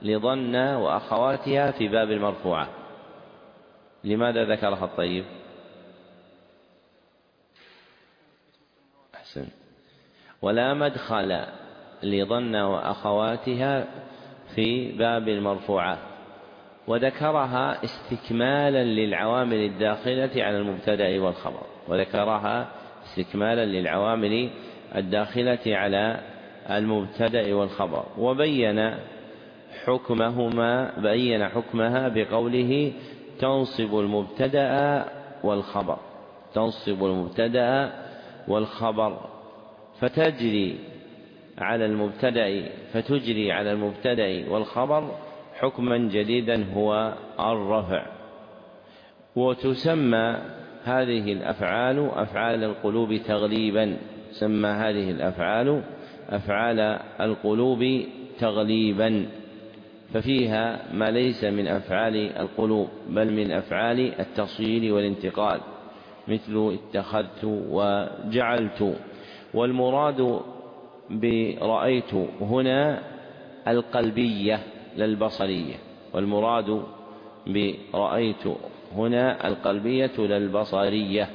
لظن وأخواتها في باب المرفوعة. لماذا ذكرها الطيب؟ أحسن. ولا مدخل لظن وأخواتها في باب المرفوعات، وذكرها استكمالا للعوامل الداخلة على المبتدأ والخبر وذكرها استكمالا للعوامل الداخلة على المبتدأ والخبر وبين حكمهما بين حكمها بقوله تنصب المبتدأ والخبر تنصب المبتدأ والخبر فتجري على المبتدأ فتجري على المبتدأ والخبر حكما جديدا هو الرفع. وتسمى هذه الأفعال أفعال القلوب تغليبا سمى هذه الأفعال أفعال القلوب تغليبا، ففيها ما ليس من أفعال القلوب بل من أفعال التصوير والانتقال، مثل اتخذت وجعلت. والمراد برأيت هنا القلبية لا البصرية والمراد برأيت هنا القلبية لا البصرية.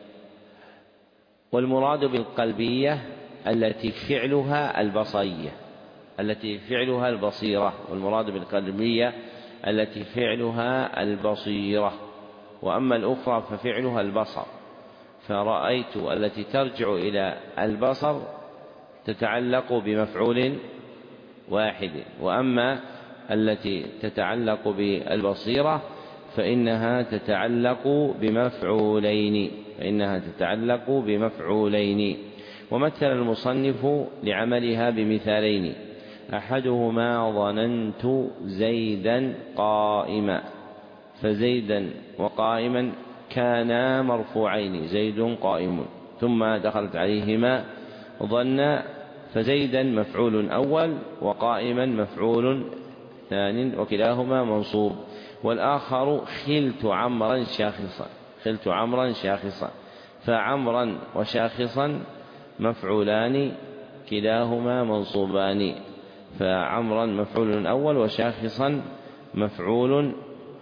والمراد بالقلبية التي فعلها البصرية التي فعلها البصيرة والمراد بالقلبية التي فعلها البصيرة، وأما الأخرى ففعلها البصر. فرأيت التي ترجع إلى البصر تتعلق بمفعول واحد، وأما التي تتعلق بالبصيرة فإنها تتعلق بمفعولين فإنها تتعلق بمفعولين. ومثل المصنف لعملها بمثالين: أحدهما ظننت زيدا قائما، فزيدا وقائما كانا مرفوعين، زيد قائم، ثم دخلت عليهما ظن فزيدا مفعول أول وقائما مفعول ثان وكلاهما منصوب. والآخر خلت عمرا شاخصا خلت عمرا شاخصا فعمرا وشاخصا مفعولان كلاهما منصوبان، فعمرا مفعول أول وشاخصا مفعول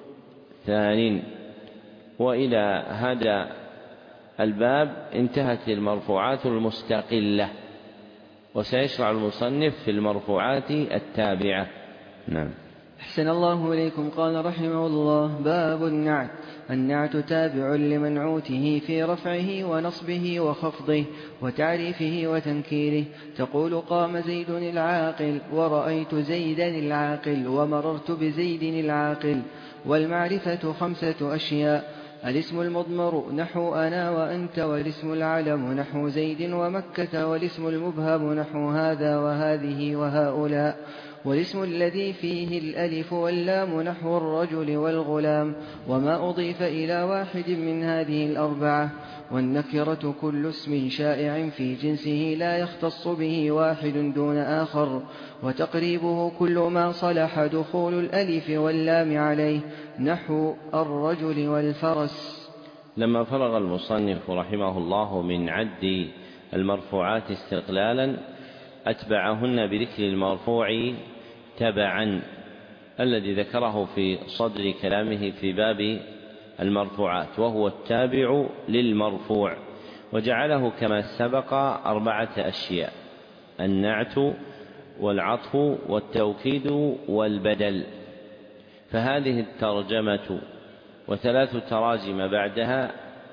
ثان. وإلى هذا الباب انتهت المرفوعات المستقلة، وسيشرع المصنف في المرفوعات التابعة. نعم. أحسن الله إليكم. قال رحمه الله: باب النعت. النعت تابع لمنعوته في رفعه ونصبه وخفضه وتعريفه وتنكيره. تقول: قام زيد العاقل، ورأيت زيدا العاقل، ومررت بزيد العاقل. والمعرفة خمسة أشياء: الاسم المضمر نحو أنا وأنت، والاسم العلم نحو زيد ومكة، والاسم المبهم نحو هذا وهذه وهؤلاء، والاسم الذي فيه الألف واللام نحو الرجل والغلام، وما أضيف إلى واحد من هذه الأربعة. والنكرة كل اسم شائع في جنسه لا يختص به واحد دون آخر. وتقريبه كل ما صلح دخول الألف واللام عليه نحو الرجل والفرس. لما فرغ المصنف رحمه الله من عد المرفوعات استقلالا أتبعهن بذكر المرفوع تبعا الذي ذكره في صدر كلامه في باب المرفوعات، وهو التابع للمرفوع، وجعله كما سبق أربعة أشياء: النعت والعطف والتوكيد والبدل. فهذه الترجمة وثلاث تراجم بعدها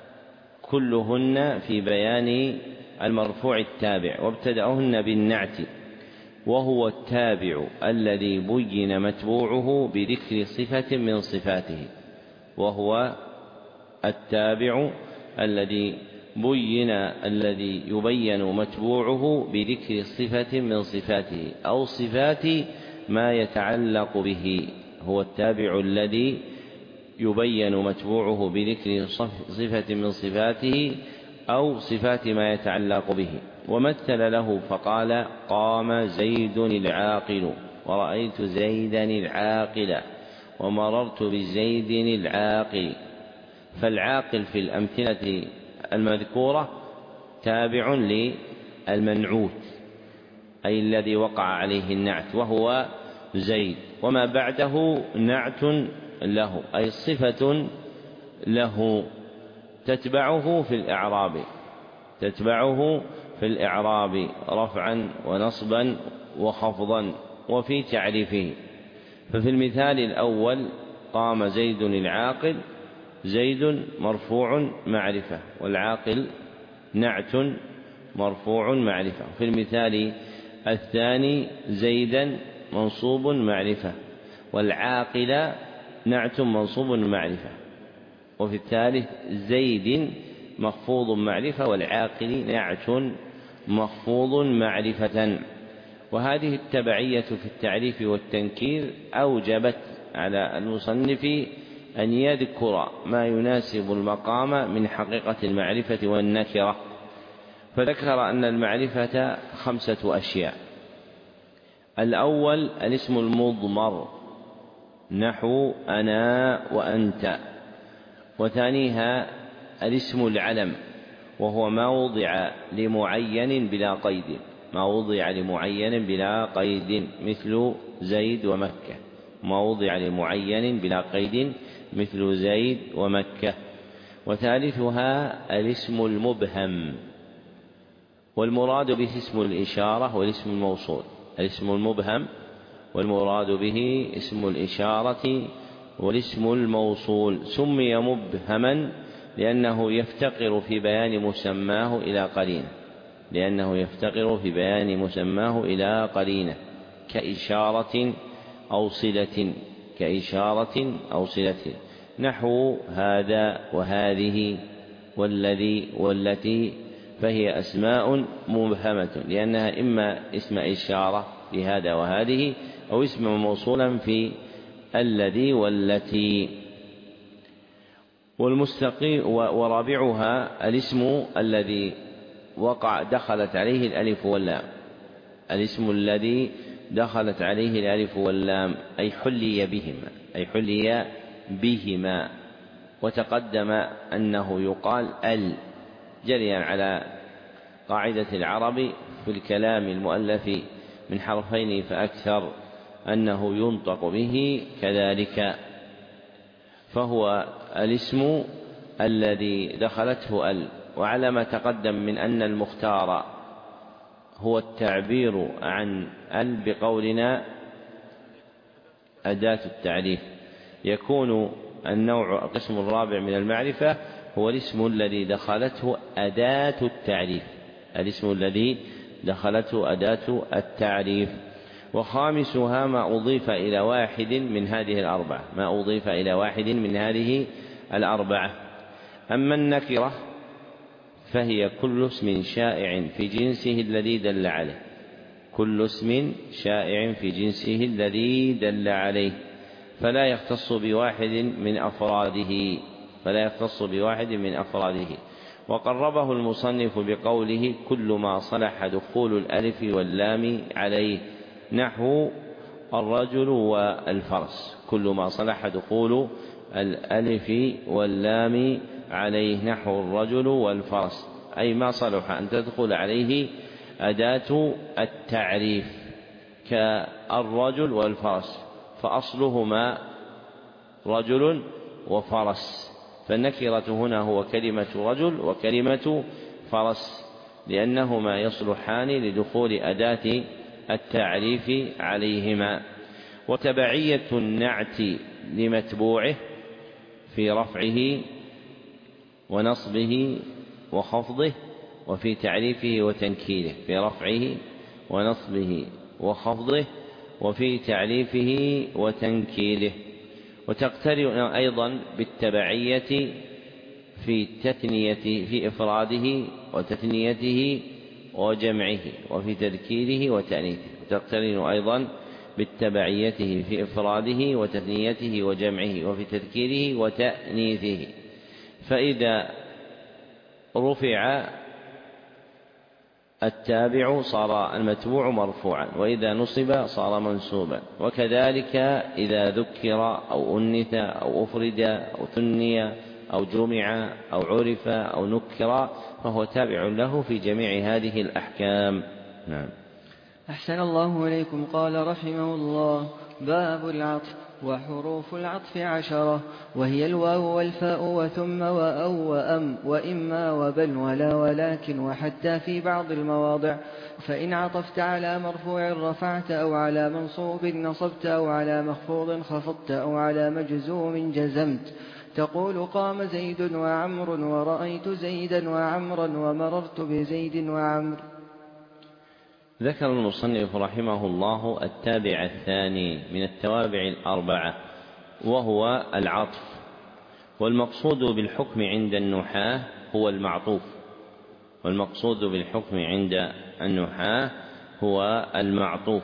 كلهن في بيان المرفوع التابع، وابتدأهن بالنعت، وهو التابع الذي بين متبوعه بذكر صفة من صفاته وهو التابع الذي بين الذي يبين متبوعه بذكر صفة من صفاته أو صفات ما يتعلق به. هو التابع الذي يبين متبوعه بذكر صفة من صفاته أو صفات ما يتعلق به. ومثل له فقال: قام زيد العاقل، ورأيت زيدا العاقل، ومررت بزيد العاقل. فالعاقل في الأمثلة المذكورة تابع للمنعوت، أي الذي وقع عليه النعت وهو زيد، وما بعده نعت له أي صفة له تتبعه في الإعراب تتبعه في الإعراب رفعا ونصبا وخفضا وفي تعريفه. ففي المثال الأول قام زيد العاقل، زيد مرفوع معرفة والعاقل نعت مرفوع معرفة. في المثال الثاني زيدا منصوب معرفة والعاقل نعت منصوب معرفة. وفي الثالث زيد مخفوض معرفة والعاقل نعت مخفوض معرفة. وهذه التبعية في التعريف والتنكير أوجبت على المصنف أن يذكر ما يناسب المقام من حقيقة المعرفة والنكرة، فذكر أن المعرفة خمسة أشياء: الأول الاسم المضمر نحو أنا وأنت، وثانيها الاسم العلم وهو ما وضع لمعين بلا قيد ما وضع لمعين بلا قيد مثل زيد ومكة ما وضع لمعين بلا قيد مثل زيد ومكة. وثالثها الاسم المبهم والمراد به اسم الإشارة والاسم الموصول. الاسم المبهم والمراد به اسم الإشارة والاسم الموصول سمي مبهما لأنه يفتقر في بيان مسماه إلى قرينة لأنه يفتقر في بيان مسماه إلى قرينة كإشارة أو صلة كإشارة أو صلة نحو هذا وهذه والذي والتي، فهي أسماء مبهمة لأنها إما اسم إشارة في هذا وهذه أو اسم موصولا في الذي والتي. والمستقيم ورابعها الاسم الذي وقع دخلت عليه الألف واللام الاسم الذي دخلت عليه الألف واللام أي حلي بهما أي حلي بهما وتقدم أنه يقال ال جريا على قاعدة العرب في الكلام المؤلف من حرفين فأكثر أنه ينطق به كذلك، فهو الاسم الذي دخلته ال. وعلى ما تقدم من أن المختار هو التعبير عن ال بقولنا أداة التعريف، يكون النوع القسم الرابع من المعرفة هو الاسم الذي دخلته أداة التعريف الاسم الذي دخلته أداة التعريف. وخامسها ما أضيف إلى واحد من هذه الأربعة ما أضيف إلى واحد من هذه الأربعة. أما النكرة فهي كل اسم شائع في جنسه الذي دل عليه كل اسم شائع في جنسه الذي دل عليه فلا يختص بواحد من أفراده فلا يختص بواحد من أفراده. وقربه المصنف بقوله كل ما صلح دخول الألف واللام عليه نحو الرجل والفرس كل ما صلح دخول الألف واللام عليه نحو الرجل والفرس أي ما صلح أن تدخل عليه أداة التعريف كالرجل والفرس فأصلهما رجل وفرس، فالنكرة هنا هو كلمة رجل وكلمة فرس لأنهما يصلحان لدخول أداة التعريف عليهما. وتبعية النعت لمتبوعه في رفعه ونصبه وخفضه وفي تعريفه وتنكيره في رفعه ونصبه وخفضه وفي تعريفه وتنكيره. وتقترن أيضا بالتبعية في تثنية في إفراده وتثنيته وجمعه وفي تذكيره وتأنيثه وتقترن أيضا بالتبعيته في إفراده وتثنيته وجمعه وفي تذكيره وتأنيثه. فإذا رفع التابع صار المتبوع مرفوعا وإذا نصب صار منصوبا، وكذلك إذا ذكر أو أنث أو أفرد أو ثني أو جمع أو عرف أو نكر فهو تابع له في جميع هذه الأحكام. نعم. أحسن الله إليكم. قال رحمه الله: باب العطف. وحروف العطف عشرة، وهي الواو والفاء وثم وأو وأم وإما وبل ولا ولكن وحتى في بعض المواضع. فإن عطفت على مرفوع رفعت، أو على منصوب نصبت، أو على مخفوض خفضت، أو على مجزوم جزمت. تقول: قام زيد وعمر، ورأيت زيدا وعمرا، ومررت بزيد وعمر. ذكر المصنف رحمه الله التابع الثاني من التوابع الأربعة، وهو العطف. والمقصود بالحكم عند النحاة هو المعطوف والمقصود بالحكم عند النحاة هو المعطوف.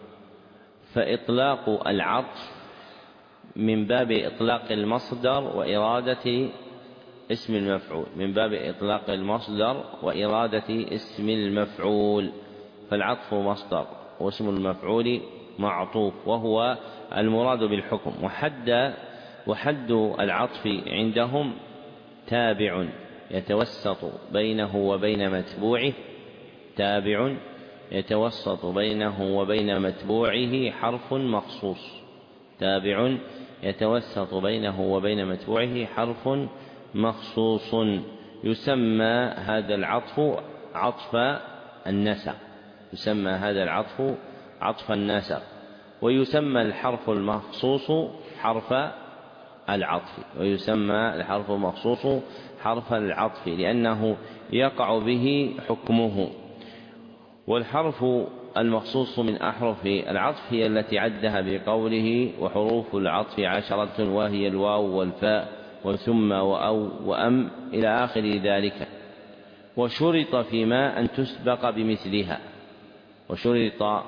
فإطلاق العطف من باب إطلاق المصدر وإرادة اسم المفعول من باب إطلاق المصدر وإرادة اسم المفعول فالعطف مصدر واسم المفعول معطوف، وهو المراد بالحكم. وحد وحد العطف عندهم تابع يتوسط بينه وبين متبوعه تابع يتوسط بينه وبين متبوعه حرف مخصوص تابع يتوسط بينه وبين متبوعه حرف مخصوص يسمى هذا العطف عطف النسق يسمى هذا العطف عطف النسق ويسمى الحرف المخصوص حرف العطف ويسمى الحرف المخصوص حرف العطف لأنه يقع به حكمه. والحرف المخصوص من أحرف العطف هي التي عدها بقوله: وحروف العطف عشرة، وهي الواو والفاء وثم وأو وأم إلى آخر ذلك. وشرط فيما أن تسبق بمثلها وشرط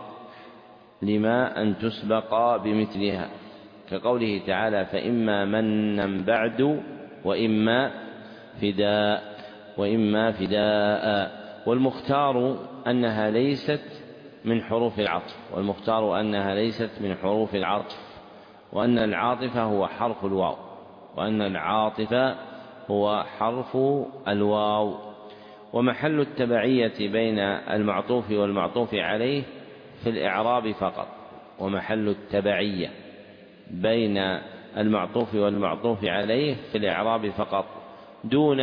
لما أن تسبق بمثلها كقوله تعالى: فإما منا بعد وإما فداء وإما فداء. والمختار أنها ليست من حروف العطف والمختار أنها ليست من حروف العطف وأن العاطف هو حرف الواو وأن العاطف هو حرف الواو. ومحل التبعية بين المعطوف والمعطوف عليه في الإعراب فقط ومحل التبعية بين المعطوف والمعطوف عليه في الإعراب فقط دون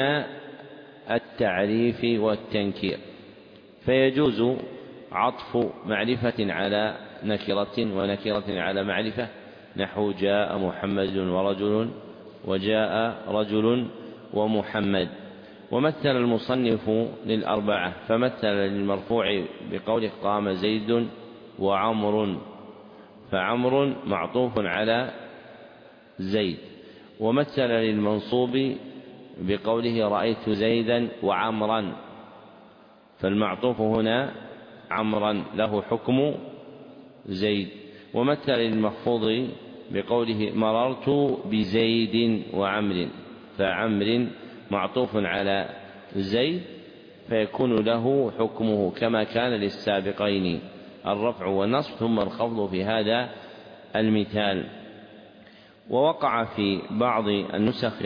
التعريف والتنكير. فيجوز عطف معرفة على نكرة ونكرة على معرفة، نحو: جاء محمد ورجل وجاء رجل ومحمد. ومثل المصنف للأربعة فمثل للمرفوع بقوله: قام زيد وعمر، فعمر معطوف على زيد. ومثل للمنصوب بقوله: رأيت زيدا وعمرا، فالمعطوف هنا عمرا له حكم زيد. ومثل للمخفوض بقوله: مررت بزيد وعمر، فعمر معطوف على زيد فيكون له حكمه كما كان للسابقين الرفع والنصب ثم الخفض في هذا المثال. ووقع في بعض النسخ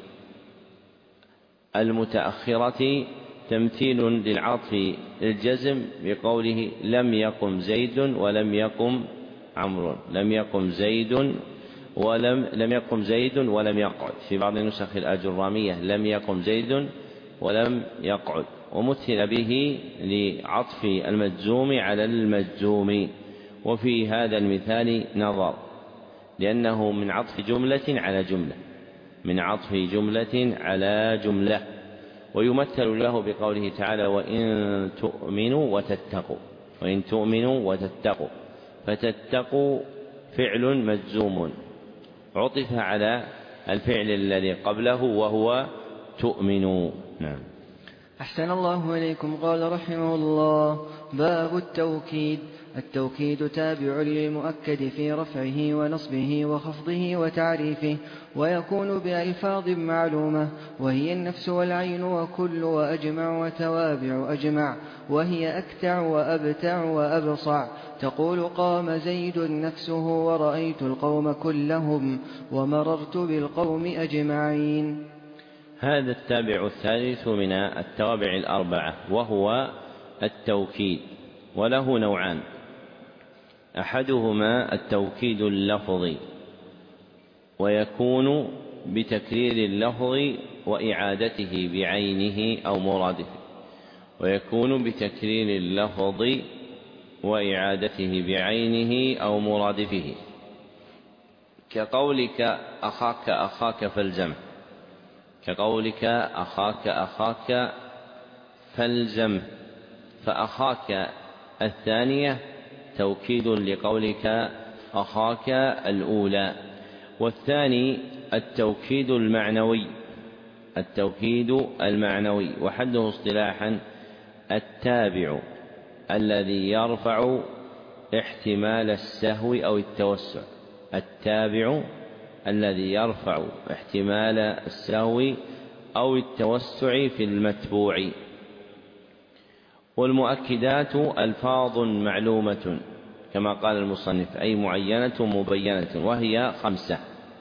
المتأخرة تمثيل للعطف الجزم بقوله: لم يقم زيد ولم يقم عمرو لم يقم زيد ولم لم يقم زيد ولم يقعد. في بعض النسخ الأجرامية: لم يقم زيد ولم يقعد. ومثل به لعطف المجزوم على المجزوم. وفي هذا المثال نظر، لأنه من عطف جملة على جملة من عطف جملة على جملة. ويمثل له بقوله تعالى: وإن تؤمنوا وتتقوا وإن تؤمنوا وتتقوا فتتقوا فعل مجزوم عطف على الفعل الذي قبله وهو تؤمنوا. نعم. أحسن الله إليكم. قال رحمه الله: باب التوكيد. التوكيد تابع للمؤكد في رفعه ونصبه وخفضه وتعريفه، ويكون بألفاظ معلومة، وهي النفس والعين وكل وأجمع وتوابع أجمع، وهي أكتع وأبتع وأبصع. تقول: قام زيد نفسه، ورأيت القوم كلهم، ومررت بالقوم أجمعين. هذا التابع الثالث من التوابع الأربعة، وهو التوكيد، وله نوعان: أحدهما التوكيد اللفظي، ويكون بتكرير اللفظ وإعادته بعينه أو مرادفه، ويكون بتكرير اللفظ وإعادته بعينه أو مرادفه، كقولك أخاك أخاك فالزم، كقولك أخاك أخاك فالزم. فأخاك الثانية توكيد لقولك أخاك الأولى. والثاني التوكيد المعنوي، التوكيد المعنوي وحده اصطلاحا التابع الذي يرفع احتمال السهو أو التوسع، التابع الذي يرفع احتمال السهو أو التوسع في المتبوع. والمؤكدات ألفاظ معلومة كما قال المصنف، أي معينة مبينة، وهي خمسة.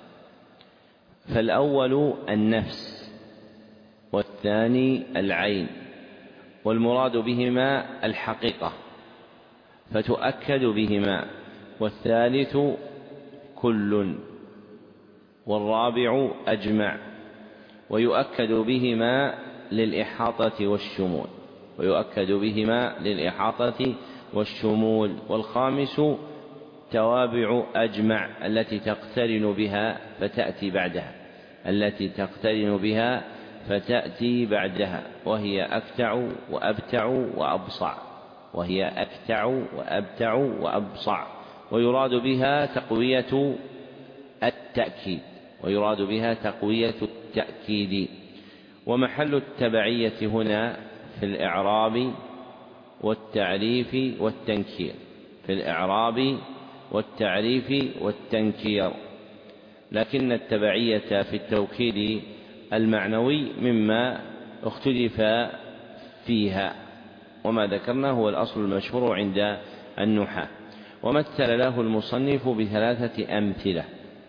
فالأول النفس، والثاني العين، والمراد بهما الحقيقة فتؤكد بهما، والثالث كل، والرابع أجمع ويؤكد بهما للإحاطة والشمول، ويؤكد بهما للإحاطة والشمول. والخامس توابع أجمع التي تقترن بها فتأتي بعدها، التي تقترن بها فتأتي بعدها، وهي أكتع وأبتع وأبصع، وهي أكتع وأبتع وأبصع. ويراد بها تقوية التأكيد، ويراد بها تقوية التأكيد. ومحل التبعية هنا في الإعراب والتعريف والتنكير، في الإعراب والتعريف والتنكير، لكن التبعية في التوكيد المعنوي مما اختلف فيها، وما ذكرنا هو الأصل المشهور عند النحاة. ومثل له المصنف بثلاثة أمثلة،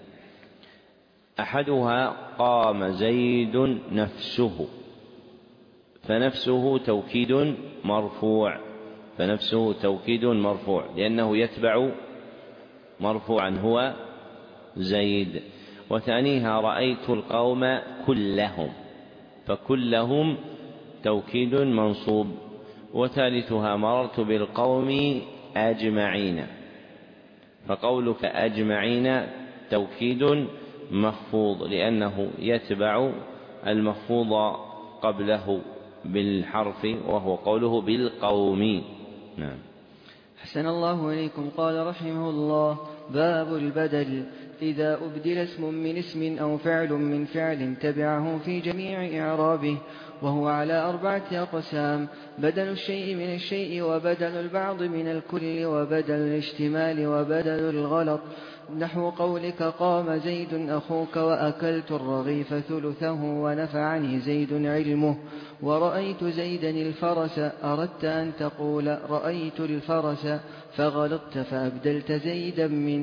أحدها قام زيد نفسه، فنفسه توكيد مرفوع، فنفسه توكيد مرفوع لأنه يتبع مرفوعا هو زيد. وثانيها رأيت القوم كلهم، فكلهم توكيد منصوب. وثالثها مررت بالقوم أجمعين، فقولك أجمعين توكيد مخفوض لأنه يتبع المخفوض قبله بالحرف، وهو قوله بالقوم. نعم. حسن الله إليكم. قال رحمه الله: باب البدل. إذا أبدل اسم من اسم أو فعل من فعل تبعه في جميع إعرابه، وهو على أربعة أقسام: بدل الشيء من الشيء، وبدل البعض من الكل، وبدل الاشتمال، وبدل الغلط. نحو قولك قام زيد أخوك، وأكلت الرغيف ثلثه، ونفعني زيد علمه، ورأيت زيدا الفرس. أردت أن تقول رأيت الفرس فغلطت فأبدلت زيدا منه.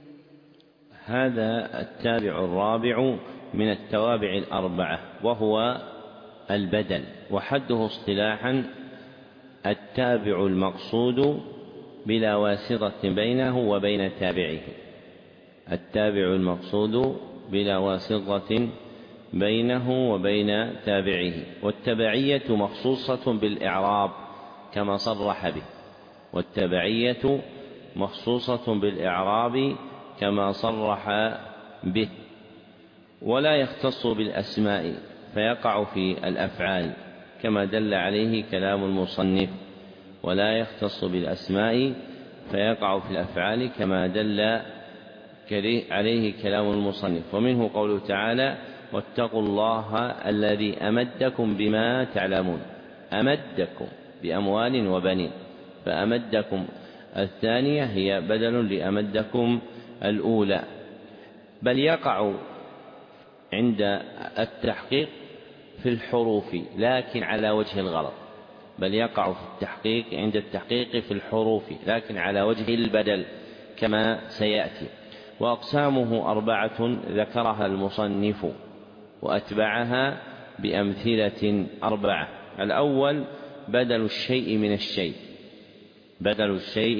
هذا التابع الرابع من التوابع الأربعة، وهو البدل، وحده اصطلاحا التابع المقصود بلا واسطة بينه وبين تابعه، التابع المقصود بلا واسطة بينه وبين تابعه. والتبعية مخصوصة بالإعراب كما صرح به، والتبعية مخصوصة بالإعراب كما صرح به. ولا يختص بالأسماء فيقع في الأفعال كما دل عليه كلام المصنف، ولا يختص بالأسماء فيقع في الأفعال كما دل عليه كلام المصنف. ومنه قوله تعالى: واتقوا الله الذي أمدكم بما تعلمون، أمدكم بأموال وبنين، فأمدكم الثانية هي بدل لأمدكم الأولى. بل يقع عند التحقيق في الحروف لكن على وجه الغلط، بل يقع في التحقيق عند التحقيق في الحروف لكن على وجه البدل كما سيأتي. وأقسامه أربعة ذكرها المصنف وأتبعها بأمثلة أربعة. الأول بدل الشيء من الشيء، بدل الشيء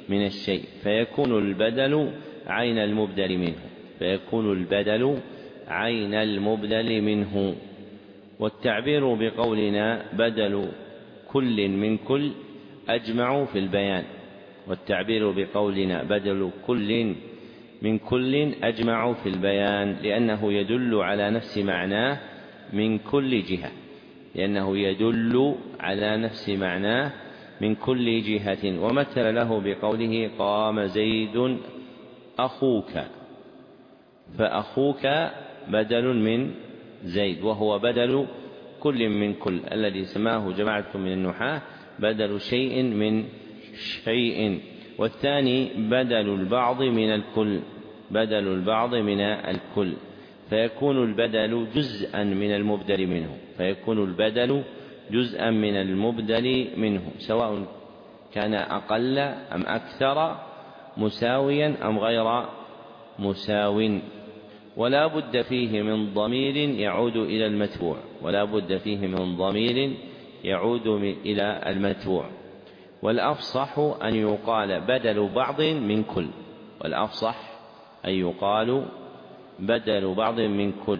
من الشيء، فيكون البدل عين المبدل منه فيكون البدل عين المبدل منه. والتعبير بقولنا بدل كل من كل أجمع في البيان والتعبير بقولنا بدل كل من كل أجمع في البيان لأنه يدل على نفس معناه من كل جهة لأنه يدل على نفس معناه من كل جهة. ومثل له بقوله قام زيد أخوك، فأخوك بدل من زيد وهو بدل كل من كل الذي سماه جماعة من النحاة بدل شيء من شيء. والثاني بدل البعض من الكل بدل البعض من الكل فيكون البدل جزءا من المبدل منه فيكون البدل جزءا من المبدل منه سواء كان أقل أم أكثر مساويا أم غير مساو. ولا بد فيه من ضمير يعود إلى المتبوع ولا بد فيه من ضمير يعود إلى المتبوع. والأفصح أن يقال بدل بعض من كل والأفصح أن يقال بدل بعض من كل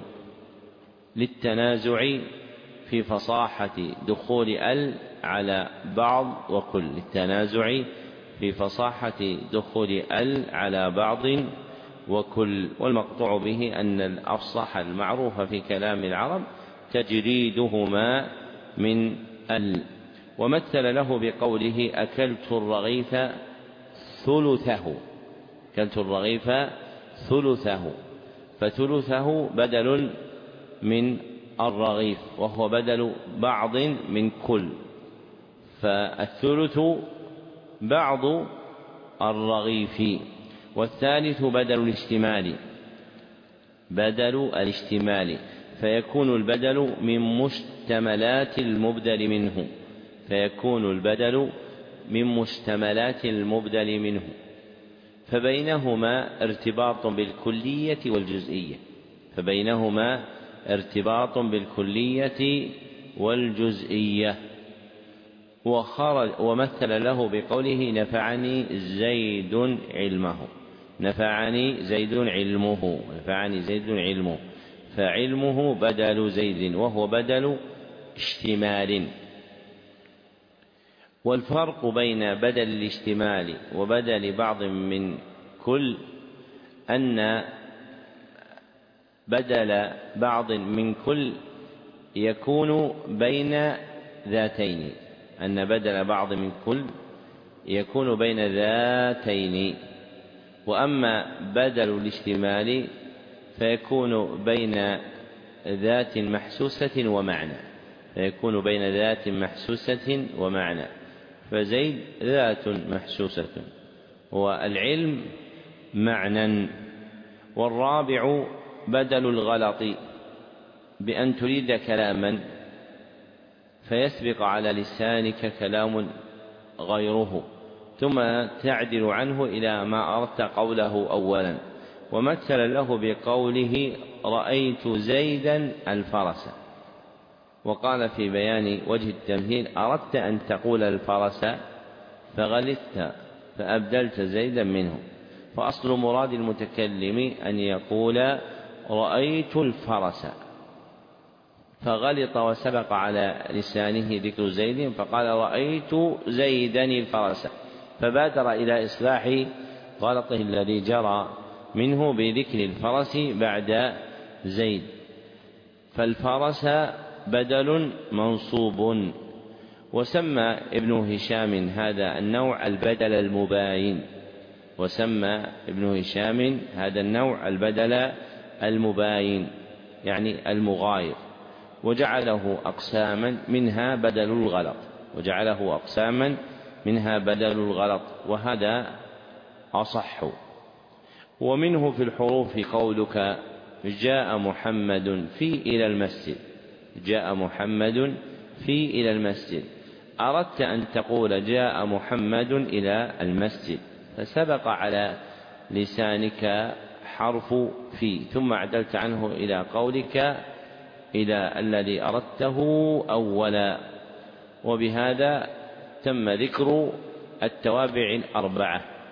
للتنازع في فصاحة دخول ال على بعض وكل للتنازع في فصاحة دخول ال على بعض وكل. والمقطوع به أن الأفصح المعروف في كلام العرب تجريدهما من ال. ومثل له بقوله أكلت الرغيف ثلثه أكلت الرغيف ثلثه فثلثه بدل من الرغيف وهو بدل بعض من كل فالثلث بعض الرغيف. والثالث بدل الاشتمال بدل الاشتمال فيكون البدل من مشتملات المبدل منه فيكون البدل من مشتملات المبدل منه فبينهما ارتباط بالكلية والجزئية فبينهما ارتباط بالكلية والجزئية. وخرج ومثل له بقوله نفعني زيد علمه نفعني زيد علمه نفعني زيد علمه فعلمه بدل زيد وهو بدل اشتمال. والفرق بين بدل الاشتمال وبدل بعض من كل أن بدل بعض من كل يكون بين ذاتين أن بدل بعض من كل يكون بين ذاتين. وأما بدل الاشتمال فيكون بين ذات محسوسة ومعنى فيكون بين ذات محسوسة ومعنى فزيد ذات محسوسة والعلم معنى. والرابع بدل الغلط بأن تريد كلاما فيسبق على لسانك كلام غيره ثم تعدل عنه إلى ما أردت قوله أولا. ومثل له بقوله رأيت زيدا الفرس وقال في بيان وجه التمثيل أردت أن تقول الفرس فغلطت فأبدلت زيدا منه. فأصل مراد المتكلم أن يقول رأيت الفرس فغلط وسبق على لسانه ذكر زيد فقال رأيت زيدا الفرس فبادر إلى إصلاح غلطه الذي جرى منه بذكر الفرس بعد زيد. فالفرس بدل منصوب. وسمى ابن هشام هذا النوع البدل المباين وسمى ابن هشام هذا النوع البدل المباين يعني المغاير وجعله أقساما منها بدل الغلط وجعله أقساما منها بدل الغلط وهذا أصح. ومنه في الحروف قولك جاء محمد في إلى المسجد جاء محمد في إلى المسجد أردت أن تقول جاء محمد إلى المسجد فسبق على لسانك حرف في ثم عدلت عنه إلى قولك إلى الذي أردته أولا. وبهذا تم ذكر التوابع الأربعة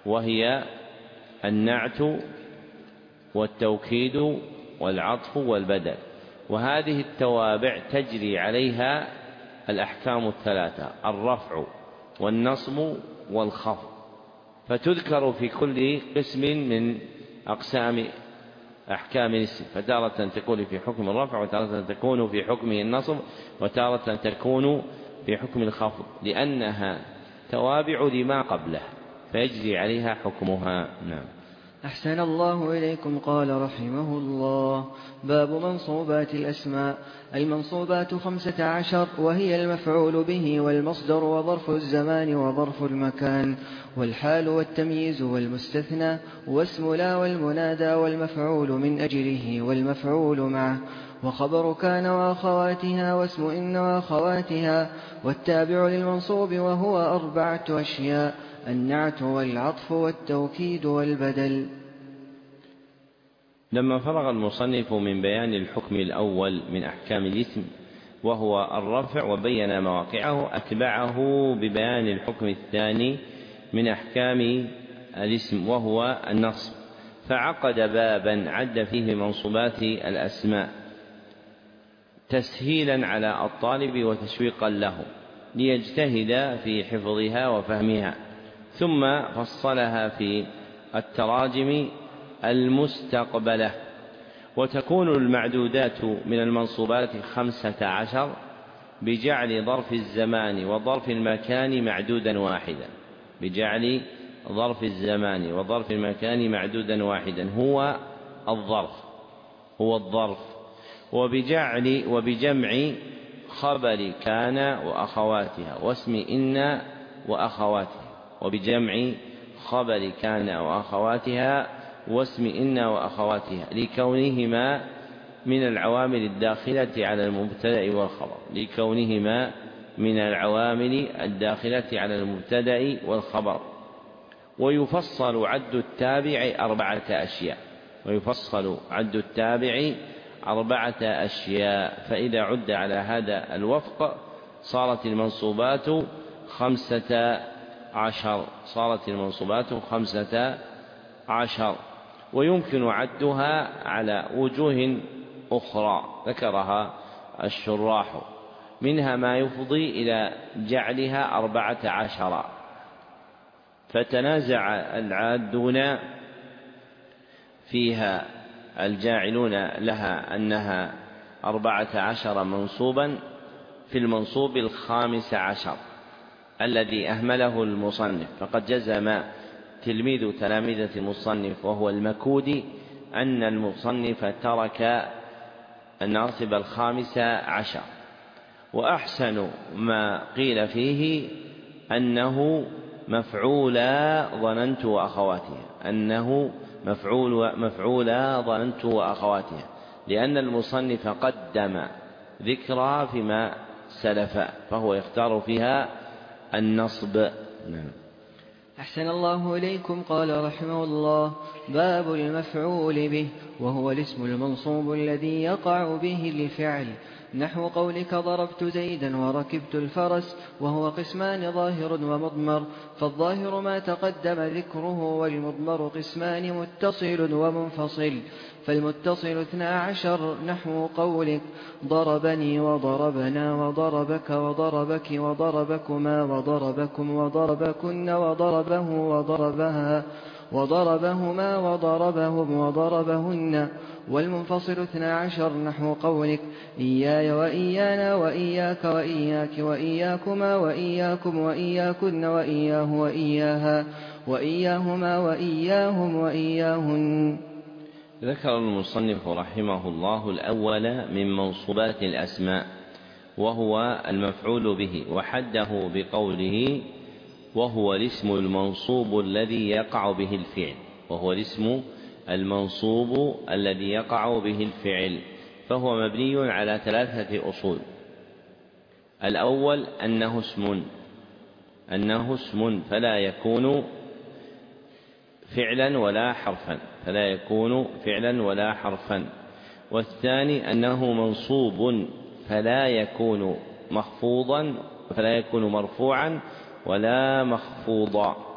وهي النعت والتوكيد والعطف والبدل، وهذه التوابع تجري عليها الأحكام الثلاثة: الرفع والنصب والخفض، فتذكر في كل قسم من أقسام أحكام الاسم، فتارة تكون في حكم الرفع، وتارة تكون في حكمه النصب، وتارة تكون في حكم الخفض، لأنها توابع لما قبله فيجري عليها حكمها. نعم. أحسن الله إليكم. قال رحمه الله: باب منصوبات الأسماء. المنصوبات خمسة عشر، وهي المفعول به والمصدر وظرف الزمان وظرف المكان والحال والتمييز والمستثنى واسم لا والمنادى والمفعول من أجله والمفعول معه وخبر كان وأخواتها واسم إن وأخواتها. والتابع للمنصوب وهو أربعة أشياء: النعت والعطف والتوكيد والبدل. لما فرغ المصنف من بيان الحكم الأول من أحكام الاسم وهو الرفع وبين مواقعه، أتبعه ببيان الحكم الثاني من أحكام الاسم وهو النصب، فعقد بابا عد فيه منصوبات الأسماء تسهيلا على الطالب وتشويقا له ليجتهد في حفظها وفهمها، ثم فصلها في التراجم المستقبلة. وتكون المعدودات من المنصوبات خمسة عشر بجعل ظرف الزمان وظرف المكان معدودا واحدا، بجعل ظرف الزمان وظرف المكان معدودا واحدا هو الظرف هو الظرف وبجعل وبجمع خبر كان وأخواتها واسم إن وأخواتها وبجمع خبر كان وأخواتها واسم إن وأخواتها لكونهما من العوامل الداخلة على المبتدأ والخبر لكونهما من العوامل الداخلة على المبتدأ والخبر. ويفصل عد التابع أربعة أشياء ويفصل عد التابع أربعة أشياء فإذا عد على هذا الوفق صارت المنصوبات خمسة عشر صارت المنصوبات خمسة عشر ويمكن عدها على وجوه أخرى ذكرها الشراح، منها ما يفضي إلى جعلها أربعة عشر، فتنازع العادون فيها الجاعلون لها أنها أربعة عشر منصوبا في المنصوب الخامس عشر الذي أهمله المصنف، فقد جزم تلميذ تلامذة المصنف وهو المكودي أن المصنف ترك الناصب الخامس عشر. وأحسن ما قيل فيه أنه مفعولا ظننت وأخواتها أنه مفعول مفعولا ظننت وأخواتها لأن المصنف قدم ذكرى فيما سلف فهو يختار فيها النصب. نعم. أحسن الله إليكم. قال رحمه الله: باب المفعول به، وهو الاسم المنصوب الذي يقع به الفعل، نحو قولك ضربت زيدا وركبت الفرس، وهو قسمان ظاهر ومضمر، فالظاهر ما تقدم ذكره، والمضمر قسمان متصل ومنفصل، فالمتصل اثنا عشر نحو قولك ضربني وضربنا وضربك وضربك وضربكما وضربكم وضربكن وضربه وضربها وضربهما وضربهم وضربهن. والمنفصل اثنا عشر نحو قولك إياي وإيانا وإياك وإياك وإياكما وإياكم وإياكن وإياه وإياها وإياهما وإياهم وإياهن. ذكر المصنف رحمه الله الأول من منصوبات الأسماء وهو المفعول به، وحده بقوله وهو الاسم المنصوب الذي يقع به الفعل وهو الاسم المنصوب الذي يقع به الفعل فهو مبني على ثلاثة أصول. الأول أنه اسم أنه اسم فلا يكون فعلا ولا حرفا فلا يكون فعلا ولا حرفا. والثاني أنه منصوب فلا يكون مخفوضا فلا يكون مرفوعا ولا مخفوضا.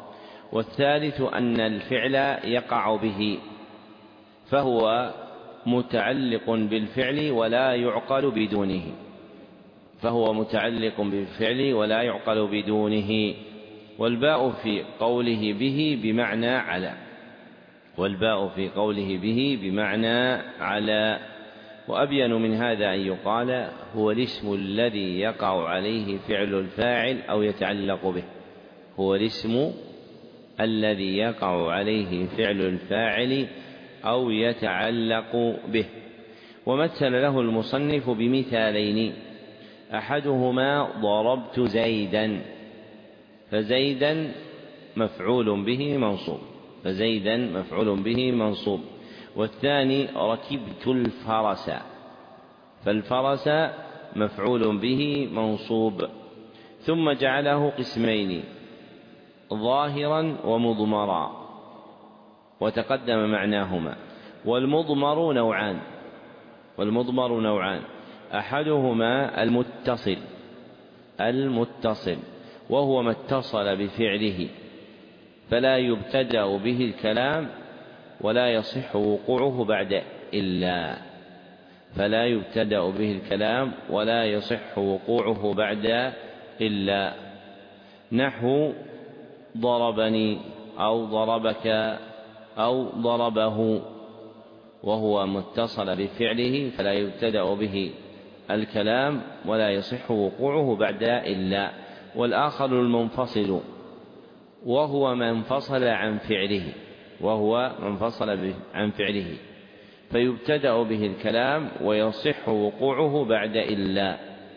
والثالث أن الفعل يقع به فهو متعلق بالفعل ولا يعقل بدونه فهو متعلق بالفعل ولا يعقل بدونه والباء في قوله به بمعنى على والباء في قوله به بمعنى على وأبين من هذا أن يقال هو الاسم الذي يقع عليه فعل الفاعل أو يتعلق به هو الاسم الذي يقع عليه فعل الفاعل أو يتعلق به. ومثل له المصنف بمثالين أحدهما ضربت زيدا فزيدا مفعول به منصوب فزيدا مفعول به منصوب والثاني ركبت الفرس فالفرس مفعول به منصوب ثم جعله قسمين ظاهرا ومضمرا وتقدم معناهما والمضمر نوعان والمضمر نوعان أحدهما المتصل المتصل وهو ما اتصل بفعله فلا يبتدأ به الكلام ولا يصح وقوعه بعد إلا فلا يبتدأ به الكلام ولا يصح وقوعه بعد إلا نحو ضربني أو ضربك أو ضربه وهو متصل بفعله فلا يبتدأ به الكلام ولا يصح وقوعه بعد إلا. والآخر المنفصل وهو ما انفصل عن فعله وهو منفصل عن فعله فيبتدأ به الكلام ويصح وقوعه بعد إلا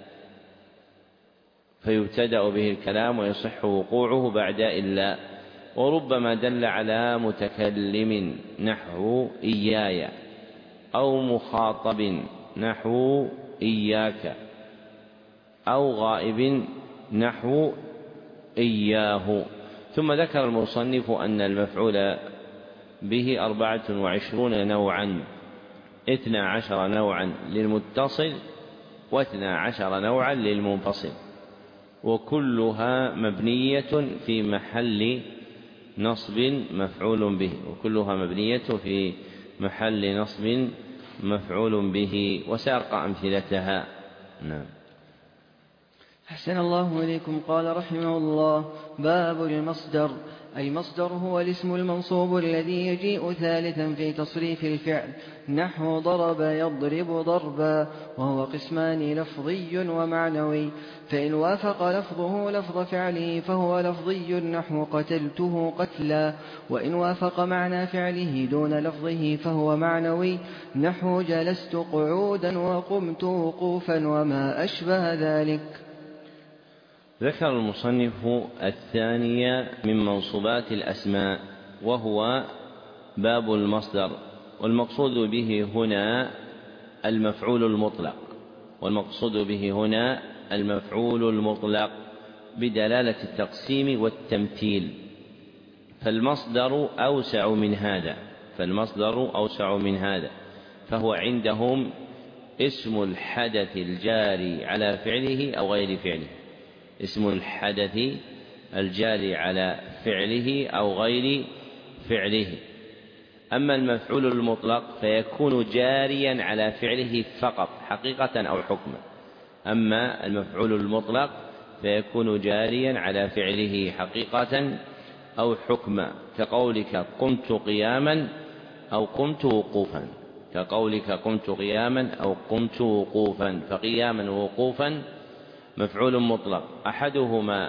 فيبتدأ به الكلام ويصح وقوعه بعد إلا. وربما دل على متكلم نحو إياي أو مخاطب نحو إياك أو غائب نحو إياه. ثم ذكر المصنف أن المفعول به أربعة وعشرون نوعا اثنى عشر نوعا للمتصل واثنى عشر نوعا للمنفصل وكلها مبنية في محل نصب مفعول به وكلها مبنية في محل نصب مفعول به وساق أمثلتها. نعم. أحسن الله إليكم. قال رحمه الله: باب المصدر. المصدر هو الاسم المنصوب الذي يجيء ثالثا في تصريف الفعل نحو ضرب يضرب ضربا وهو قسمان لفظي ومعنوي فإن وافق لفظه لفظ فعله فهو لفظي نحو قتلته قتلا وإن وافق معنى فعله دون لفظه فهو معنوي نحو جلست قعودا وقمت وقوفا وما أشبه ذلك. ذكر المصنف الثانية من منصوبات الأسماء وهو باب المصدر والمقصود به هنا المفعول المطلق والمقصود به هنا المفعول المطلق بدلالة التقسيم والتمثيل فالمصدر أوسع من هذا فالمصدر أوسع من هذا فهو عندهم اسم الحدث الجاري على فعله أو غير فعله اسم الحدث الجاري على فعله أو غير فعله. أما المفعول المطلق فيكون جاريا على فعله فقط حقيقة أو حكما أما المفعول المطلق فيكون جاريا على فعله حقيقة أو حكما كقولك قمت قياما أو قمت وقوفا كقولك قمت قياما أو قمت وقوفا فقياما ووقوفا مفعول مطلق أحدهما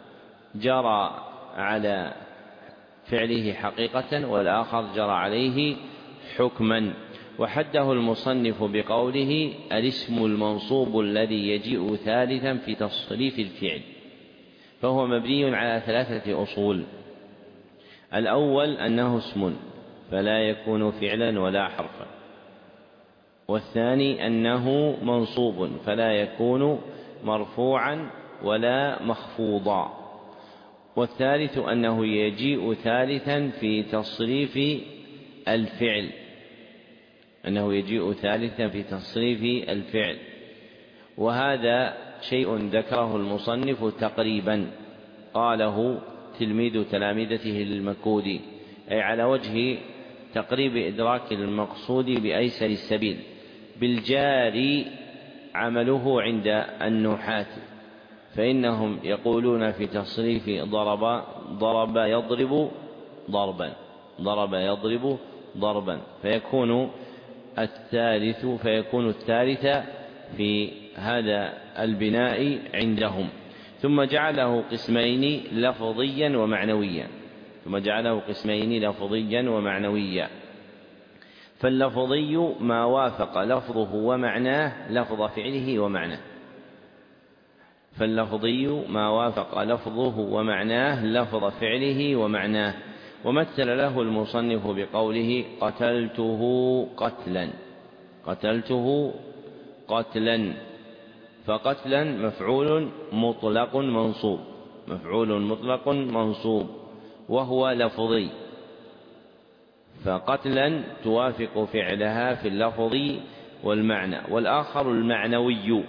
جرى على فعله حقيقة والآخر جرى عليه حكما. وحده المصنف بقوله الاسم المنصوب الذي يجيء ثالثا في تصريف الفعل فهو مبني على ثلاثة أصول. الأول أنه اسم فلا يكون فعلا ولا حرفا والثاني أنه منصوب فلا يكون مرفوعا ولا مخفوضا والثالث أنه يجيء ثالثا في تصريف الفعل أنه يجيء ثالثا في تصريف الفعل وهذا شيء ذكره المصنف تقريبا قاله تلميذ تلامذته للمكود، أي على وجه تقريب إدراك المقصود بأيسر السبيل. بالجار عمله عند النحاة، فإنهم يقولون في تصريف ضرب ضرب يضرب ضربا ضرب يضرب ضربا فيكون الثالث فيكون الثالث في هذا البناء عندهم. ثم جعله قسمين لفظيا ومعنويا ثم جعله قسمين لفظيا ومعنويا فاللفظي ما وافق لفظه ومعناه لفظ فعله ومعناه فاللفظي ما وافق لفظه ومعناه لفظ فعله ومعناه ومثل له المصنف بقوله قتلته قتلا قتلته قتلا فقتلا مفعول مطلق منصوب مفعول مطلق منصوب وهو لفظي، فقتلا توافق فعلها في اللفظ والمعنى. والآخر المعنوي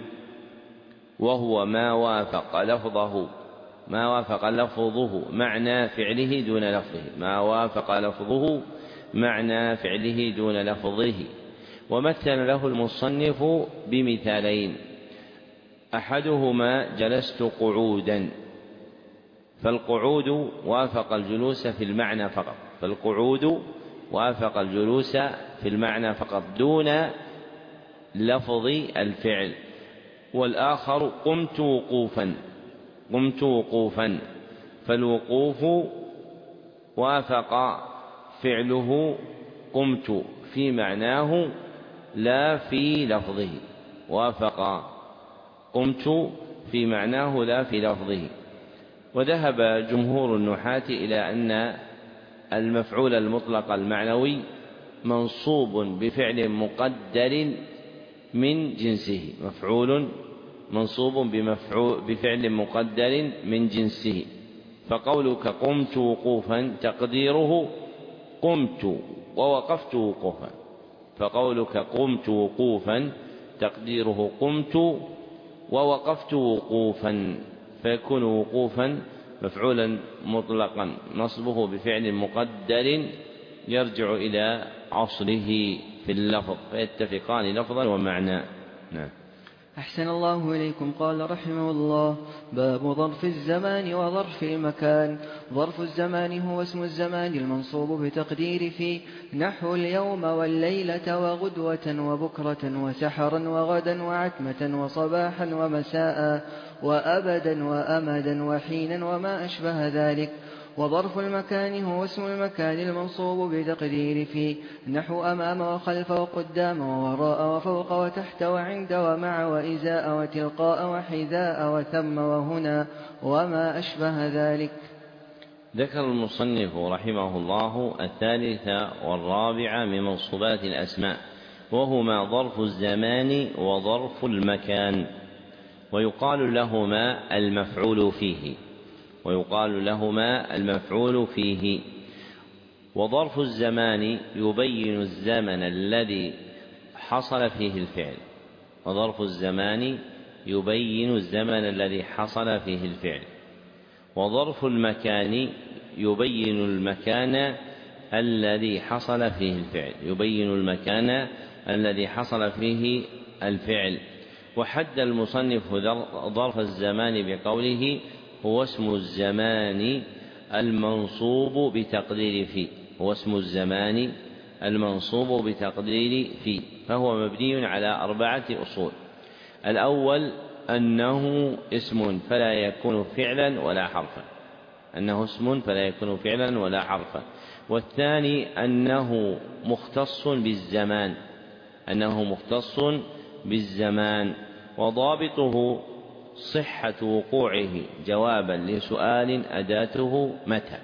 وهو ما وافق لفظه ما وافق لفظه معنى فعله دون لفظه ما وافق لفظه معنى فعله دون لفظه. ومثل له المصنف بمثالين: أحدهما جلست قعودا، فالقعود وافق الجلوس في المعنى فقط فالقعود وافق الجلوس في المعنى فقط دون لفظ الفعل. والآخر قمت وقوفا قمت وقوفا فالوقوف وافق فعله قمت في معناه لا في لفظه وافق قمت في معناه لا في لفظه. وذهب جمهور النحاة إلى أن المفعول المطلق المعنوي منصوب بفعل مقدر من جنسه مفعول منصوب بمفعول بفعل مقدر من جنسه. فقولك قمت وقوفا تقديره قمت ووقفت وقوفا فقولك قمت وقوفا تقديره قمت ووقفت وقوفا فيكون وقوفا مفعولا مطلقا نصبه بفعل مقدر يرجع إلى عصره في اللفظ فيتفقان لفظا ومعنى. نعم. أحسن الله إليكم. قال رحمه الله: باب ظرف الزمان وظرف المكان. ظرف الزمان هو اسم الزمان المنصوب بتقدير في، نحو اليوم والليلة وغدوة وبكرة وسحرا وغدا وعتمة وصباحا ومساء وأبدا وأمدا وحينا وما أشبه ذلك. وظرف المكان هو اسم المكان المنصوب بتقدير في، نحو أمام وخلف وقدام ووراء وفوق وتحت وعند ومع وإزاء وتلقاء وحذاء وثم وهنا وما أشبه ذلك. ذكر المصنف رحمه الله الثالث والرابع من منصوبات الأسماء، وهما ظرف الزمان وظرف المكان، ويقال لهما المفعول فيه ويقال لهما المفعول فيه. وظرف الزمان يبين الزمن الذي حصل فيه الفعل وظرف الزمان يبين الزمن الذي حصل فيه الفعل. وظرف المكان يبين المكان الذي حصل فيه الفعل يبين المكان الذي حصل فيه الفعل. وحد المصنف ظرف الزمان بقوله هو اسم الزمان المنصوب بتقدير في هو اسم الزمان المنصوب بتقدير في فهو مبني على أربعة أصول. الأول أنه اسم فلا يكون فعلا ولا حرفا أنه اسم فلا يكون فعلا ولا حرفا. والثاني أنه مختص بالزمان أنه مختص بالزمان وضابطه صحة وقوعه جوابا لسؤال أداته متى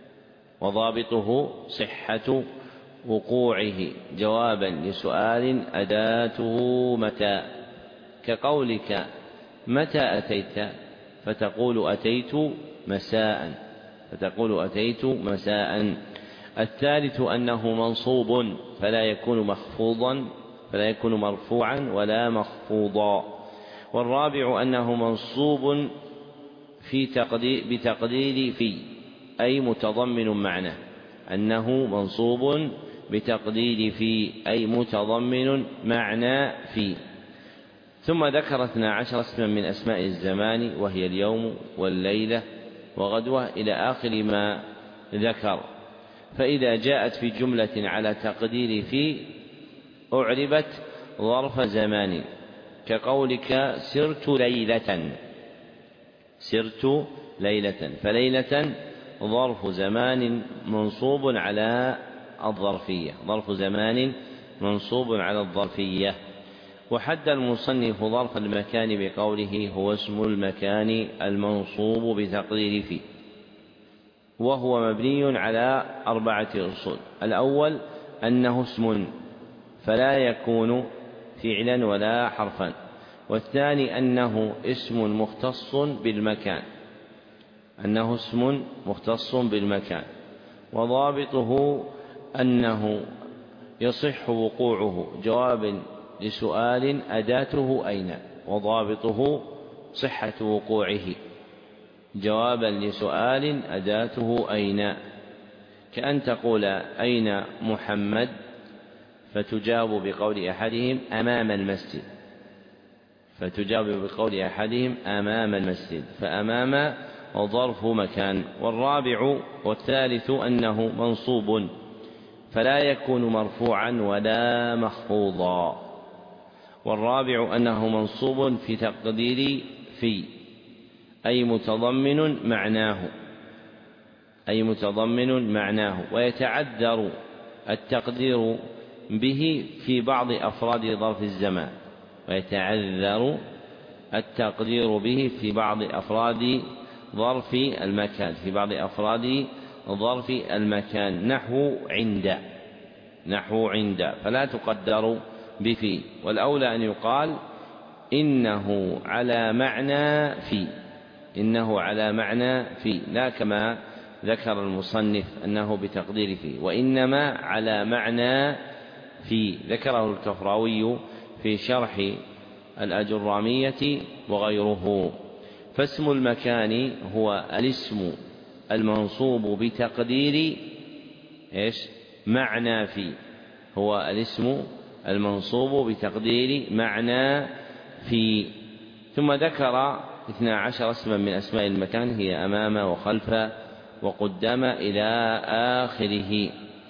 وضابطه صحة وقوعه جوابا لسؤال أداته متى، كقولك متى أتيت فتقول أتيت مساء فتقول أتيت مساء. الثالث أنه منصوب فلا يكون مخفوضا فلا يكون مرفوعا ولا مخفوضا. والرابع أنه منصوب في تقدير بتقدير في أي متضمن معناه، أنه منصوب بتقدير في أي متضمن معنى في. ثم ذكر اثنا عشر اسما من أسماء الزمان، وهي اليوم والليلة وغدوة إلى آخر ما ذكر. فإذا جاءت في جملة على تقدير في أعربت ظرف زمان، كقولك سرت ليلة، سرت ليلة، فليلة ظرف زمان منصوب على الظرفية، ظرف زمان منصوب على الظرفية. وحد المصنف ظرف المكان بقوله هو اسم المكان المنصوب بتقدير في، وهو مبني على أربعة أصول. الأول أنه اسم فلا يكون فعلا ولا حرفا، والثاني أنه اسم مختص بالمكان، أنه اسم مختص بالمكان، وضابطه أنه يصح وقوعه جواب لسؤال أداته أين، وضابطه صحة وقوعه جوابا لسؤال أداته أين، كأن تقول أين محمد، فتجاب بقول أحدهم أمام المسجد، فتجاب بقول أحدهم أمام المسجد، فأمام ظرف مكان. والرابع والثالث أنه منصوب فلا يكون مرفوعا ولا مخفوضا، والرابع أنه منصوب في تقدير في أي متضمن معناه، أي متضمن معناه، ويتعذر التقدير به في بعض أفراد ظرف الزمان، ويتعذر التقدير به في بعض أفراد ظرف المكان، في بعض أفراد ظرف المكان، نحو عند، نحو عند فلا تقدر بفي. والأولى أن يقال إنه على معنى في، إنه على معنى في، لا كما ذكر المصنف أنه بتقدير في، وإنما على معنى في، ذكره الكفراوي في شرح الأجرامية وغيره. فاسم المكان هو الاسم المنصوب بتقدير إيش؟ معنى في، هو الاسم المنصوب بتقدير معنى في. ثم ذكر اثنا عشر اسما من أسماء المكان، هي أمام وخلف وقدام إلى آخره،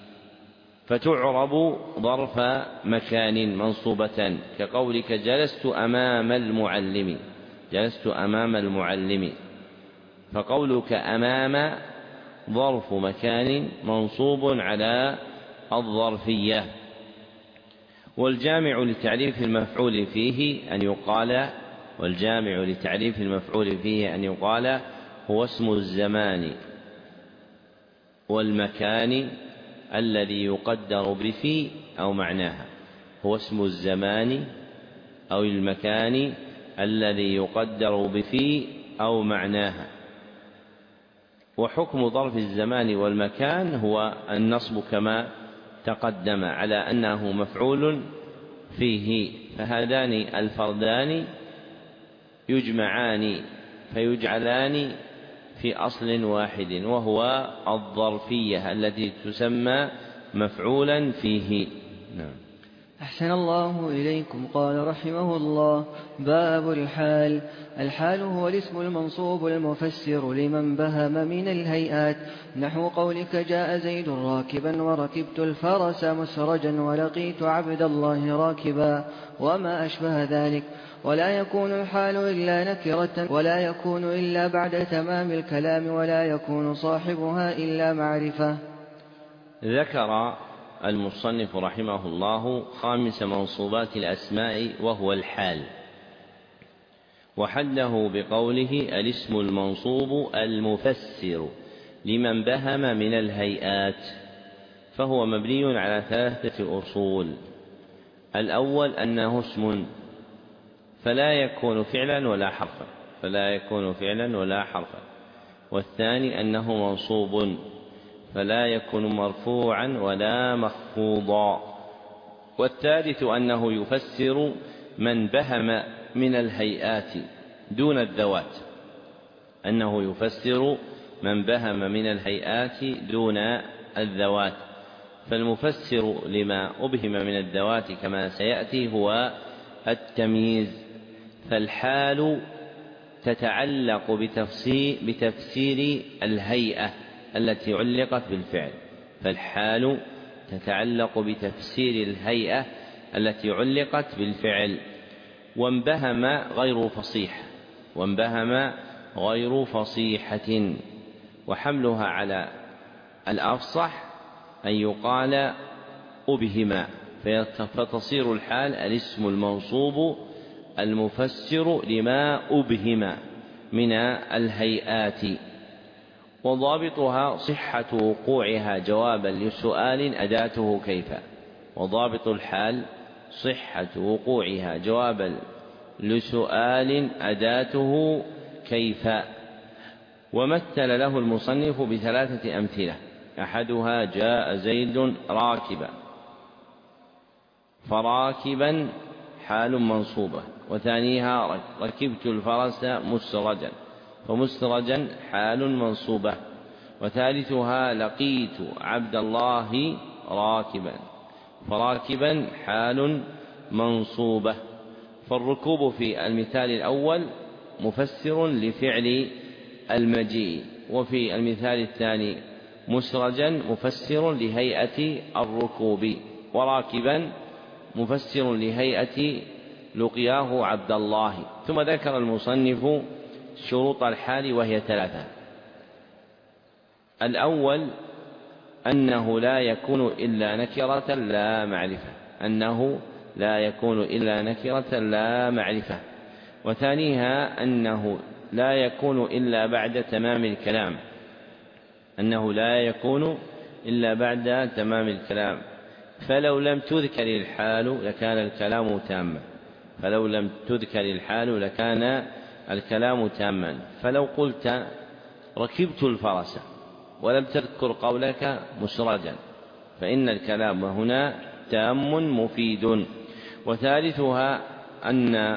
فتعرب ظرف مكان منصوبة، كقولك جلست أمام المعلم، جلست أمام المعلم، فقولك أمام ظرف مكان منصوب على الظرفية. والجامع لتعريف المفعول فيه أن يقال، والجامع لتعريف المفعول فيه أن يقال هو اسم الزمان والمكان الذي يقدر بفي أو معناها، هو اسم الزمان أو المكان الذي يقدر بفي أو معناها. وحكم ظرف الزمان والمكان هو النصب كما تقدم، على أنه مفعول فيه، فهذان الفردان يجمعان فيجعلان في أصل واحد، وهو الظرفية التي تسمى مفعولا فيه. نعم. أحسن الله إليكم. قال رحمه الله: باب الحال. الحال هو الاسم المنصوب المفسر لمن بهم من الهيئات، نحو قولك جاء زيد راكبا وركبت الفرس مسرجا ولقيت عبد الله راكبا، وما أشبه ذلك. ولا يكون الحال إلا نكرة، ولا يكون إلا بعد تمام الكلام، ولا يكون صاحبها إلا معرفة. ذكر المصنف رحمه الله خامس منصوبات الأسماء وهو الحال، وحده بقوله الاسم المنصوب المفسر لمن بهم من الهيئات، فهو مبني على ثلاثة أصول. الأول أنه اسم فلا يكون فعلا ولا حرفا، فلا يكون فعلا ولا حرفا. والثاني أنه منصوب فلا يكون مرفوعا ولا مخفوضا. والثالث أنه يفسر من بهم من الهيئات دون الذوات، أنه يفسر من بهم من الهيئات دون الذوات. فالمفسر لما أبهم من الذوات كما سيأتي هو التمييز. فالحال تتعلق بتفسير, بتفسير الهيئة التي علقت بالفعل فالحال تتعلق بتفسير الهيئة التي علقت بالفعل. وانبهم غير فصيح وانبهم غير فصيحة وحملها على الأفصح أن يقال أبهما، فتصير الحال الاسم المنصوب المفسر لما أبهم من الهيئات. وضابطها صحة وقوعها جوابا لسؤال أداته كيف. وضابط الحال صحة وقوعها جوابا لسؤال أداته كيف. ومثل له المصنف بثلاثة أمثلة: أحدها جاء زيد راكبا، فراكبا حال منصوبة. وثانيها ركبت الفرس مسرجا، فمسرجا حال منصوبة. وثالثها لقيت عبد الله راكبا، فراكبا حال منصوبة. فالركوب في المثال الأول مفسر لفعل المجيء، وفي المثال الثاني مسرجا مفسر لهيئة الركوب، وراكبا مفسر لهيئة لقياه عبد الله. ثم ذكر المصنف شروط الحال وهي ثلاثة: الأول أنه لا يكون إلا نكرة لا معرفة أنه لا يكون إلا نكرة لا معرفة وثانيها أنه لا يكون إلا بعد تمام الكلام أنه لا يكون إلا بعد تمام الكلام فلو لم تذكر الحال لكان الكلام تاما فلو لم تذكر الحال لكان الكلام تاما فلو قلت ركبت الفرس ولم تذكر قولك مسرجا فإن الكلام هنا تام مفيد. وثالثها أن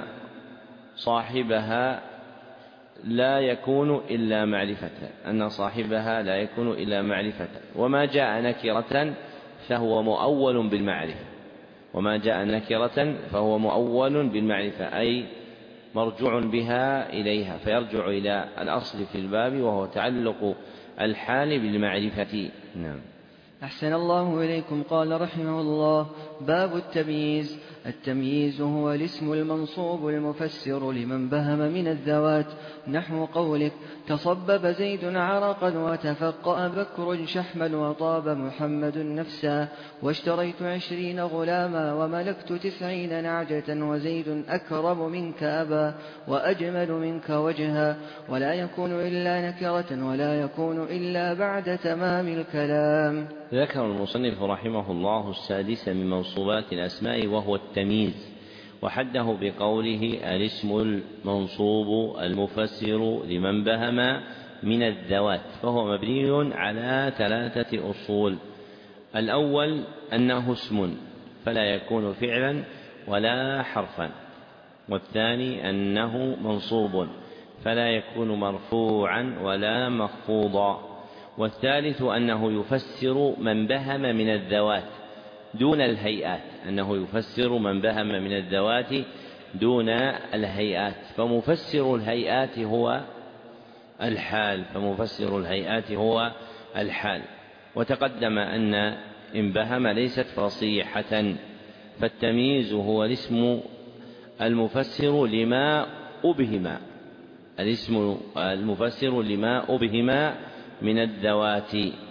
صاحبها لا يكون إلا معرفة أن صاحبها لا يكون إلا معرفة وما جاء نكرة فهو مؤول بالمعرفة وما جاء نكرة فهو مؤول بالمعرفة أي مرجوع بها إليها، فيرجع إلى الأصل في الباب وهو تعلق الحال بالمعرفة. نعم. أحسن الله إليكم. قال رحمه الله: باب التمييز. التمييز هو الاسم المنصوب المفسر لمن بهم من الذوات، نحو قولك تصبب زيد عرقا وتفقأ بكر شحما وطاب محمد نفسا واشتريت عشرين غلاما وملكت تسعين نعجة وزيد أكرم منك أبا وأجمل منك وجها. ولا يكون إلا نكرة ولا يكون إلا بعد تمام الكلام. ذكر المصنف رحمه الله السادس من منصوبات الأسماء وهو التمييز، وحده بقوله الاسم المنصوب المفسر لمن بهم من الذوات، فهو مبني على ثلاثة أصول: الأول أنه اسم فلا يكون فعلا ولا حرفا، والثاني أنه منصوب فلا يكون مرفوعا ولا مخفوضا، والثالث أنه يفسر من بهم من الذوات دون الهيئات أنه يفسر من بهم من الذوات دون الهيئات فمفسر الهيئات هو الحال فمفسر الهيئات هو الحال. وتقدم أن إن بهم ليست فصيحة، فالتمييز هو الاسم المفسر لما أبهم الاسم المفسر لما أبهم من الذوات.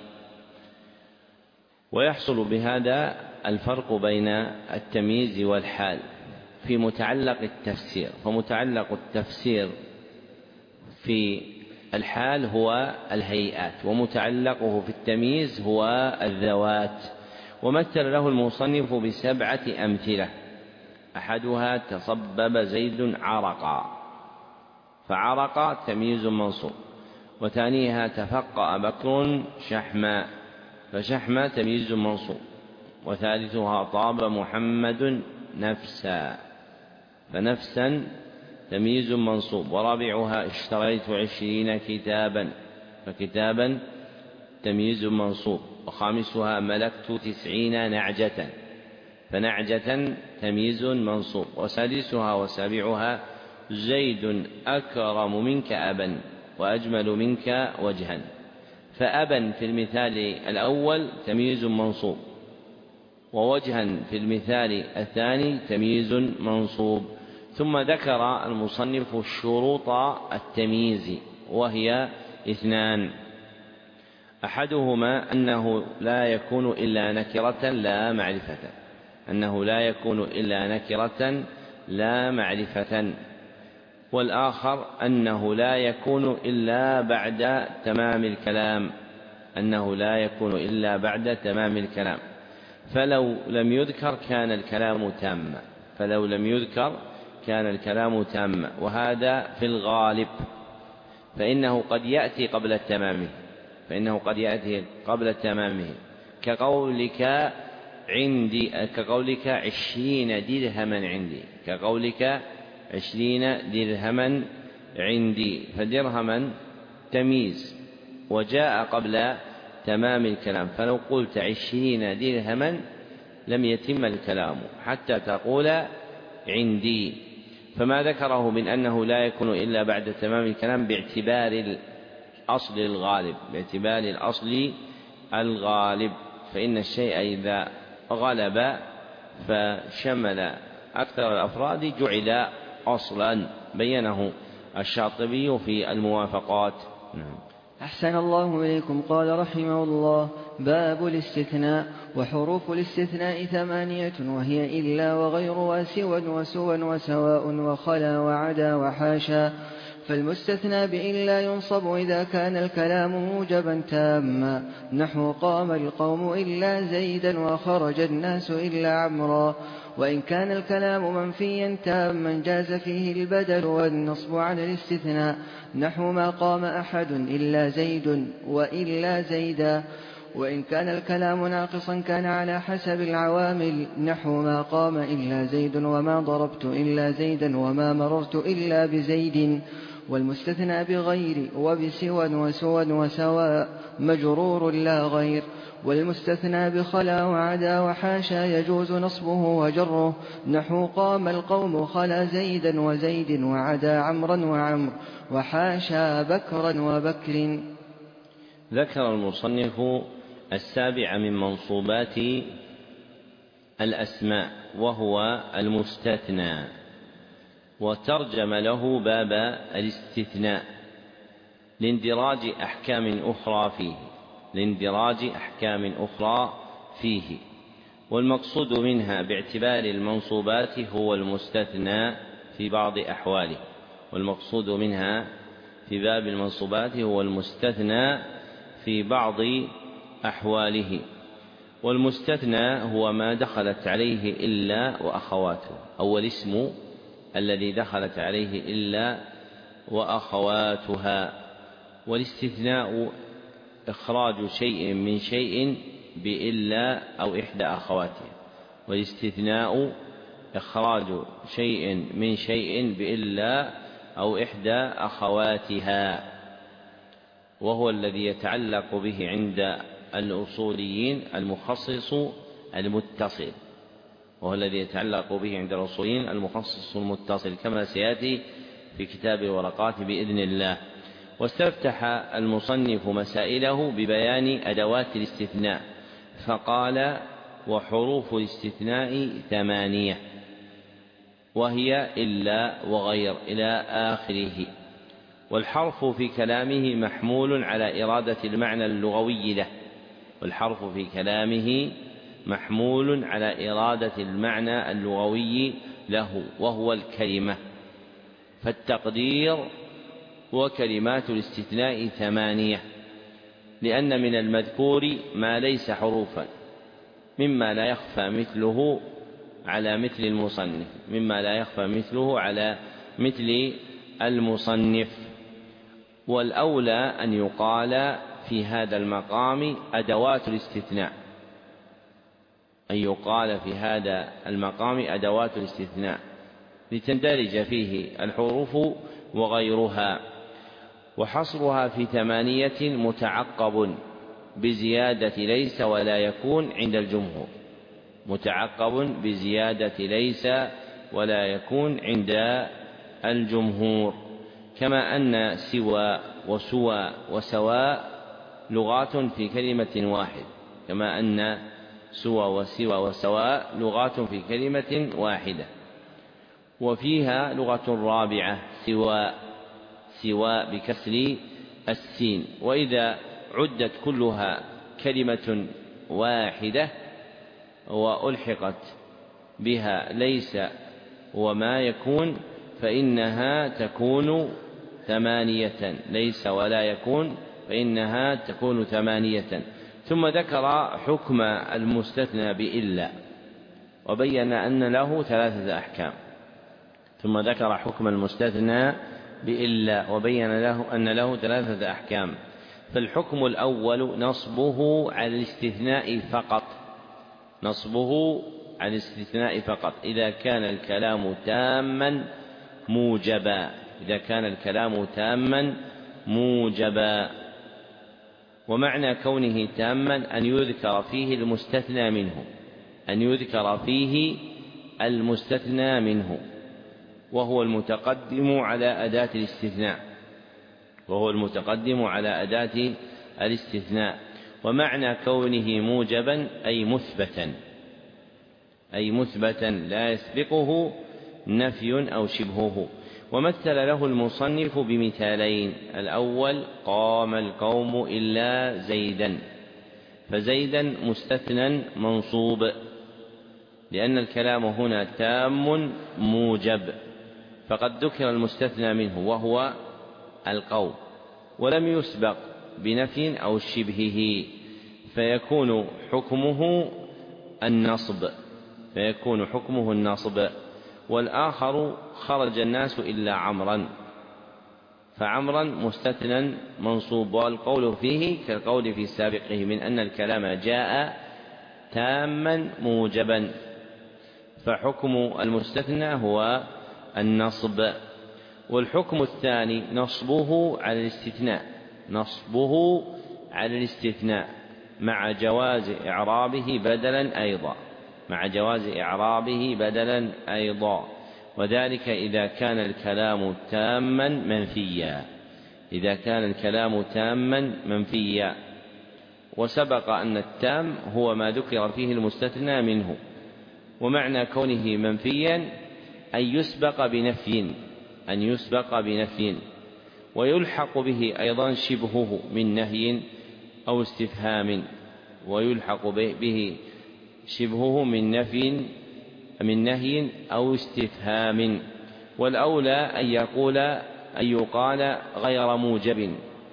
ويحصل بهذا الفرق بين التمييز والحال في متعلق التفسير، فمتعلق التفسير في الحال هو الهيئات، ومتعلقه في التمييز هو الذوات. ومثل له المصنف بسبعة أمثلة: أحدها تصبب زيد عرقا، فعرق تمييز منصوب. وثانيها تفقأ بكر شحما، فشحما تمييز منصوب. وثالثها طاب محمد نفسا، فنفسا تمييز منصوب. ورابعها اشتريت عشرين كتابا، فكتابا تمييز منصوب. وخامسها ملكت تسعين نعجة، فنعجة تمييز منصوب. وسادسها وسابعها زيد أكرم منك أبا وأجمل منك وجها، فأبا في المثال الأول تمييز منصوب، ووجها في المثال الثاني تمييز منصوب. ثم ذكر المصنف شروط التمييز وهي اثنان: أحدهما أنه لا يكون إلا نكرة لا معرفة، أنه لا يكون إلا نكرة لا معرفة. والآخر أنه لا يكون إلا بعد تمام الكلام، أنه لا يكون إلا بعد تمام الكلام، فلو لم يذكر كان الكلام تاما، فلو لم يذكر كان الكلام تاما. وهذا في الغالب، فإنه قد يأتي قبل تمامه، فإنه قد يأتي قبل تمامه كقولك عندي، كقولك عشرين درهما عندي، كقولك عشرين درهما عندي، فدرهما تمييز وجاء قبل تمام الكلام، فلو قلت عشرين درهما لم يتم الكلام حتى تقول عندي. فما ذكره من أنه لا يكون إلا بعد تمام الكلام باعتبار الأصل الغالب، باعتبار الأصل الغالب، فإن الشيء إذا غلب فشمل أكثر الأفراد جعل أصلا، بينه الشاطبي في الموافقات. نعم. أحسن الله إليكم. قال رحمه الله: باب الاستثناء. وحروف الاستثناء ثمانية، وهي إلا وغير وسوى وسوى وسواء وخلا وعدا وحاشا. فالمستثنى بإلا ينصب إذا كان الكلام موجبا تاما، نحو قام القوم إلا زيدا وخرج الناس إلا عمرا. وإن كان الكلام منفيا تاما جاز فيه البدل والنصب على الاستثناء، نحو ما قام أحد إلا زيد وإلا زيدا. وإن كان الكلام ناقصا كان على حسب العوامل، نحو ما قام إلا زيد وما ضربت إلا زيدا وما مررت إلا بزيد. والمستثنى بغير وبسوى وسوى وسواء مجرور لا غير. والمستثنى بخلا وعدا وحاشا يجوز نصبه وجره، نحو قام القوم خلا زيدا وزيد وعدا عمرا وعمر وحاشا بكرا وبكر. ذكر المصنف السابع من منصوبات الأسماء وهو المستثنى، وترجم له باب الاستثناء لاندراج أحكام أخرى فيه، لاندراج أحكام أخرى فيه. والمقصود منها باعتبار المنصوبات هو المستثنى في بعض أحواله، والمقصود منها في باب المنصوبات هو المستثنى في بعض أحواله. والمستثنى هو ما دخلت عليه إلا وأخواته، أو الاسم الذي دخلت عليه إلا وأخواتها. والاستثناء إخراج شيء من شيء بإلا أو إحدى أخواتها، والاستثناء إخراج شيء من شيء بإلا أو إحدى أخواتها، وهو الذي يتعلق به عند الأصوليين المخصص المتصل، وهو الذي يتعلق به عند الأصوليين المخصص المتصل، كما سيأتي في كتاب الورقات بإذن الله. واستفتح المصنف مسائله ببيان أدوات الاستثناء، فقال: وحروف الاستثناء ثمانية، وهي إلا وغير إلى آخره. والحرف في كلامه محمول على إرادة المعنى اللغوي له، والحرف في كلامه محمول على إرادة المعنى اللغوي له وهو الكلمة. فالتقدير: وكلمات الاستثناء ثمانية، لأن من المذكور ما ليس حروفا، مما لا يخفى مثله على مثل المصنف، مما لا يخفى مثله على مثل المصنف. والأولى أن يقال في هذا المقام أدوات الاستثناء، أن يقال في هذا المقام أدوات الاستثناء لتندرج فيه الحروف وغيرها. وحصرها في ثمانية متعقب بزيادة ليس ولا يكون عند الجمهور، متعقب بزيادة ليس ولا يكون عند الجمهور. كما أن سوى وسوى وسواء لغات في كلمة واحدة، كما أن سوى وسوى وسواء لغات في كلمة واحدة. وفيها لغة رابعة سوى، سوى بكسر السين، وإذا عدت كلها كلمة واحدة وألحقت بها ليس وما يكون فإنها تكون ثمانية، ليس ولا يكون فإنها تكون ثمانية. ثم ذكر حكم المستثنى بإلا وبين أن له ثلاثة أحكام. ثم ذكر حكم المستثنى بإلا وبين له أن له ثلاثة أحكام. فالحكم الأول نصبه على الاستثناء فقط، نصبه على الاستثناء فقط إذا كان الكلام تاما موجبا، إذا كان الكلام تاما موجبا. ومعنى كونه تاما أن يذكر فيه المستثنى منه، أن يذكر فيه المستثنى منه، وهو المتقدم على أداة الاستثناء، وهو المتقدم على أداة الاستثناء. ومعنى كونه موجبا أي مثبتا، أي مثبتا لا يسبقه نفي أو شبهه. ومثل له المصنف بمثالين: الأول قام القوم إلا زيدا، فزيدا مستثنى منصوب لأن الكلام هنا تام موجب، فقد ذكر المستثنى منه وهو القوم ولم يسبق بنفي أو شبهه، فيكون حكمه النصب، فيكون حكمه النصب. والآخر خرج الناس إلا عمرا، فعمرا مستثنى منصوب، والقول فيه كالقول في سابقه من أن الكلام جاء تاما موجبا، فحكم المستثنى هو النصب. والحكم الثاني نصبه على الاستثناء، نصبه على الاستثناء مع جواز إعرابه بدلا أيضا، مع جواز إعرابه بدلا أيضا، وذلك إذا كان الكلام تاما منفيا، إذا كان الكلام تاما منفيا. وسبق أن التام هو ما ذكر فيه المستثنى منه. ومعنى كونه منفيا أن يسبق بنفي، أن يسبق بنفي، ويلحق به أيضا شبهه من نهي أو استفهام، ويلحق به شبهه من نفي من نهي أو استفهام. والأولى أن يقول أن يقال غير موجب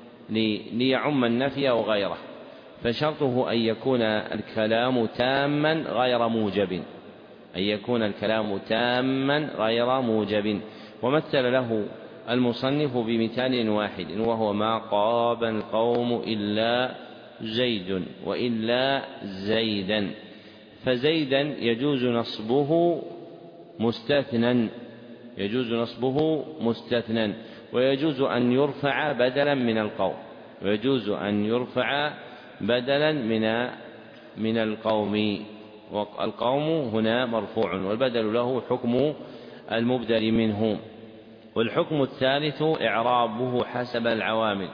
ليعم النفي أو غيره، فشرطه أن يكون الكلام تاما غير موجب، أن يكون الكلام تاما غير موجب. ومثل له المصنف بمثال واحد وهو ما قام القوم إلا زيد وإلا زيدا، فزيدا يجوز نصبه مستثنى، يجوز نصبه مستثنى، ويجوز أن يرفع بدلا من القوم، ويجوز أن يرفع بدلا من من القوم، والقوم هنا مرفوع والبدل له حكم المبدل منه. والحكم الثالث إعرابه حسب العوامل،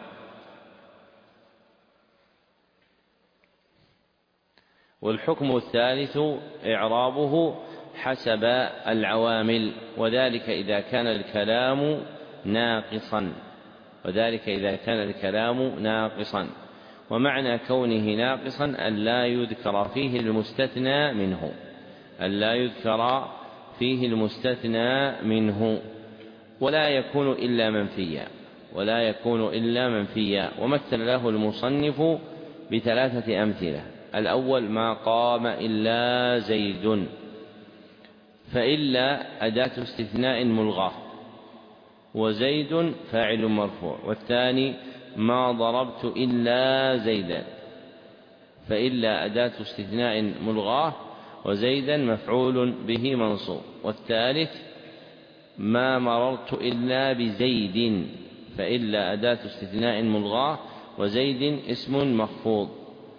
والحكم الثالث إعرابه حسب العوامل، وذلك إذا كان الكلام ناقصا، وذلك إذا كان الكلام ناقصا. ومعنى كونه ناقصا أن لا يذكر فيه المستثنى منه، أن لا يذكر فيه المستثنى منه، ولا يكون إلا منفيا، ولا يكون إلا منفيا. ومثل له المصنف بثلاثة أمثلة: الأول ما قام إلا زيد، فإلا أداة استثناء ملغاة وزيد فاعل مرفوع. والثاني ما ضربت إلا زيدا، فإلا أداة استثناء ملغاة وزيدا مفعول به منصوب. والثالث ما مررت إلا بزيد، فإلا أداة استثناء ملغاة، وزيد اسم مخفوض.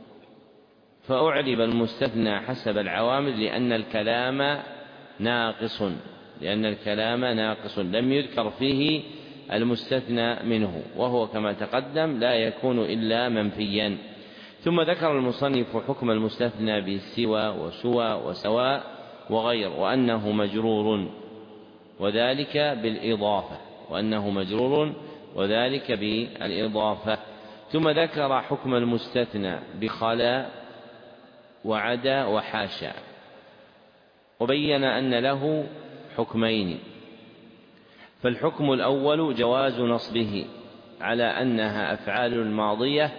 فأعرب المستثنى حسب العوامل لأن الكلام ناقص لأن الكلام ناقص لم يذكر فيه المستثنى منه، وهو كما تقدم لا يكون إلا منفيا. ثم ذكر المصنف حكم المستثنى بالسوى وسوى وسواء وغير، وأنه مجرور وذلك بالإضافة وأنه مجرور وذلك بالإضافة. ثم ذكر حكم المستثنى بخلا وعدا وحاشا، وبين أن له حكمين. فالحكم الأول جواز نصبه على أنها أفعال ماضية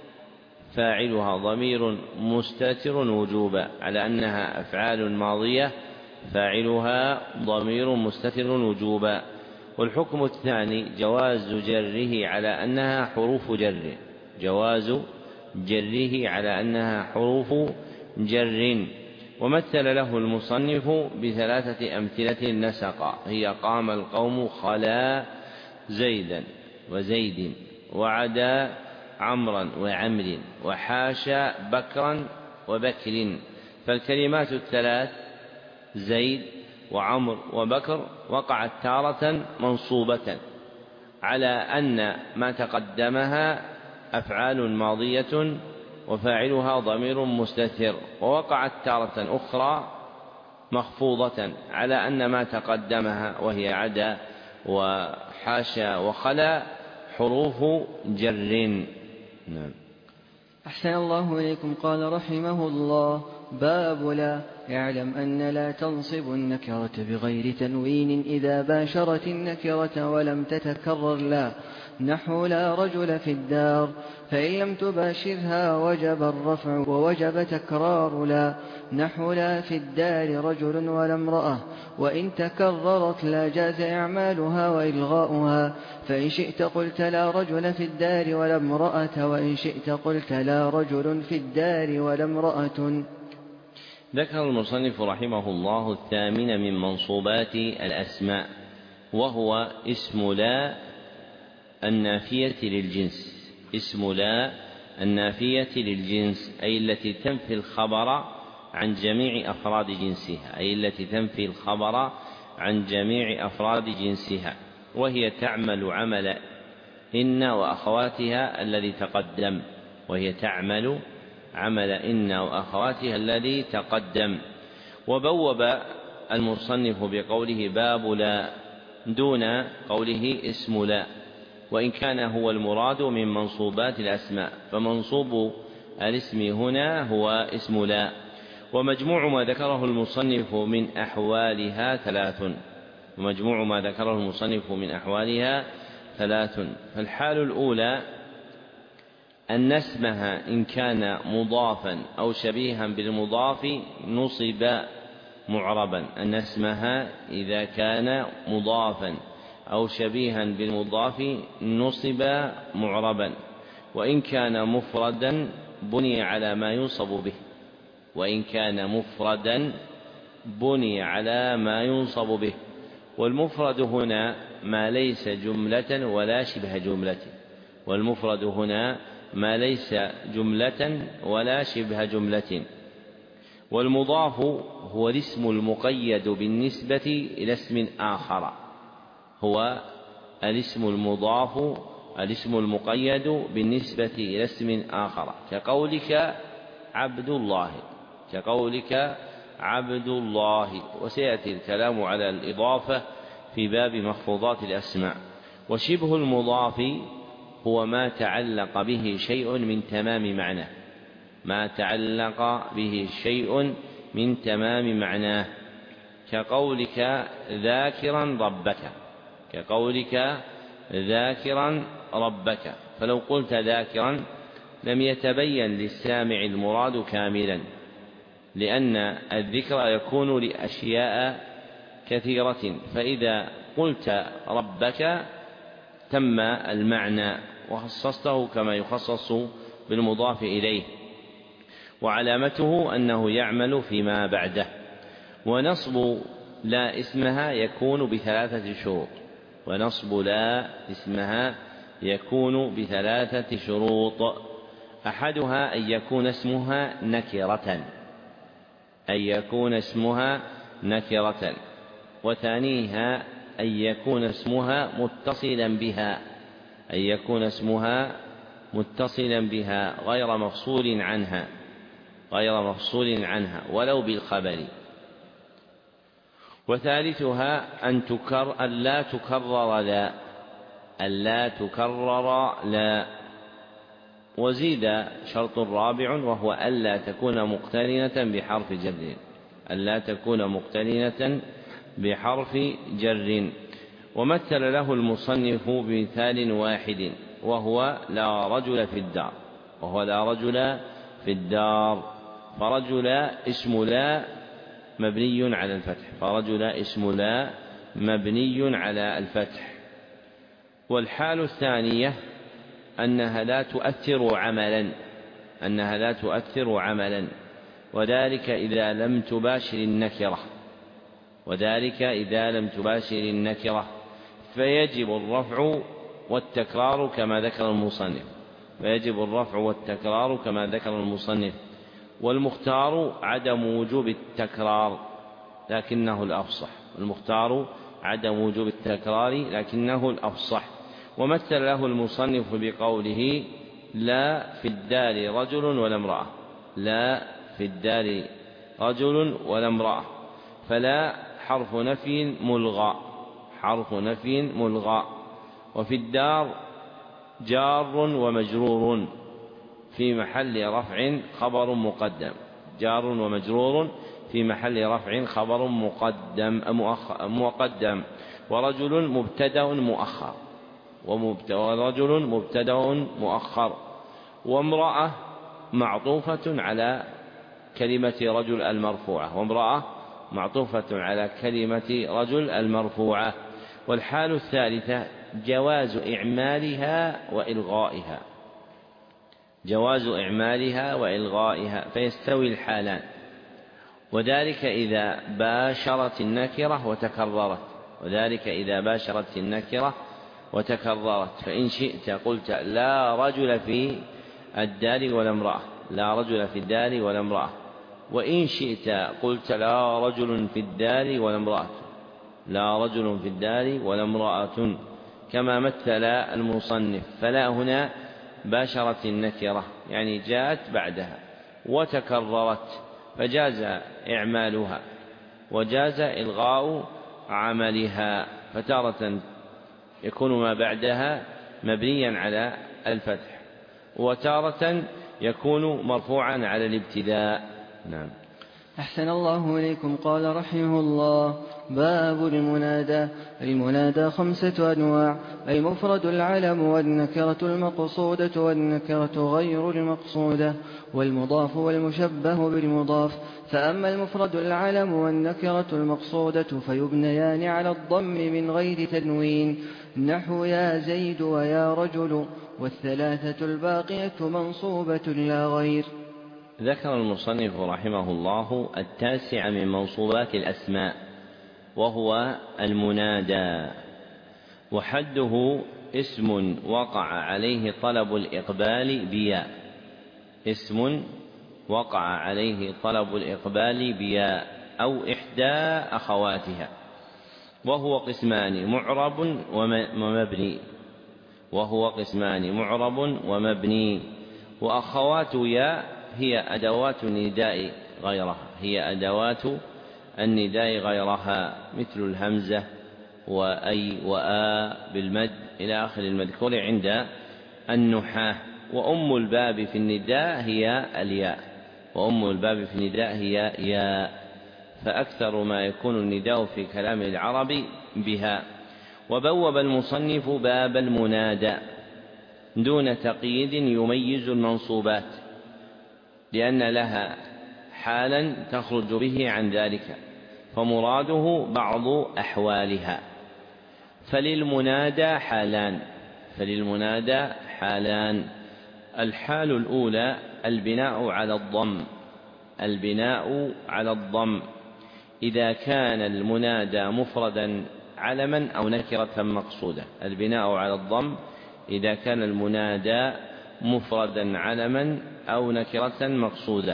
فاعلها ضمير مستتر وجوبا على أنها أفعال ماضية فاعلها ضمير مستتر وجوبا. والحكم الثاني جواز جره على أنها حروف جر جواز جره على أنها حروف جر. ومثل له المصنف بثلاثة أمثلة نسقا، هي قام القوم خلا زيدا وزيد وعدا عمرا وعمر وحاشا بكرا وبكر. فالكلمات الثلاث زيد وعمر وبكر وقعت تارة منصوبة على أن ما تقدمها أفعال ماضية وفاعلها ضمير مستتر، ووقعت تارة أخرى مخفوضة على أن ما تقدمها وهي عدا وحاشا وخلا حروف جر. نعم. أحسن الله إليكم. قال رحمه الله: باب لا. اعلم أن لا تنصب النكرة بغير تنوين إذا باشرت النكرة ولم تتكرر لا، نحو لا رجل في الدار، فإن لم تباشرها وجب الرفع ووجب تكرار لا، نحو لا في الدار رجل ولا امرأة، وإن تكررت لا جاز إعمالها وإلغاؤها، فإن شئت قلت لا رجل في الدار ولا امرأة، وإن شئت قلت لا رجل في الدار ولا امرأة. ذكر المصنف رحمه الله الثامن من منصوبات الأسماء، وهو اسم لا النافية للجنس. اسم لا النافية للجنس أي التي تنفي الخبر عن جميع أفراد جنسها أي التي تنفي الخبر عن جميع أفراد جنسها، وهي تعمل عمل إن وأخواتها الذي تقدم وهي تعمل عمل إن وأخواتها الذي تقدم. وبوب المصنف بقوله باب لا دون قوله اسم لا، وإن كان هو المراد من منصوبات الأسماء، فمنصوب الاسم هنا هو اسم لا. ومجموع ما ذكره المصنف من أحوالها ثلاث ومجموع ما ذكره المصنف من أحوالها ثلاث فالحال الأولى أن اسمها إن كان مضافا أو شبيها بالمضاف نصب معربا أن اسمها إذا كان مضافا أو شبيها بالمضاف نصب معربا، وإن كان مفردا بني على ما ينصب به وإن كان مفردا بني على ما ينصب به. والمفرد هنا ما ليس جملة ولا شبه جملة والمفرد هنا ما ليس جملة ولا شبه جملة. والمضاف هو الاسم المقيد بالنسبة إلى اسم آخر هو الاسم المضاف الاسم المقيد بالنسبة إلى اسم آخر، كقولك عبد الله كقولك عبد الله وسيأتي الكلام على الإضافة في باب مخفوضات الأسماء. وشبه المضاف هو ما تعلق به شيء من تمام معناه ما تعلق به شيء من تمام معناه كقولك ذاكرا ربك كقولك ذاكرا ربك فلو قلت ذاكرا لم يتبين للسامع المراد كاملا، لأن الذكر يكون لأشياء كثيرة، فإذا قلت ربك تم المعنى وخصصته كما يخصص بالمضاف إليه، وعلامته أنه يعمل فيما بعده. ونصب لا اسمها يكون بثلاثة شروط ونصب لا اسمها يكون بثلاثة شروط: أحدها أن يكون اسمها نكرة أن يكون اسمها نكرة وثانيها أن يكون اسمها متصلا بها أن يكون اسمها متصلا بها غير مفصول عنها غير مفصول عنها ولو بالخبر. وثالثها أن تكرر أن لا تكرر لا أن لا تكرر لا. وزيد شرط رابع وهو ألا تكون مقترنة بحرف جر ألا تكون مقترنة بحرف جر. ومثل له المصنف بمثال واحد وهو لا رجل في الدار وهو لا رجل في الدار فرجل اسم لا مبني على الفتح فرجل اسم لا مبني على الفتح. والحال الثانية أنها لا تؤثر عملا أنها لا تؤثر عملا وذلك إذا لم تباشر النكرة وذلك إذا لم تباشر النكرة فيجب الرفع والتكرار كما ذكر المصنف فيجب الرفع والتكرار كما ذكر المصنف. والمختار عدم وجوب التكرار لكنه الأفصح المختار عدم وجوب التكرار لكنه الأفصح. ومثل له المصنف بقوله لا في الدار رجل ولا امرأة لا في الدار رجل ولا امرأة فلا حرف نفي ملغى حرف نفي ملغى. وفي الدار جار ومجرور في محل رفع خبر مقدم جار ومجرور في محل رفع خبر مقدم مقدم. ورجل مبتدأ مؤخر ورجل مبتدأ مؤخر. وامرأة معطوفة على كلمة رجل المرفوعة وامرأة معطوفة على كلمة رجل المرفوعة. والحال الثالثة جواز إعمالها وإلغائها جواز إعمالها وإلغائها فيستوي الحالان وذلك إذا باشرت النكرة وتكررت وذلك إذا باشرت النكرة وتكررت. فإن شئت قلت لا رجل في الدار ولا امرأة لا رجل في الدار ولا امرأة. وإن شئت قلت لا رجل في الدار ولا امرأة لا رجل في الدار ولا امرأة كما مثل المصنف. فلا هنا باشرت النكرة يعني جاءت بعدها وتكررت فجاز إعمالها وجاز إلغاء عملها فتارة يكون ما بعدها مبنيا على الفتح وتارة يكون مرفوعا على الابتداء. نعم. أحسن الله إليكم. قال رحمه الله: باب المنادى. المنادى خمسة أنواع: المفرد العلم والنكرة المقصودة والنكرة غير المقصودة والمضاف والمشبه بالمضاف. فأما المفرد العلم والنكرة المقصودة فيبنيان على الضم من غير تنوين نحو يا زيد ويا رجل والثلاثة الباقية منصوبة لا غير. ذكر المصنف رحمه الله التاسع من منصوبات الأسماء وهو المنادى. وحده اسم وقع عليه طلب الإقبال بياء اسم وقع عليه طلب الإقبال بياء أو إحدى أخواتها وهو قسمان معرب ومبني وهو قسمان معرب ومبني. وأخوات ياء هي أدوات النداء غيرها هي أدوات النداء غيرها مثل الهمزة وأي وآ بالمد إلى آخر المذكور عند النحاة. وأم الباب في النداء هي الياء وأم الباب في النداء هي ياء فأكثر ما يكون النداء في كلام العرب بها. وبوب المصنف باب المنادى دون تقييد يميز المنصوبات لأن لها حالا تخرج به عن ذلك فمراده بعض أحوالها. فللمنادى حالان فللمنادى حالان الحال الأولى البناء على الضم البناء على الضم إذا كان المنادى مفردا علما أو نكرة مقصودة البناء على الضم إذا كان المنادى مفردا علما أو نكرة مقصودة.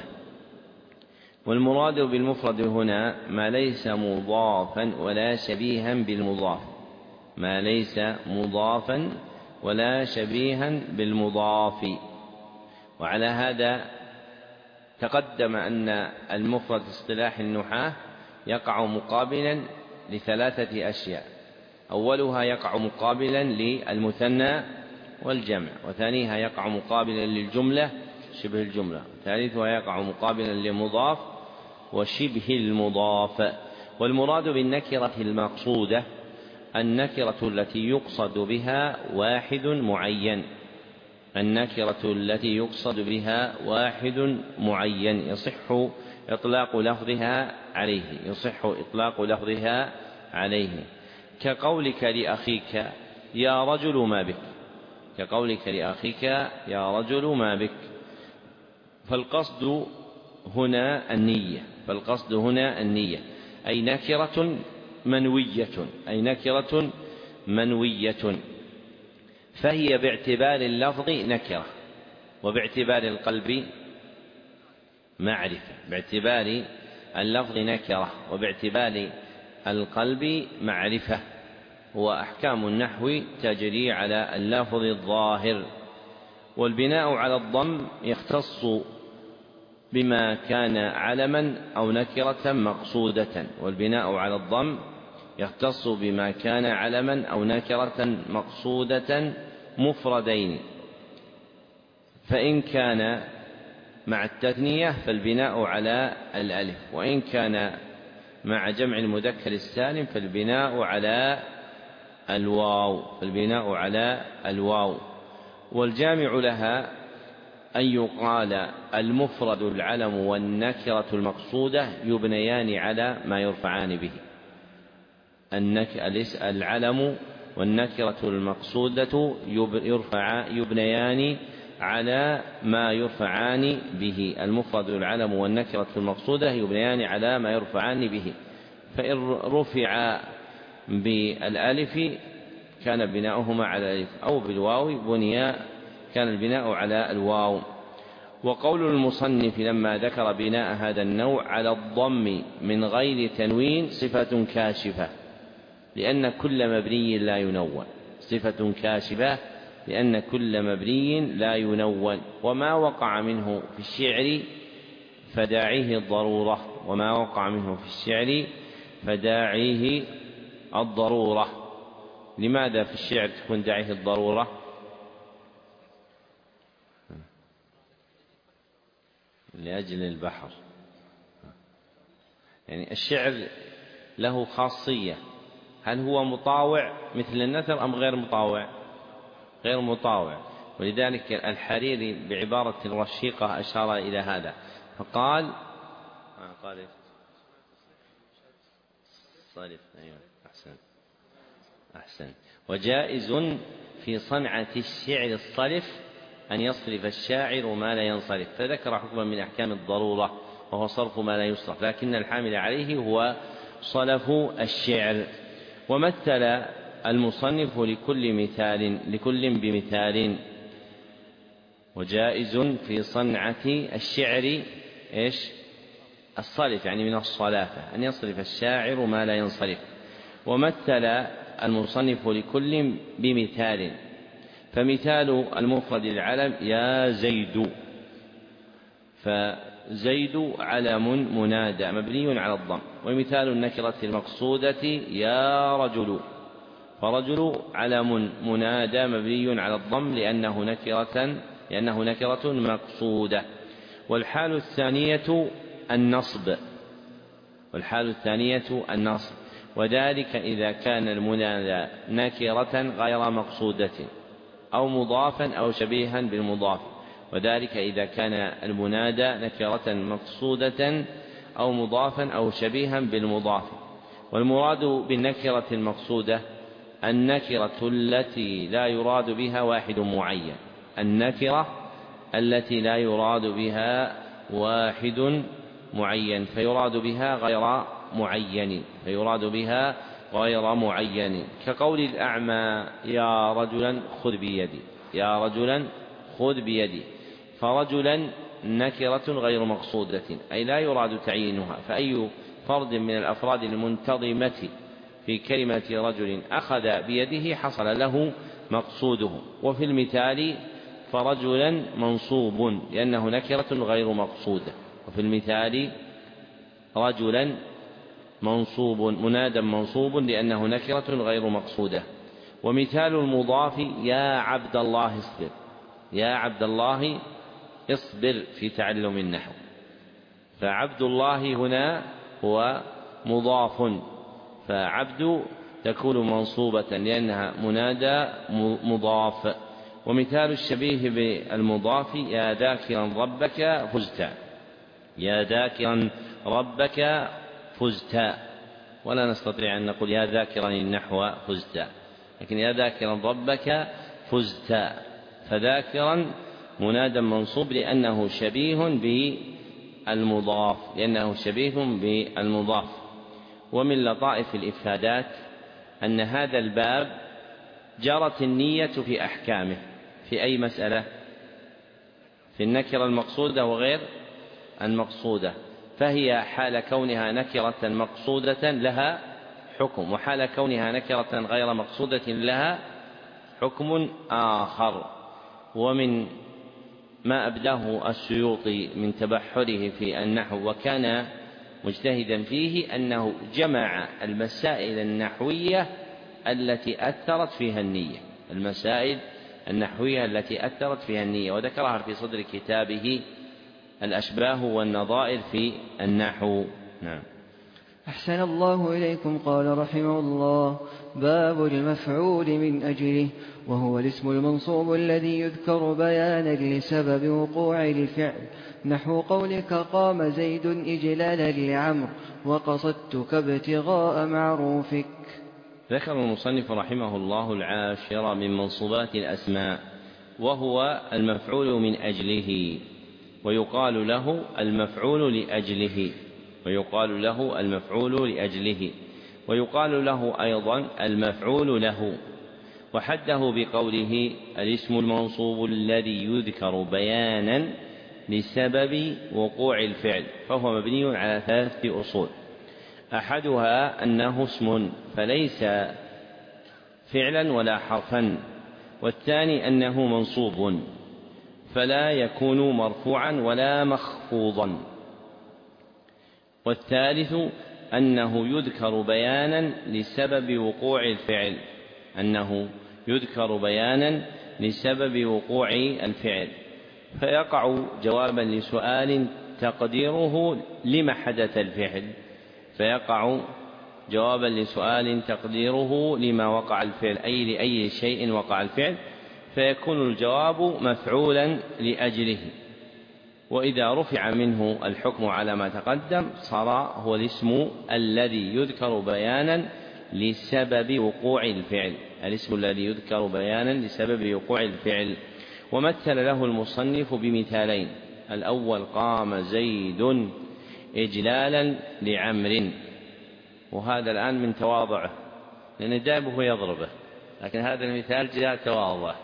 والمراد بالمفرد هنا ما ليس مضافا ولا شبيها بالمضاف، ما ليس مضافا ولا شبيها بالمضاف. وعلى هذا تقدم أن المفرد اصطلاح النحاة يقع مقابلا لثلاثة أشياء: أولها يقع مقابلا للمثنى والجمع، وثانيها يقع مقابلا للجملة شبه الجملة، وثالثها يقع مقابلا للمضاف وشبه المضاف. والمراد بالنكرة المقصودة النكرة التي يقصد بها واحد معين، النكرة التي يقصد بها واحد معين يصح إطلاق لفظها عليه، يصح إطلاق لفظها عليه، كقولك لأخيك يا رجل ما بك، كقولك لأخيك يا رجل ما بك. فالقصد هنا النية، فالقصد هنا النية أي نكرة منوية، أي نكرة منوية، فهي باعتبار اللفظ نكرة، وباعتبار القلب معرفة، باعتبار اللفظ نكرة وباعتبار القلب معرفة. وأحكام النحو تجري على اللفظ الظاهر. والبناء على الضم يختص بما كان علما أو نكرة مقصودة، والبناء على الضم يختص بما كان علما أو نكرة مقصودة مفردين. فإن كان مع التثنية فالبناء على الألف، وإن كان مع جمع المذكر السالم فالبناء على الواو، فالبناء على الواو. والجامع لها أن يقال المفرد العلم والنكرة المقصودة يبنيان على ما يرفعان به، العلم والنكرة المقصودة يرفع يبنيان على ما يرفعان به، المفرد العلم والنكرة المقصودة يبنيان على ما يرفعان به، فإن رفع بالألف كان بناؤهما على الألف، أو بالواو بنيا كان البناء على الواو. وقول المصنف لما ذكر بناء هذا النوع على الضم من غير تنوين صفة كاشفة، لأن كل مبني لا ينون، صفة كاشفة لأن كل مبني لا ينون. وما وقع منه في الشعر فداعيه الضرورة، وما وقع منه في الشعر فداعيه الضرورة. لماذا في الشعر تكون داعيه الضرورة؟ لأجل البحر، يعني الشعر له خاصية، هل هو مطاوع مثل النثر أم غير مطاوع؟ غير مطاوع. ولذلك الحريري بعبارة رشيقة أشار إلى هذا فقال قال صالف، أيوة أحسن أحسن وجائز في صنعة الشعر الصرف أن يصرف الشاعر ما لا ينصرف، فذكر حكما من أحكام الضرورة وهو صرف ما لا يصرف، لكن الحامل عليه هو صلف الشعر. ومثل المصنف لكل مثال لكل بمثال. وجائز في صنعة الشعر إيش؟ الصرف، يعني من الصلافة، أن يصرف الشاعر ما لا ينصرف. ومثل المصنف لكل بمثال، فمثال المفرد العلم يا زيد، فزيد علم منادى مبني على الضم. ومثال النكرة المقصودة يا رجل، فرجل علم منادى مبني على الضم لأنه نكرة لأنه نكرة مقصودة. والحال الثانية النصب، والحال الثانية النصب وذلك إذا كان المنادى نكرة غير مقصودة أو مضافا أو شبيها بالمضاف، وذلك إذا كان المنادى نكرة مقصودة أو مضافا أو شبيها بالمضاف. والمراد بالنكرة المقصودة النكرة التي لا يراد بها واحد معين، النكرة التي لا يراد بها واحد معين فيراد بها غير معين، فيراد بها غير معين، كقول الأعمى يا رجلا خذ بيدي، يا رجلا خذ بيدي، فرجلا نكرة غير مقصودة أي لا يراد تعيينها، فأي فرد من الأفراد المنتظمة في كلمة رجل أخذ بيده حصل له مقصوده. وفي المثال فرجلا منصوب لأنه نكرة غير مقصودة، وفي المثال رجلا منصوب منادى منصوب لأنه نكرة غير مقصودة. ومثال المضاف يا عبد الله اصبر، يا عبد الله اصبر في تعلم النحو، فعبد الله هنا هو مضاف، فعبد تكون منصوبة لأنها منادى مضاف. ومثال الشبيه بالمضاف يا ذاكرا ربك فزت، يا ذاكرا ربك فزت، ولا نستطيع أن نقول يا ذاكرا النحو فزت، لكن يا ذاكرا ربك فزت، فذاكرا منادى منصوب لأنه شبيه بالمضاف، لأنه شبيه بالمضاف. ومن لطائف الإفادات أن هذا الباب جرت النية في أحكامه في أي مسألة؟ في النكرة المقصودة وغير المقصودة، فهي حال كونها نكرة مقصودة لها حكم، وحال كونها نكرة غير مقصودة لها حكم آخر. ومن ما أبداه السيوطي من تبحره في النحو وكان مجتهدا فيه أنه جمع المسائل النحوية التي أثرت فيها النية، المسائل النحوية التي أثرت فيها النية، وذكرها في صدر كتابه الأشباه والنظائر في النحو. نعم. أحسن الله إليكم. قال رحمه الله: باب المفعول من أجله، وهو الاسم المنصوب الذي يذكر بيانا لسبب وقوع الفعل، نحو قولك قام زيد إجلالا لعمر وقصدتك ابتغاء معروفك. ذكر المصنف رحمه الله العاشر من منصوبات الأسماء، وهو المفعول من أجله، ويقال له المفعول لأجله، ويقال له المفعول لأجله، ويقال له أيضا المفعول له. وحده بقوله الاسم المنصوب الذي يذكر بيانا لسبب وقوع الفعل، فهو مبني على ثلاثة أصول: أحدها أنه اسم فليس فعلا ولا حرفا، والثاني أنه منصوب فلا يكون مرفوعا ولا مخفوضا، والثالث أنه يذكر بيانا لسبب وقوع الفعل، أنه يذكر بيانا لسبب وقوع الفعل، فيقع جوابا لسؤال تقديره لما حدث الفعل، فيقع جوابا لسؤال تقديره لما وقع الفعل، أي لأي شيء وقع الفعل، فيكون الجواب مفعولا لأجله. وإذا رفع منه الحكم على ما تقدم صار هو الاسم الذي يذكر بيانا لسبب وقوع الفعل، الاسم الذي يذكر بيانا لسبب وقوع الفعل. ومثل له المصنف بمثالين: الأول قام زيد إجلالا لعمر، وهذا الآن من تواضعه لأن دائما يضربه، لكن هذا المثال جاء تواضع.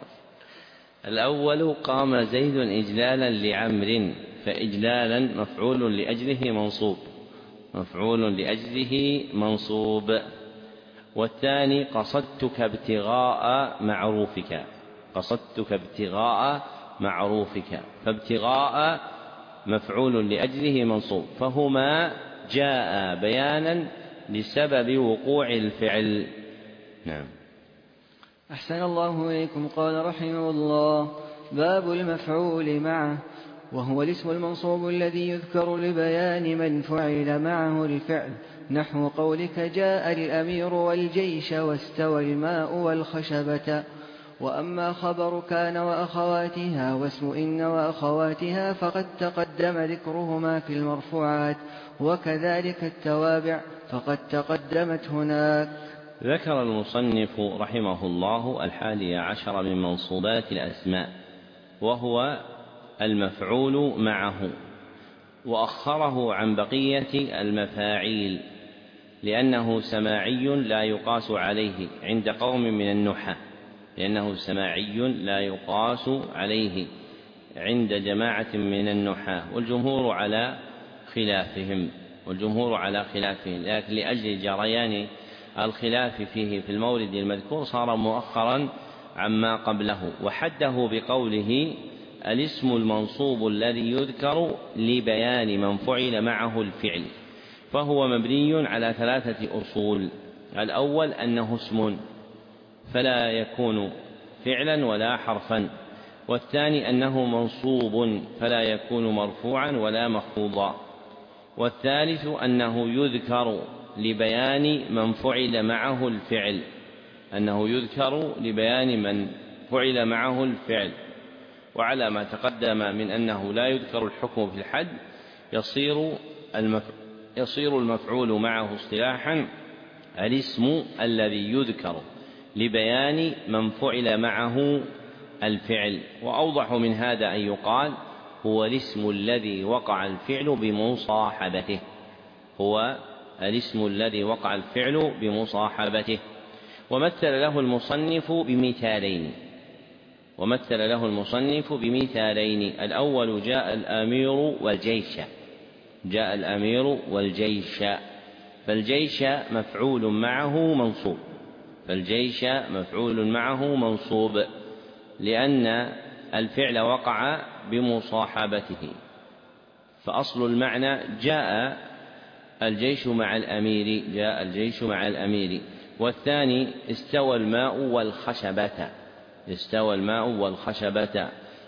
الأول قام زيد إجلالا لعمر، فإجلالا مفعول لأجله منصوب، مفعول لأجله منصوب. والثاني قصدتك ابتغاء معروفك، قصدتك ابتغاء معروفك، فابتغاء مفعول لأجله منصوب، فهما جاء بيانا لسبب وقوع الفعل. نعم. أحسن الله إليكم. قال رحمه الله: باب المفعول معه، وهو الاسم المنصوب الذي يذكر لبيان من فعل معه الفعل، نحو قولك جاء الأمير والجيش واستوى الماء والخشبة. وأما خبر كان وأخواتها واسم إن وأخواتها فقد تقدم ذكرهما في المرفوعات، وكذلك التوابع فقد تقدمت هناك. ذكر المصنف رحمه الله الحادي عشر من منصوبات الأسماء، وهو المفعول معه، وأخره عن بقية المفاعيل، لأنه سماعي لا يقاس عليه عند قوم من النحاة، لأنه سماعي لا يقاس عليه عند جماعة من النحاة، والجمهور على خلافهم والجمهور على خلافهم لكن لأجل جريان الخلاف فيه في المورد المذكور صار مؤخرا عما قبله. وحده بقوله الاسم المنصوب الذي يذكر لبيان من فعل معه الفعل، فهو مبني على ثلاثة أصول: الأول أنه اسم فلا يكون فعلا ولا حرفا، والثاني أنه منصوب فلا يكون مرفوعا ولا مخفوضا، والثالث أنه يذكر لبيان من فعل معه الفعل أنه يذكر لبيان من فعل معه الفعل. وعلى ما تقدم من أنه لا يذكر الحكم في الحد يصير يصير المفعول معه اصطلاحا الاسم الذي يذكر لبيان من فعل معه الفعل. وأوضح من هذا أن يقال هو الاسم الذي وقع الفعل بمصاحبته هو الاسم الذي وقع الفعل بمصاحبته. ومثل له المصنف بمثالين ومثل له المصنف بمثالين الأول جاء الأمير والجيش جاء الأمير والجيش فالجيش مفعول معه منصوب فالجيش مفعول معه منصوب لأن الفعل وقع بمصاحبته. فأصل المعنى جاء الجيش مع الأمير جاء الجيش مع الأمير. والثاني استوى الماء والخشبة استوى الماء والخشبة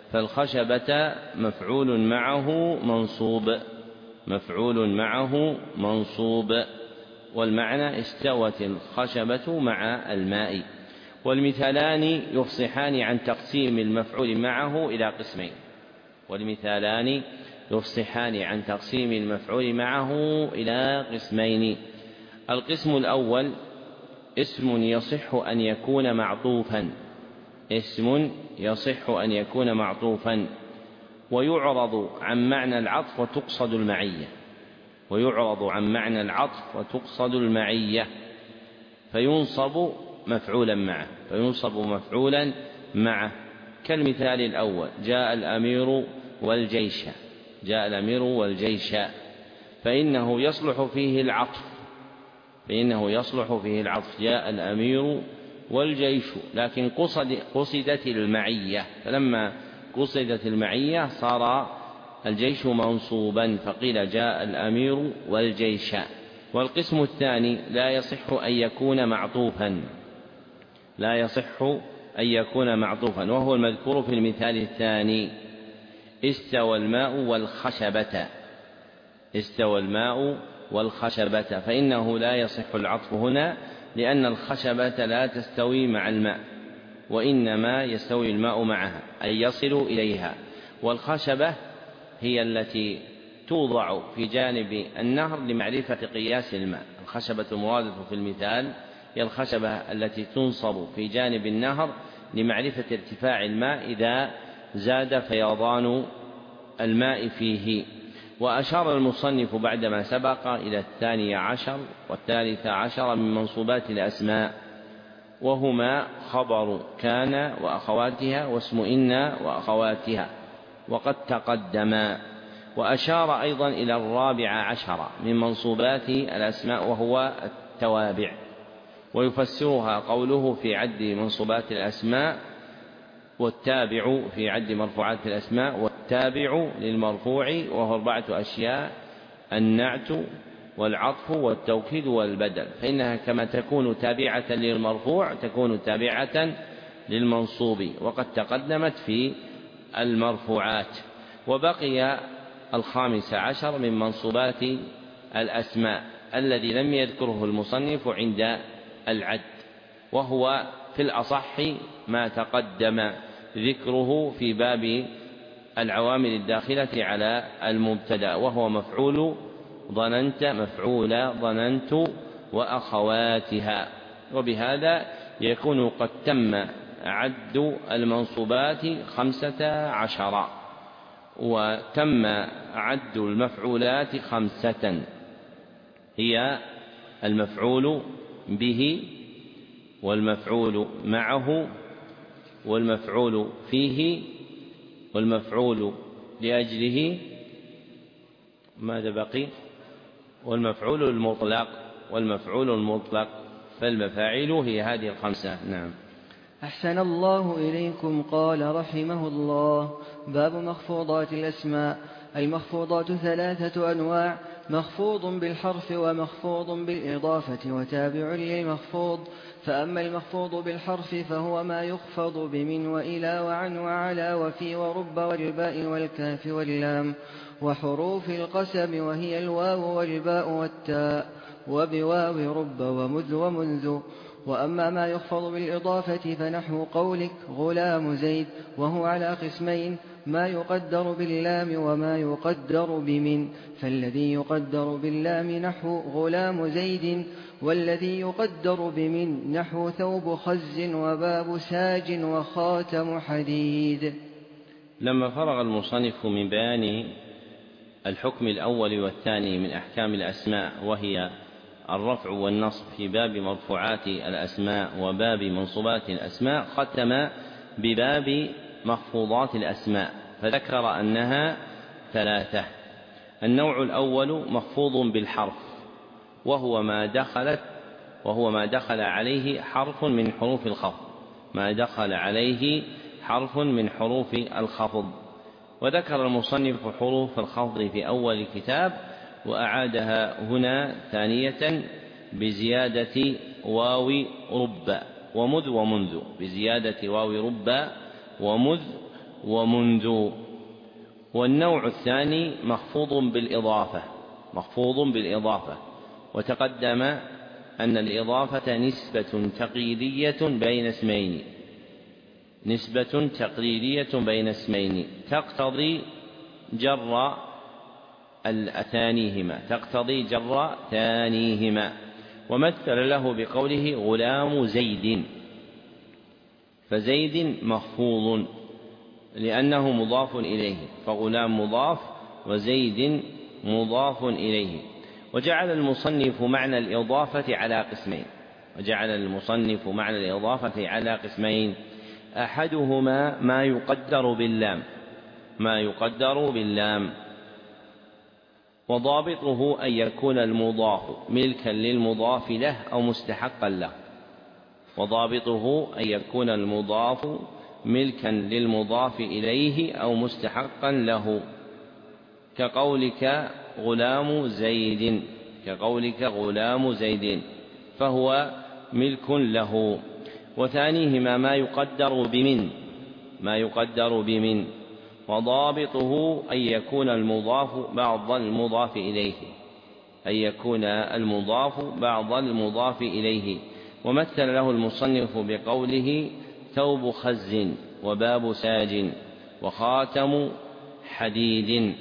فالخشبة مفعول معه منصوب مفعول معه منصوب والمعنى استوت الخشبة مع الماء. والمثالان يفصحان عن تقسيم المفعول معه إلى قسمين والمثالان يفصحان عن تقسيم المفعول معه إلى قسمين. القسم الأول اسم يصح أن يكون معطوفا اسم يصح أن يكون معطوفا ويعرض عن معنى العطف وتقصد المعية ويعرض عن معنى العطف وتقصد المعية فينصب مفعولا معه فينصب مفعولا معه كالمثال الأول جاء الأمير والجيش جاء الأمير والجيش فإنه يصلح فيه العطف فإنه يصلح فيه العطف جاء الأمير والجيش لكن قصد قصدت المعية فلما قصدت المعية صار الجيش منصوبا فقيل جاء الأمير والجيش. والقسم الثاني لا يصح أن يكون معطوفا لا يصح أن يكون معطوفا وهو المذكور في المثال الثاني استوى الماء والخشبة استوى الماء والخشبة فإنه لا يصح العطف هنا لأن الخشبة لا تستوي مع الماء وإنما يستوي الماء معها أي يصل إليها. والخشبة هي التي توضع في جانب النهر لمعرفة قياس الماء. الخشبة المرادة في المثال هي الخشبة التي تنصب في جانب النهر لمعرفة ارتفاع الماء إذا زاد فيضان الماء فيه. وأشار المصنف بعدما سبق إلى الثاني عشر والثالث عشر من منصوبات الأسماء وهما خبر كان وأخواتها واسم إن وأخواتها وقد تقدما. وأشار أيضا إلى الرابع عشر من منصوبات الأسماء وهو التوابع ويفسرها قوله في عد منصوبات الأسماء والتابع في عد مرفوعات الأسماء والتابع للمرفوع وهو أربعة أشياء النعت والعطف والتوكيد والبدل فإنها كما تكون تابعة للمرفوع تكون تابعة للمنصوب وقد تقدمت في المرفوعات. وبقي الخامس عشر من منصوبات الأسماء الذي لم يذكره المصنف عند العد وهو في الأصح ما تقدم ذكره في باب العوامل الداخلة على المبتدأ وهو مفعول ظننت مفعول ظننت وأخواتها. وبهذا يكون قد تم عد المنصوبات خمسة عشر وتم عد المفعولات خمسة هي المفعول به والمفعول معه والمفعول فيه والمفعول لأجله، ماذا بقي؟ والمفعول المطلق والمفعول المطلق، فالمفاعل هي هذه الخمسة. نعم. أحسن الله إليكم. قال رحمه الله: باب مخفوضات الأسماء. المخفوضات ثلاثة أنواع: مخفوض بالحرف ومخفوض بالإضافة وتابع للمخفوض. فأما المخفوض بالحرف فهو ما يخفض بمن وإلى وعن وعلى وفي ورب والباء والكاف واللام وحروف القسم، وهي الواو والباء والتاء، وبواو رب ومذ ومنذ. وأما ما يخفض بالإضافة فنحو قولك غلام زيد، وهو على قسمين: ما يقدر باللام وما يقدر بمن. فالذي يقدر باللام نحو غلام زيد، والذي يقدر بمن نحو ثوب خز وباب ساج وخاتم حديد. لما فرغ المصنف من بيان الحكم الأول والثاني من أحكام الأسماء، وهي الرفع والنصب في باب مرفوعات الأسماء وباب منصوبات الأسماء، ختم بباب مخفوضات الأسماء فذكر أنها ثلاثة. النوع الأول مخفوض بالحرف، وهو ما دخلت وهو ما دخل عليه حرف من حروف الخفض ما دخل عليه حرف من حروف الخفض وذكر المصنف حروف الخفض في أول الكتاب، وأعادها هنا ثانية بزيادة واو رب ومذ ومنذ بزيادة واو رب ومذ ومنذ. والنوع الثاني مخفوض بالإضافة مخفوض بالإضافة وتقدم أن الإضافة نسبة تقليدية بين اسمين نسبة تقليدية بين اسمين تقتضي جر الثانيهما تقتضي جر ثانيهما ومثل له بقوله غلام زيد، فزيد مخفوض لأنه مضاف إليه، فغلام مضاف وزيد مضاف إليه. وجعل المصنف معنى الإضافة على قسمين وجعل المصنف معنى الإضافة على قسمين أحدهما ما يقدر باللام ما يقدر باللام وضابطه أن يكون المضاف ملكا للمضاف له أو مستحقا له وضابطه أن يكون المضاف ملكا للمضاف إليه أو مستحقا له، كقولك غلام زيد كقولك غلام زيد فهو ملك له. وثانيهما ما يقدر بمن ما يقدر بمن وضابطه أن يكون المضاف بعض المضاف إليه أن يكون المضاف بعض المضاف إليه. ومثل له المصنف بقوله ثوب خز وباب ساج وخاتم حديد.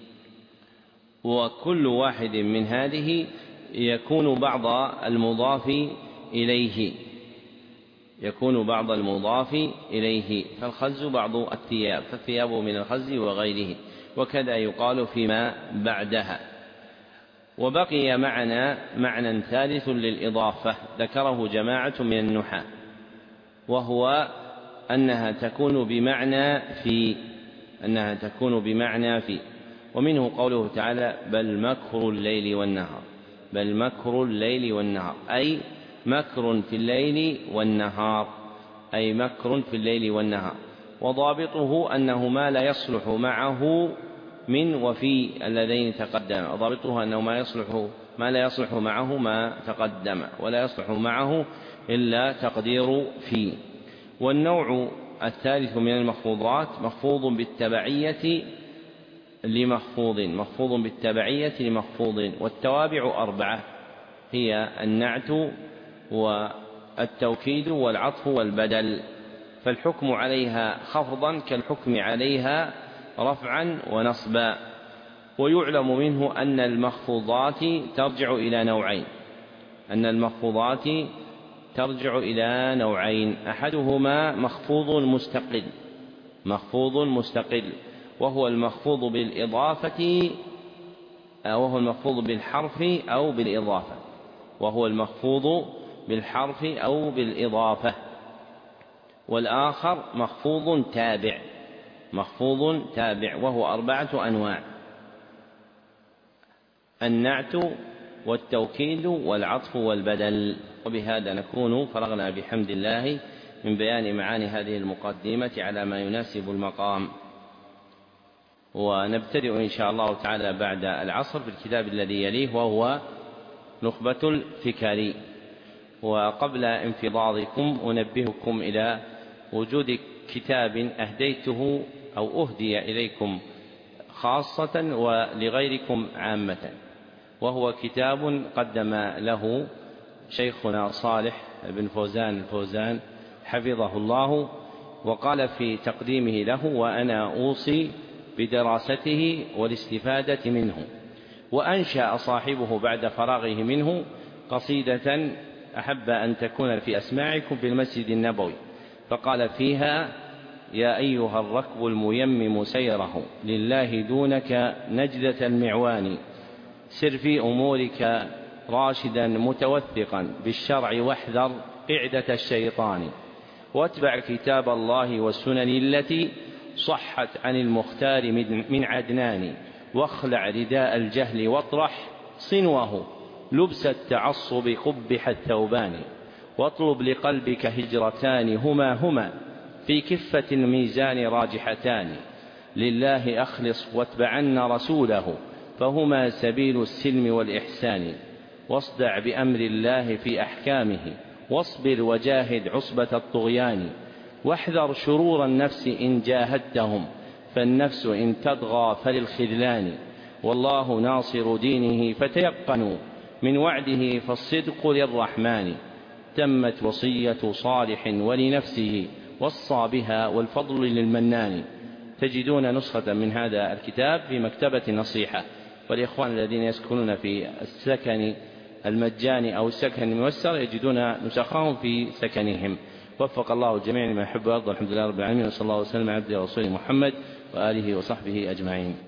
وكل واحد من هذه يكون بعض المضاف إليه يكون بعض المضاف إليه فالخز بعض الثياب فالثياب من الخز وغيره، وكذا يقال فيما بعدها. وبقي معنا معنى ثالث للإضافة ذكره جماعة من النحاة، وهو أنها تكون بمعنى في أنها تكون بمعنى في ومنه قوله تعالى بل مكر الليل والنهار بل مكر الليل والنهار أي مكر في الليل والنهار أي مكر في الليل والنهار. وضابطه أنه ما لا يصلح معه من وفي اللذين تقدم وضابطه أنه ما يصلح ما لا يصلح معه ما تقدم ولا يصلح معه إلا تقدير في. والنوع الثالث من المخفوضات مخفوض بالتبعية لمخفوض مخفوض بالتبعية لمخفوض. والتوابع أربعة هي النعت والتوكيد والعطف والبدل، فالحكم عليها خفضا كالحكم عليها رفعا ونصبا. ويعلم منه أن المخفوضات ترجع إلى نوعين أن المخفوضات ترجع إلى نوعين أحدهما مخفوض مستقل مخفوض مستقل وهو المخفوض بالإضافة وهو المخفوض بالحرف أو بالإضافة وهو المخفوض بالحرف أو بالإضافة، والآخر مخفوض تابع مخفوض تابع وهو أربعة أنواع: النعت والتوكيد والعطف والبدل. وبهذا نكون فرغنا بحمد الله من بيان معاني هذه المقدمة على ما يناسب المقام، ونبتدئ إن شاء الله تعالى بعد العصر في الكتاب الذي يليه وهو نخبة الفكري. وقبل انفضاضكم أنبهكم إلى وجود كتاب أهديته أو أهدي إليكم خاصة ولغيركم عامة، وهو كتاب قدم له شيخنا صالح بن فوزان الفوزان حفظه الله، وقال في تقديمه له: وأنا أوصي بدراسته والاستفادة منه. وأنشأ صاحبه بعد فراغه منه قصيدة أحب أن تكون في أسماعكم في المسجد النبوي، فقال فيها: يا أيها الركب الميمم سيره لله دونك نجدة المعوان، سر في أمورك راشدا متوثقا بالشرع واحذر قعدة الشيطان، واتبع كتاب الله والسنن التي صحت عن المختار من عدنان، واخلع رداء الجهل واطرح صنوه لبس التعصب قبح الثوبان، واطلب لقلبك هجرتان هما هما في كفة الميزان راجحتان، لله أخلص واتبعن رسوله فهما سبيل السلم والإحسان، واصدع بأمر الله في أحكامه واصبر وجاهد عصبة الطغيان، واحذر شرور النفس إن جاهدتهم فالنفس إن تطغى فللخذلان، والله ناصر دينه فتيقنوا من وعده فالصدق للرحمن، تمت وصية صالح ولنفسه وصى بها والفضل للمنان. تجدون نسخة من هذا الكتاب في مكتبة النصيحة، والإخوان الذين يسكنون في السكن المجاني أو السكن الميسر يجدون نسخهم في سكنهم. وفق الله الجميع لما يحب ويرضى. الحمد لله رب العالمين، وصلى الله وسلم على عبده ورسوله محمد وآله وصحبه أجمعين.